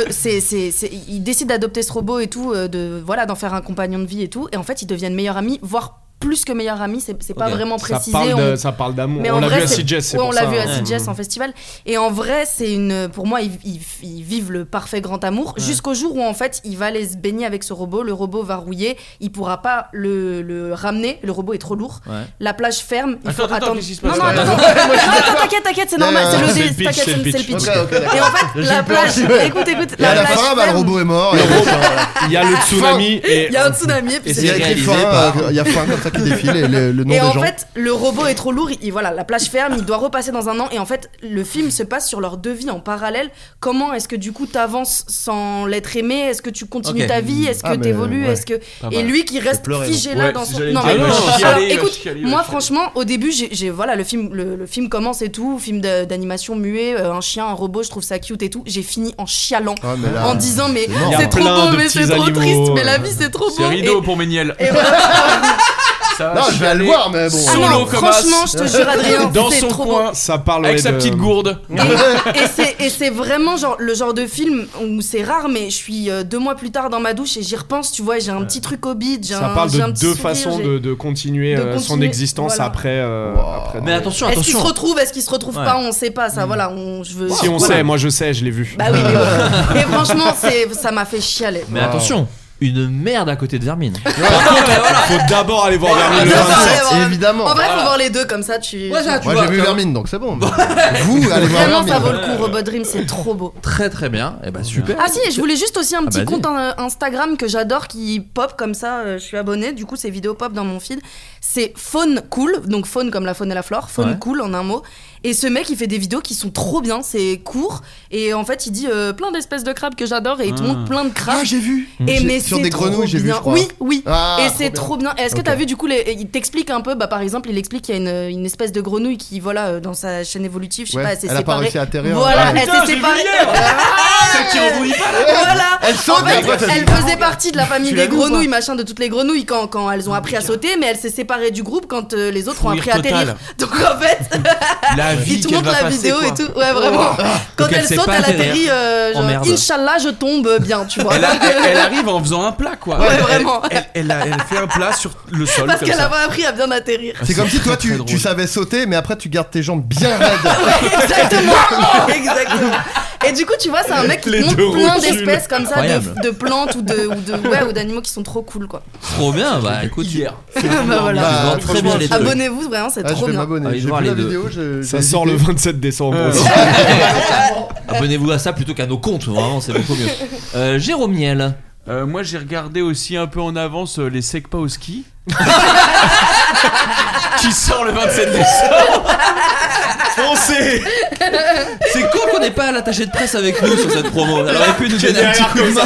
il décide d'adopter ce robot et tout, d'en faire un compagnon de vie et tout. Et en fait, ils deviennent meilleurs amis, voire plus que meilleurs amis. C'est pas vraiment précisé. Ça parle d'amour. Mais On en l'a vrai, vu à c'est- CJS, c'est ouais, pour on ça. l'a vu à CJS en festival. Et en vrai, pour moi, ils vivent le parfait grand amour jusqu'au jour où en fait, il va aller se baigner avec ce robot. Le robot va rouiller. Il pourra pas le ramener. Le robot est trop lourd. Ouais. La plage ferme. Il faut Attends, attendre. qu'est-ce qui se Non, passe non, là attends, non, t'inquiète, c'est normal. c'est C'est le le pitch, t'inquiète, c'est le c'est le pitch. pitch. Ok, d'accord. Et en fait, J'ai la peur, plage. ouais. Écoute. Et à la plage fin, le ferme. robot est mort. et Il y a le tsunami et. Il y a un tsunami. Et puis il y a écrit réalisé fin, par- il y a fin comme ça qui défile et le nom Et des en gens. fait, le robot est trop lourd, voilà, la plage ferme, il doit repasser dans un an. Et en fait, le film se passe sur leurs deux vies en parallèle. Comment est-ce que du coup t'avances sans l'être aimé? Est-ce que tu continues Ok. ta vie? Est-ce que Ah, mais t'évolues? ouais. Est-ce que Pas et mal. lui qui reste pleurer, figé moi. là Ouais, dans si son. j'allais Non dire, mais il va alors, chialer, il va écoute, chialer, il va moi chialer. franchement, au début, voilà, le film commence et tout, film d'animation muet, un chien, un robot, je trouve ça cute et tout. J'ai fini en chialant, Ah, mais là, en disant mais c'est mort. Il y a c'est trop plein beau, de mais petits c'est trop animaux, triste, mais la vie c'est trop beau. C'est rideau pour Méniel. Et voilà. Ça va Non, je vais aller le voir, mais bon. Ah Solo non, comme as. franchement, je te jure, Adrien, Dans c'est son trop beau. coin, Ça parle avec ouais, sa de- petite gourde. Et c'est vraiment le genre de film où c'est rare, mais je suis 2 mois plus tard dans ma douche et j'y repense, tu vois, j'ai un petit truc au bide, j'ai Ça un, parle j'ai de un petit deux sourire, façons j'ai- de continuer de son continuer, existence voilà. après. Mais attention, Est-ce qu'ils se attention. retrouvent, est-ce qu'ils se retrouvent Ouais. pas, on sait pas, ça, voilà, je veux... Si on voilà. sait, moi je sais, je l'ai vu. Bah oui, mais, bon. Mais franchement, ça m'a fait chialer. Mais attention, une merde à côté de Vermine. Faut d'abord aller voir Vermine le 27. Évidemment. En vrai, faut voir les deux comme ça. Moi j'ai vu Vermine donc c'est bon. Vous allez voir Vraiment, Vermine. ça vaut le coup. Robot Dream, c'est trop beau. Très très bien. Et bah super. Ah si, je voulais juste aussi un petit vas-y. compte Instagram que j'adore qui pop comme ça. Je suis abonnée. Du coup, ces vidéos pop dans mon feed. C'est Faune Cool, donc faune comme la faune et la flore. Faune Cool en un mot. Et ce mec, il fait des vidéos qui sont trop bien. C'est court et en fait, il dit plein d'espèces de crabes que j'adore et il te montre plein de crabes. Ah j'ai vu. Et mais Sur c'est des trop grenouilles j'ai vu bien. je crois. Oui. Ah, et trop c'est bien. trop bien. Est-ce que t'as vu du coup il t'explique un peu, par exemple, il explique qu'il y a une espèce de grenouille qui dans sa chaîne évolutive, je sais Ouais, pas, elle s'est elle a pas séparée. réussi à atterrir. Voilà, Ouais. elle s'est séparée. Celle qui rebondit pas là. Voilà. Elle saute, En fait, mais quoi, t'as elle dit- faisait partie de la famille Tu l'as des vu ou grenouilles, pas machin, de toutes les grenouilles quand elles ont appris à sauter, mais elle s'est séparée du groupe quand les autres ont Fou appris à rire total. atterrir. Donc en fait, La vie il te qu'elle montre va la passer, vidéo quoi. et tout. Ouais, vraiment. Quand Donc elle elle sait saute, pas elle atterrir. atterrit genre, merde. Inch'Allah, je tombe bien, tu vois. Elle arrive en faisant un plat quoi. Ouais, Elle- vraiment. Elle fait un plat sur le sol Parce comme qu'elle a ça. pas appris à bien atterrir. C'est comme si toi très, très tu drôle. savais sauter mais après tu gardes tes jambes bien raides. Exactement. Et du coup, tu vois, c'est un mec qui Les te deux montre plein rotules. d'espèces comme ça, Incroyable. de plantes ou d'animaux qui sont trop cool, quoi. Trop bien. Bah écoute. Hier. Bah voilà. Tu vends très bien les trucs. Abonnez-vous, vraiment, c'est Ah, je trop vais bien. m'abonner. Ah, il J'ai voir vu les la deux. vidéo, Ça sort le 27 décembre. Abonnez-vous à ça plutôt qu'à nos comptes. Vraiment, c'est beaucoup mieux. Jérôme Niel. Moi j'ai regardé aussi un peu en avance les Sekpa au ski. Qui sort le 27 décembre. Foncez. C'est con qu'on n'ait pas l'attaché de presse avec nous sur cette promo. Elle aurait pu nous donner un petit coup de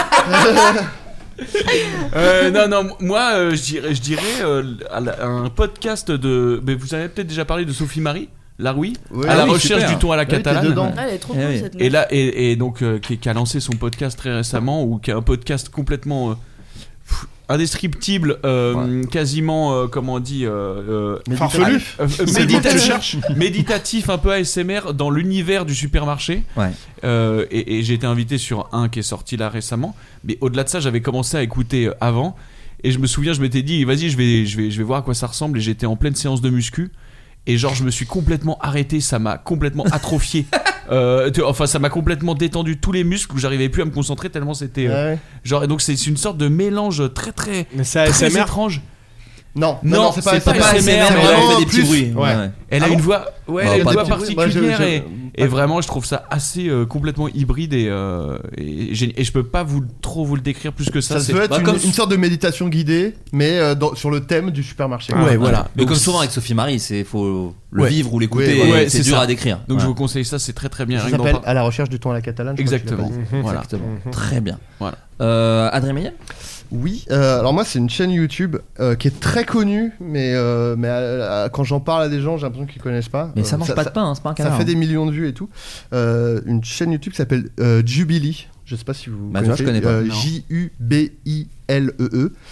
main. Non, moi je dirais un podcast de. Mais vous avez peut-être déjà parlé de Sophie Marie Laroui, Ouais. à la Ah oui, recherche super. du ton à la Ah oui, t'es catalane. dedans. Ah, elle est trop Eh cool, oui. cette meuf. Et là, et donc qui a lancé son podcast très récemment, ou qui a un podcast complètement indescriptible, quasiment comment on dit, Farfelu. méditatif, un peu ASMR dans l'univers du supermarché. Ouais. Et j'ai été invité sur un qui est sorti là récemment. Mais au-delà de ça, j'avais commencé à écouter avant. Et je me souviens, je m'étais dit, vas-y, je vais voir à quoi ça ressemble. Et j'étais en pleine séance de muscu. Et genre, je me suis complètement arrêté, ça m'a complètement atrophié. Enfin, ça m'a complètement détendu tous les muscles où j'arrivais plus à me concentrer tellement c'était. Ouais. Genre, et donc c'est une sorte de mélange très Mais c'est très ASMR. étrange. Non, Non, c'est pas c'est pas ASMR, ASMR, mais elle vraiment fait des petits plus- bruits. Ouais. Elle Ah a bon une voix, ouais, Bah, elle a une pas voix de petits bruits. particulière Moi, et vraiment je trouve ça assez complètement hybride et je peux pas trop vous le décrire plus que ça. Ça c'est- peut être comme- une sorte de méditation guidée, mais sur le thème du supermarché. Ouais, voilà. Mais Donc, comme souvent avec Sophie Marie, faut le Ouais. vivre ou l'écouter. Ouais, ouais, c'est c'est dur ça. à décrire. Donc Ouais. je vous conseille ça, c'est très très bien. Ça Rien que d'en s'appelle par- À la recherche du ton à la catalane. je crois que tu Exactement. l'appelles. Voilà. Exactement. Très bien. Voilà. Adrien Méniel. Oui, alors moi c'est une chaîne YouTube qui est très connue, mais quand j'en parle à des gens, j'ai l'impression qu'ils connaissent pas. Mais ça mange pas de pain, hein, c'est pas un Ça canard. fait des millions de vues et tout. Une chaîne YouTube qui s'appelle Jubilee. Je sais pas si vous Bah, tu vois, connaissez. je connais pas. Non. Jubilee,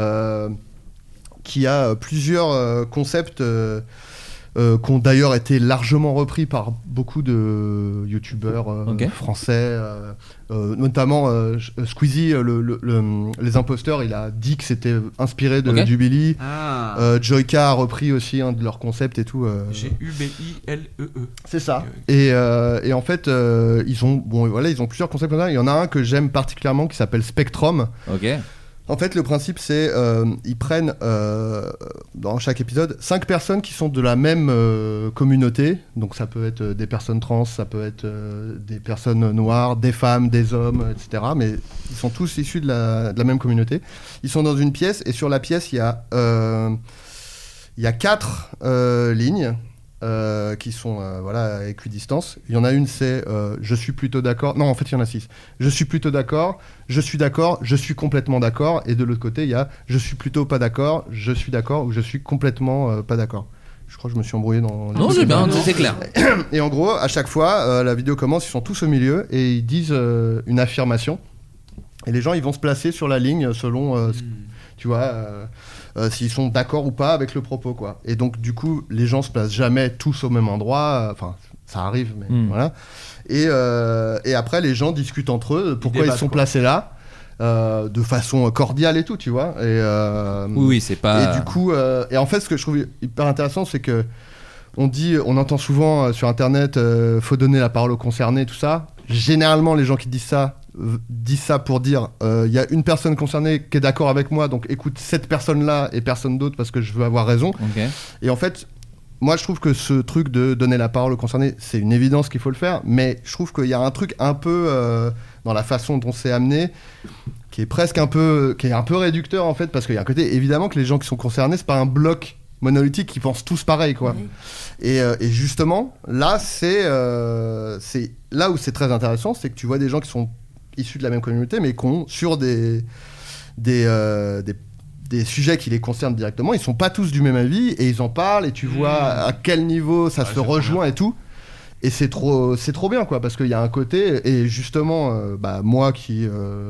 qui a plusieurs concepts qui ont d'ailleurs été largement repris par beaucoup de youtubeurs Ok. français, notamment Squeezie, les imposteurs, il a dit que c'était inspiré de Ok. Jubilee. Ah. Joyka a repris aussi un de leurs concepts et tout. G-U-B-I-L-E-E. C'est ça. Et en fait, ils ont plusieurs concepts comme ça. Il y en a un que j'aime particulièrement qui s'appelle Spectrum. Ok. En fait, le principe, c'est ils prennent dans chaque épisode 5 personnes qui sont de la même communauté. Donc ça peut être des personnes trans, ça peut être des personnes noires, des femmes, des hommes, etc. Mais ils sont tous issus de la même communauté. Ils sont dans une pièce et sur la pièce, il y a 4 lignes. Qui sont à équidistance. Il y en a une, c'est je suis plutôt d'accord. Non, en fait, il y en a 6. Je suis plutôt d'accord, je suis d'accord, je suis complètement d'accord. Et de l'autre côté, il y a je suis plutôt pas d'accord, je suis d'accord ou je suis complètement pas d'accord. Je crois que je me suis embrouillé dans. Non, c'est bien, c'est clair. Et en gros, à chaque fois, la vidéo commence, ils sont tous au milieu et ils disent une affirmation. Et les gens, ils vont se placer sur la ligne selon, tu vois. S'ils sont d'accord ou pas avec le propos, quoi. Et donc du coup les gens se placent jamais tous au même endroit, enfin ça arrive, mais voilà. Et après les gens discutent entre eux pourquoi ils sont placés là, de façon cordiale et tout, tu vois. Oui, c'est pas. Et du coup et en fait ce que je trouve hyper intéressant, c'est que on entend souvent sur internet faut donner la parole aux concernés, tout ça. Généralement les gens qui disent ça dis ça pour dire il y a une personne concernée qui est d'accord avec moi, donc écoute cette personne-là et personne d'autre parce que je veux avoir raison. Ok. Et en fait, moi je trouve que ce truc de donner la parole aux concernés, c'est une évidence qu'il faut le faire, mais je trouve qu'il y a un truc un peu dans la façon dont c'est amené qui est presque un peu réducteur en fait, parce qu'il y a un côté évidemment que les gens qui sont concernés, c'est pas un bloc monolithique qui pensent tous pareil quoi. Oui. Et justement là c'est là où c'est très intéressant, c'est que tu vois des gens qui sont issus de la même communauté mais qui ont sur des sujets qui les concernent directement, ils sont pas tous du même avis et ils en parlent et tu vois à quel niveau ça se rejoint et tout. Et c'est trop bien quoi, parce qu'il y a un côté, et justement moi qui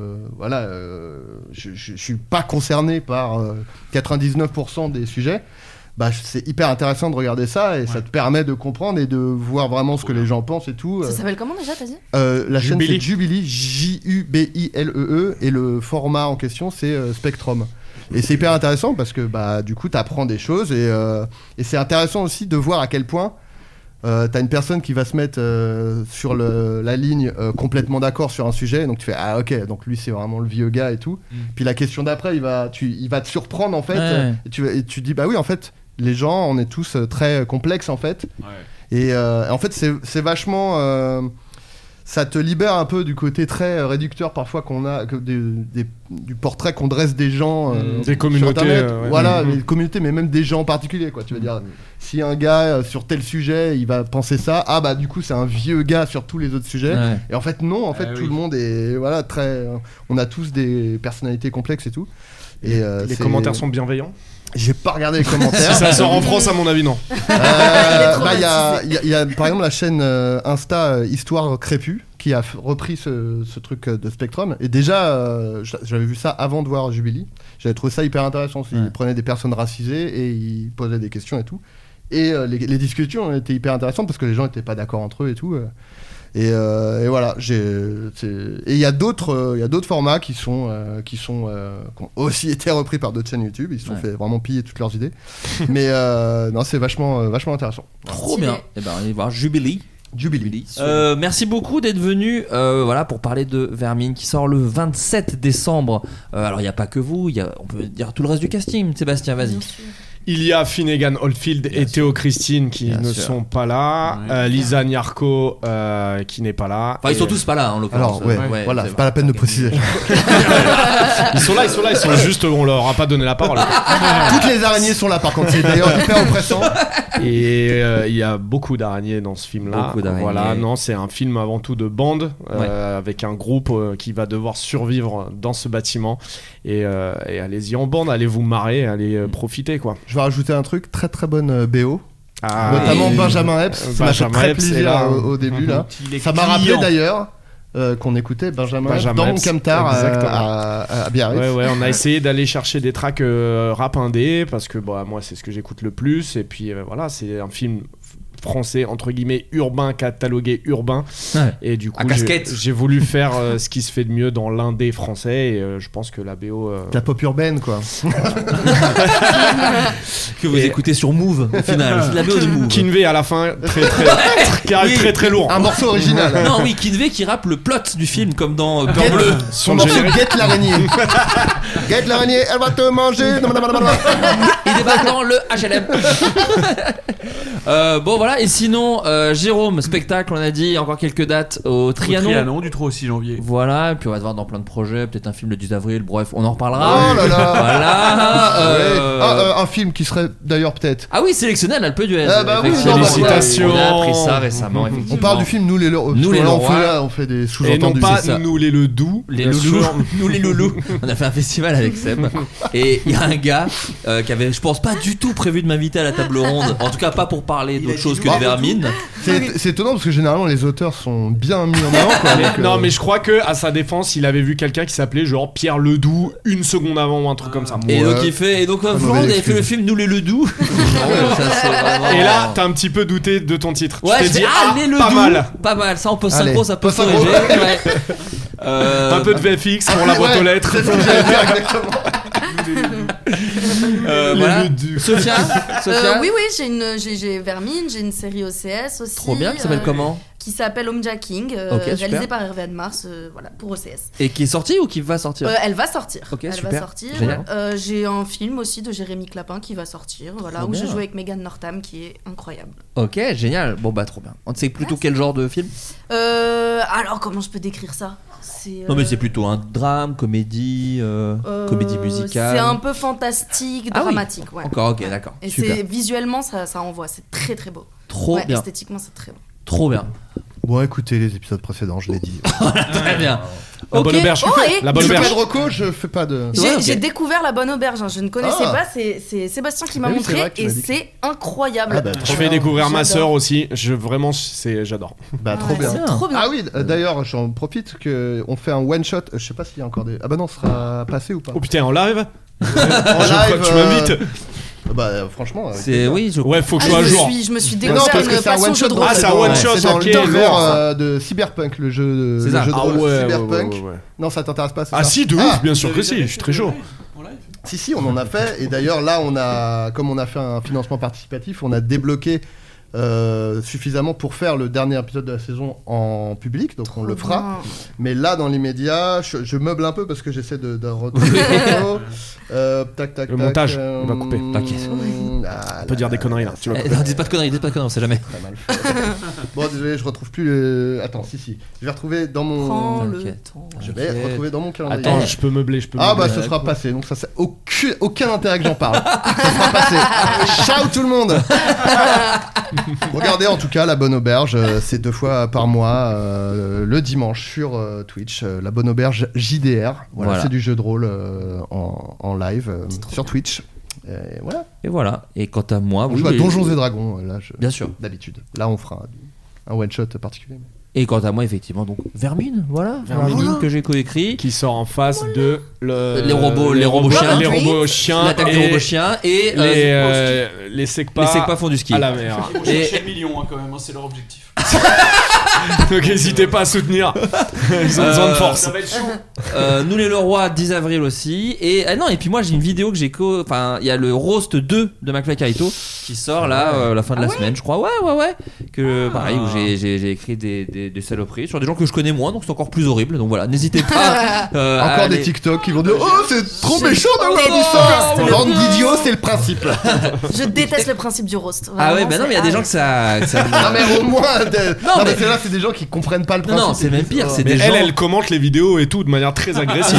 je suis pas concerné par 99% des sujets, c'est hyper intéressant de regarder ça et ça te permet de comprendre et de voir vraiment ce que les gens pensent et tout. Ça s'appelle comment déjà, t'as dit ? La chaîne c'est Jubilee, Jubilee, et le format en question c'est Spectrum. Et c'est hyper intéressant parce que du coup t'apprends des choses et c'est intéressant aussi de voir à quel point t'as une personne qui va se mettre sur la ligne complètement d'accord sur un sujet, donc tu fais ah ok, donc lui c'est vraiment le vieux gars et tout. Puis la question d'après il va te surprendre en fait, et tu dis bah oui en fait les gens on est tous très complexes en fait, et en fait c'est vachement ça te libère un peu du côté très réducteur parfois qu'on a du portrait qu'on dresse des gens des communautés les communautés, mais même des gens en particulier quoi. Tu veux dire si un gars sur tel sujet il va penser ça, du coup c'est un vieux gars sur tous les autres sujets, et en fait non, en fait tout le monde est très on a tous des personnalités complexes et tout, et les commentaires sont bienveillants. J'ai pas regardé les commentaires. Si ça sort en France, à mon avis, non. Il y a par exemple la chaîne Insta Histoire Crépue qui a repris ce truc de Spectrum. Et déjà, j'avais vu ça avant de voir Jubilee. J'avais trouvé ça hyper intéressant. Ils prenaient des personnes racisées et ils posaient des questions et tout. Et les discussions étaient hyper intéressantes parce que les gens n'étaient pas d'accord entre eux et tout. Et voilà, et il y a d'autres formats qui ont aussi été repris par d'autres chaînes YouTube. Ils se sont fait vraiment piller toutes leurs idées. Mais non, c'est vachement intéressant. Trop bien. Et on va voir Jubilee. Merci beaucoup d'être venu pour parler de Vermine qui sort le 27 décembre. Alors il n'y a pas que vous, on peut dire tout le reste du casting. Sébastien, vas-y. Il y a Finnegan Oldfield et Théo Christine qui ne sont pas là. Lisa Nyarko qui n'est pas là. Enfin, ils sont tous pas là en l'occurrence. Alors, voilà, c'est pas la peine de préciser. Ils sont là, ils sont juste, on leur a pas donné la parole. Toutes les araignées sont là par contre, c'est d'ailleurs hyper oppressant. Et il y a beaucoup d'araignées dans ce film-là. Voilà, non, c'est un film avant tout de bande avec un groupe qui va devoir survivre dans ce bâtiment. Et allez-y en bande, allez vous marrer, allez profiter quoi. Je vais rajouter un truc, très très bonne BO. Notamment Benjamin Epps, ça m'a fait très plaisir au début là. Ça m'a rappelé d'ailleurs qu'on écoutait Benjamin dans Camtar à Biarritz. Ouais, on a essayé d'aller chercher des tracks rap indé parce que moi c'est ce que j'écoute le plus, et puis voilà, c'est un film français entre guillemets urbain, catalogué urbain, et du coup j'ai voulu faire ce qui se fait de mieux dans l'indé français, et je pense que la BO la pop urbaine quoi que vous écoutez sur Move au final, c'est la BO de Move. Kinvey à la fin très lourd, un morceau original. Non oui, Kinvey qui rappe le plot du film comme dans Peur Bleu, son morceau Guette l'araignée. Guette l'araignée, elle va te manger. Il débarque dans le HLM. Bon voilà, et sinon Jérôme, spectacle, on a dit, encore quelques dates au Trianon du 3 au 6 janvier. Voilà, et puis on va te voir dans plein de projets, peut-être un film le 10 avril, bref, on en reparlera. Oh là là. Voilà. Un film qui serait d'ailleurs peut-être. Ah oui, sélectionné à l'Alpe d'Huez. Félicitations. On a appris ça récemment, effectivement. On parle du film Nous les Leroy. On fait des sous-entendus. Et non pas Nous les Ledoux. Les loulous. Nous les loulous. On a fait un festival avec Seb. Et il y a un gars qui avait, je pense, pas du tout prévu de m'inviter à la table ronde. En tout cas, pas pour parler d'autre chose que de Vermine. C'est étonnant parce que généralement les auteurs sont bien mis en avant quoi, non mais je crois que à sa défense il avait vu quelqu'un qui s'appelait genre Pierre Ledoux une seconde avant ou un truc comme ça. Et donc il fait, et donc Florent avait fait le film Nous les Ledoux. Et là t'as un petit peu douté de ton titre. Ouais, tu t'es dit les Ledoux, pas mal, ça en post synchro, ça peut corriger. Un peu de VFX pour la boîte aux lettres. C'est ce que j'allais dire exactement. Voilà. Sophia, oui, j'ai Vermine, j'ai une série OCS aussi. Trop bien, qui s'appelle comment? Qui s'appelle Homejacking, réalisée par Hervé Admars, voilà, pour OCS. Et qui est sortie ou qui va sortir? Elle va sortir. Ok, elle super. va sortir. J'ai un film aussi de Jérémy Clapin qui va sortir, voilà, où je joue avec Megan Northam, qui est incroyable. Ok, génial. Bon bah trop bien. On sait plutôt quel genre de film? Alors comment je peux décrire ça? Non mais c'est plutôt un drame, comédie, comédie musicale. C'est un peu fantastique, dramatique. Oui. Ouais. Encore, ok, d'accord. Et super. visuellement ça envoie, c'est très très beau. Trop bien. Esthétiquement c'est très beau. Trop bien. Bon, écoutez les épisodes précédents, je l'ai dit. Très bien. La bonne auberge. La bonne auberge. Je fais pas de reco, je fais pas de. J'ai découvert La Bonne Auberge, je ne connaissais pas, c'est Sébastien qui m'a montré et c'est incroyable. Je fais découvrir ma sœur aussi, vraiment j'adore. Bah trop bien. Trop bien. Ah oui, d'ailleurs j'en profite qu'on fait un one shot, je sais pas s'il y a encore des. Ah bah non, ce sera passé ou pas. Oh putain, en live? En live, tu m'invites? Bah franchement c'est ouais, faut que je sois à jour. Je me suis découvert une passion jeu de rôle. Ah, c'est un one shot. C'est dans l'univers de Cyberpunk, le jeu de rôle Cyberpunk. Non, ça t'intéresse pas? Ah si, de ouf, bien sûr que si, je suis très chaud. Si, on en a fait. Et d'ailleurs là, comme on a fait un financement participatif, on a débloqué suffisamment pour faire le dernier épisode de la saison en public, donc on le fera. Mais là, dans l'immédiat, je meuble un peu parce que j'essaie de retrouver les photos. Le montage, on va couper. T'inquiète. On peut dire des conneries là. Dites pas de conneries, on sait jamais. Très mal fait. Bon, désolé, je retrouve plus. Attends, si. Je vais retrouver dans mon. Prends le temps. Je vais retrouver dans mon calendrier. Attends, je peux meubler. Ah bah, ce sera passé. Donc ça, c'est aucun intérêt que j'en parle. Ça sera passé. Ciao tout le monde. Regardez en tout cas La Bonne Auberge, c'est 2 fois par mois, le dimanche sur Twitch, La Bonne Auberge JDR. Voilà. C'est du jeu de rôle en live sur Twitch. Et voilà. Et quant à moi, on joue à Donjons et Dragons, là, bien sûr. D'habitude. Là, on fera un one shot particulier. Et quant à moi, effectivement, donc Vermine, Vermine que j'ai coécrit, qui sort en face de les robots chiens, l'attaque des robots chiens et les secpas font du ski à la mer. Ils vont chercher le million quand même, c'est leur objectif. Donc n'hésitez pas à soutenir. Ils ont besoin de force. Ça va être chaud. Nous les Leroy, 10 avril aussi. Et puis moi j'ai une vidéo que enfin il y a le roast 2 de McFly Carito qui sort là la fin de la semaine, je crois. Ouais. Que pareil où j'ai écrit des saloperies sur des gens que je connais moins, donc c'est encore plus horrible. Donc voilà, n'hésitez pas. Encore des TikTok qui vont dire oh c'est trop méchant d'avoir dit ça. Bande d'idiots, c'est le principe. Je déteste le principe du roast. Ah ouais, bah non mais il y a des gens que ça. Non mais au moins. Non mais là c'est des gens qui comprennent pas le principe. Non, c'est même pire, c'est des gens. Elle commente les vidéos et tout de manière très agressive.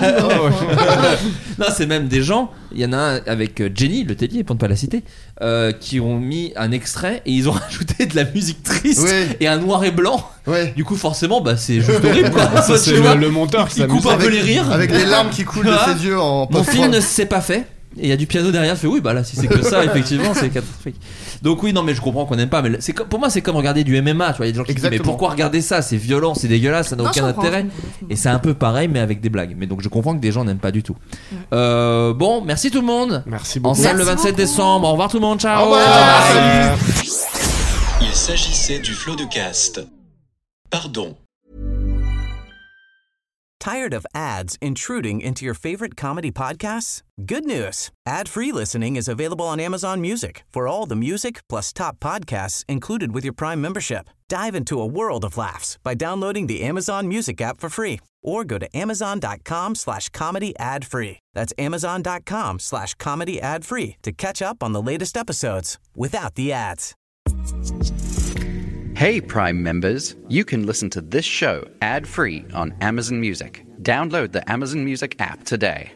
Non, c'est même des gens. Il y en a un avec Jenny, le Teddy, pour ne pas la citer, qui ont mis un extrait et ils ont rajouté de la musique triste et un noir et blanc. Ouais. Du coup, forcément, bah c'est juste horrible quoi. Ça, c'est le monteur qui coupe un peu les rires. Avec les larmes qui coulent de ses yeux en Mon film ne s'est pas fait. Et il y a du piano derrière, je fais oui, bah là, si c'est que ça, effectivement, c'est catastrophique. Donc, oui, non, mais je comprends qu'on n'aime pas. Mais pour moi, c'est comme regarder du MMA. Tu vois, il y a des gens qui disent, mais pourquoi regarder ça? C'est violent, c'est dégueulasse, ça n'a aucun intérêt. Et c'est un peu pareil, mais avec des blagues. Mais donc, je comprends que des gens n'aiment pas du tout. Bon, merci tout le monde. Merci beaucoup. En salle le 27 décembre. Au revoir tout le monde, ciao. Au revoir. Il s'agissait du flot de cast. Pardon. Tired of ads intruding into your favorite comedy podcasts? Good news. Ad-free listening is available on Amazon Music for all the music plus top podcasts included with your Prime membership. Dive into a world of laughs by downloading the Amazon Music app for free or go to amazon.com/comedy ad-free. That's amazon.com/comedy ad-free to catch up on the latest episodes without the ads. Hey, Prime members, you can listen to this show ad-free on Amazon Music. Download the Amazon Music app today.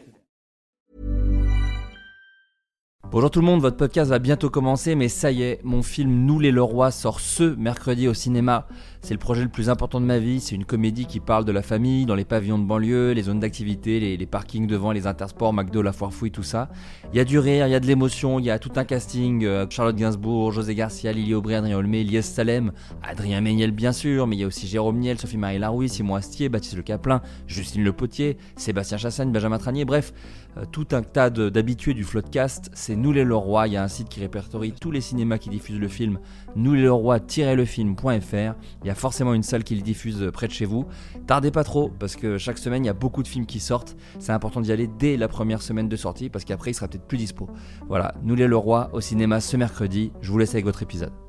Bonjour tout le monde, votre podcast va bientôt commencer, mais ça y est, mon film Nous les Leroy sort ce mercredi au cinéma. C'est le projet le plus important de ma vie, c'est une comédie qui parle de la famille, dans les pavillons de banlieue, les zones d'activité, les parkings devant, les intersports, McDo, la foire fouille, tout ça. Il y a du rire, il y a de l'émotion, il y a tout un casting, Charlotte Gainsbourg, José Garcia, Lily Aubry, Adrien Olmé, Lies Salem, Adrien Méniel bien sûr, mais il y a aussi Jérôme Niel, Sophie-Marie Larouille, Simon Astier, Baptiste Le Caplin, Justine Le Potier, Sébastien Chassagne, Benjamin Tranier, bref, tout un tas d'habitués du Floodcast, c'est Nous les Leroy, il y a un site qui répertorie tous les cinémas qui diffusent le film, nousleroy-lefilm.fr. Il y a forcément une salle qui le diffuse près de chez vous. Tardez pas trop, parce que chaque semaine, il y a beaucoup de films qui sortent. C'est important d'y aller dès la première semaine de sortie, parce qu'après, il sera peut-être plus dispo. Voilà, Nous les Leroy au cinéma ce mercredi. Je vous laisse avec votre épisode.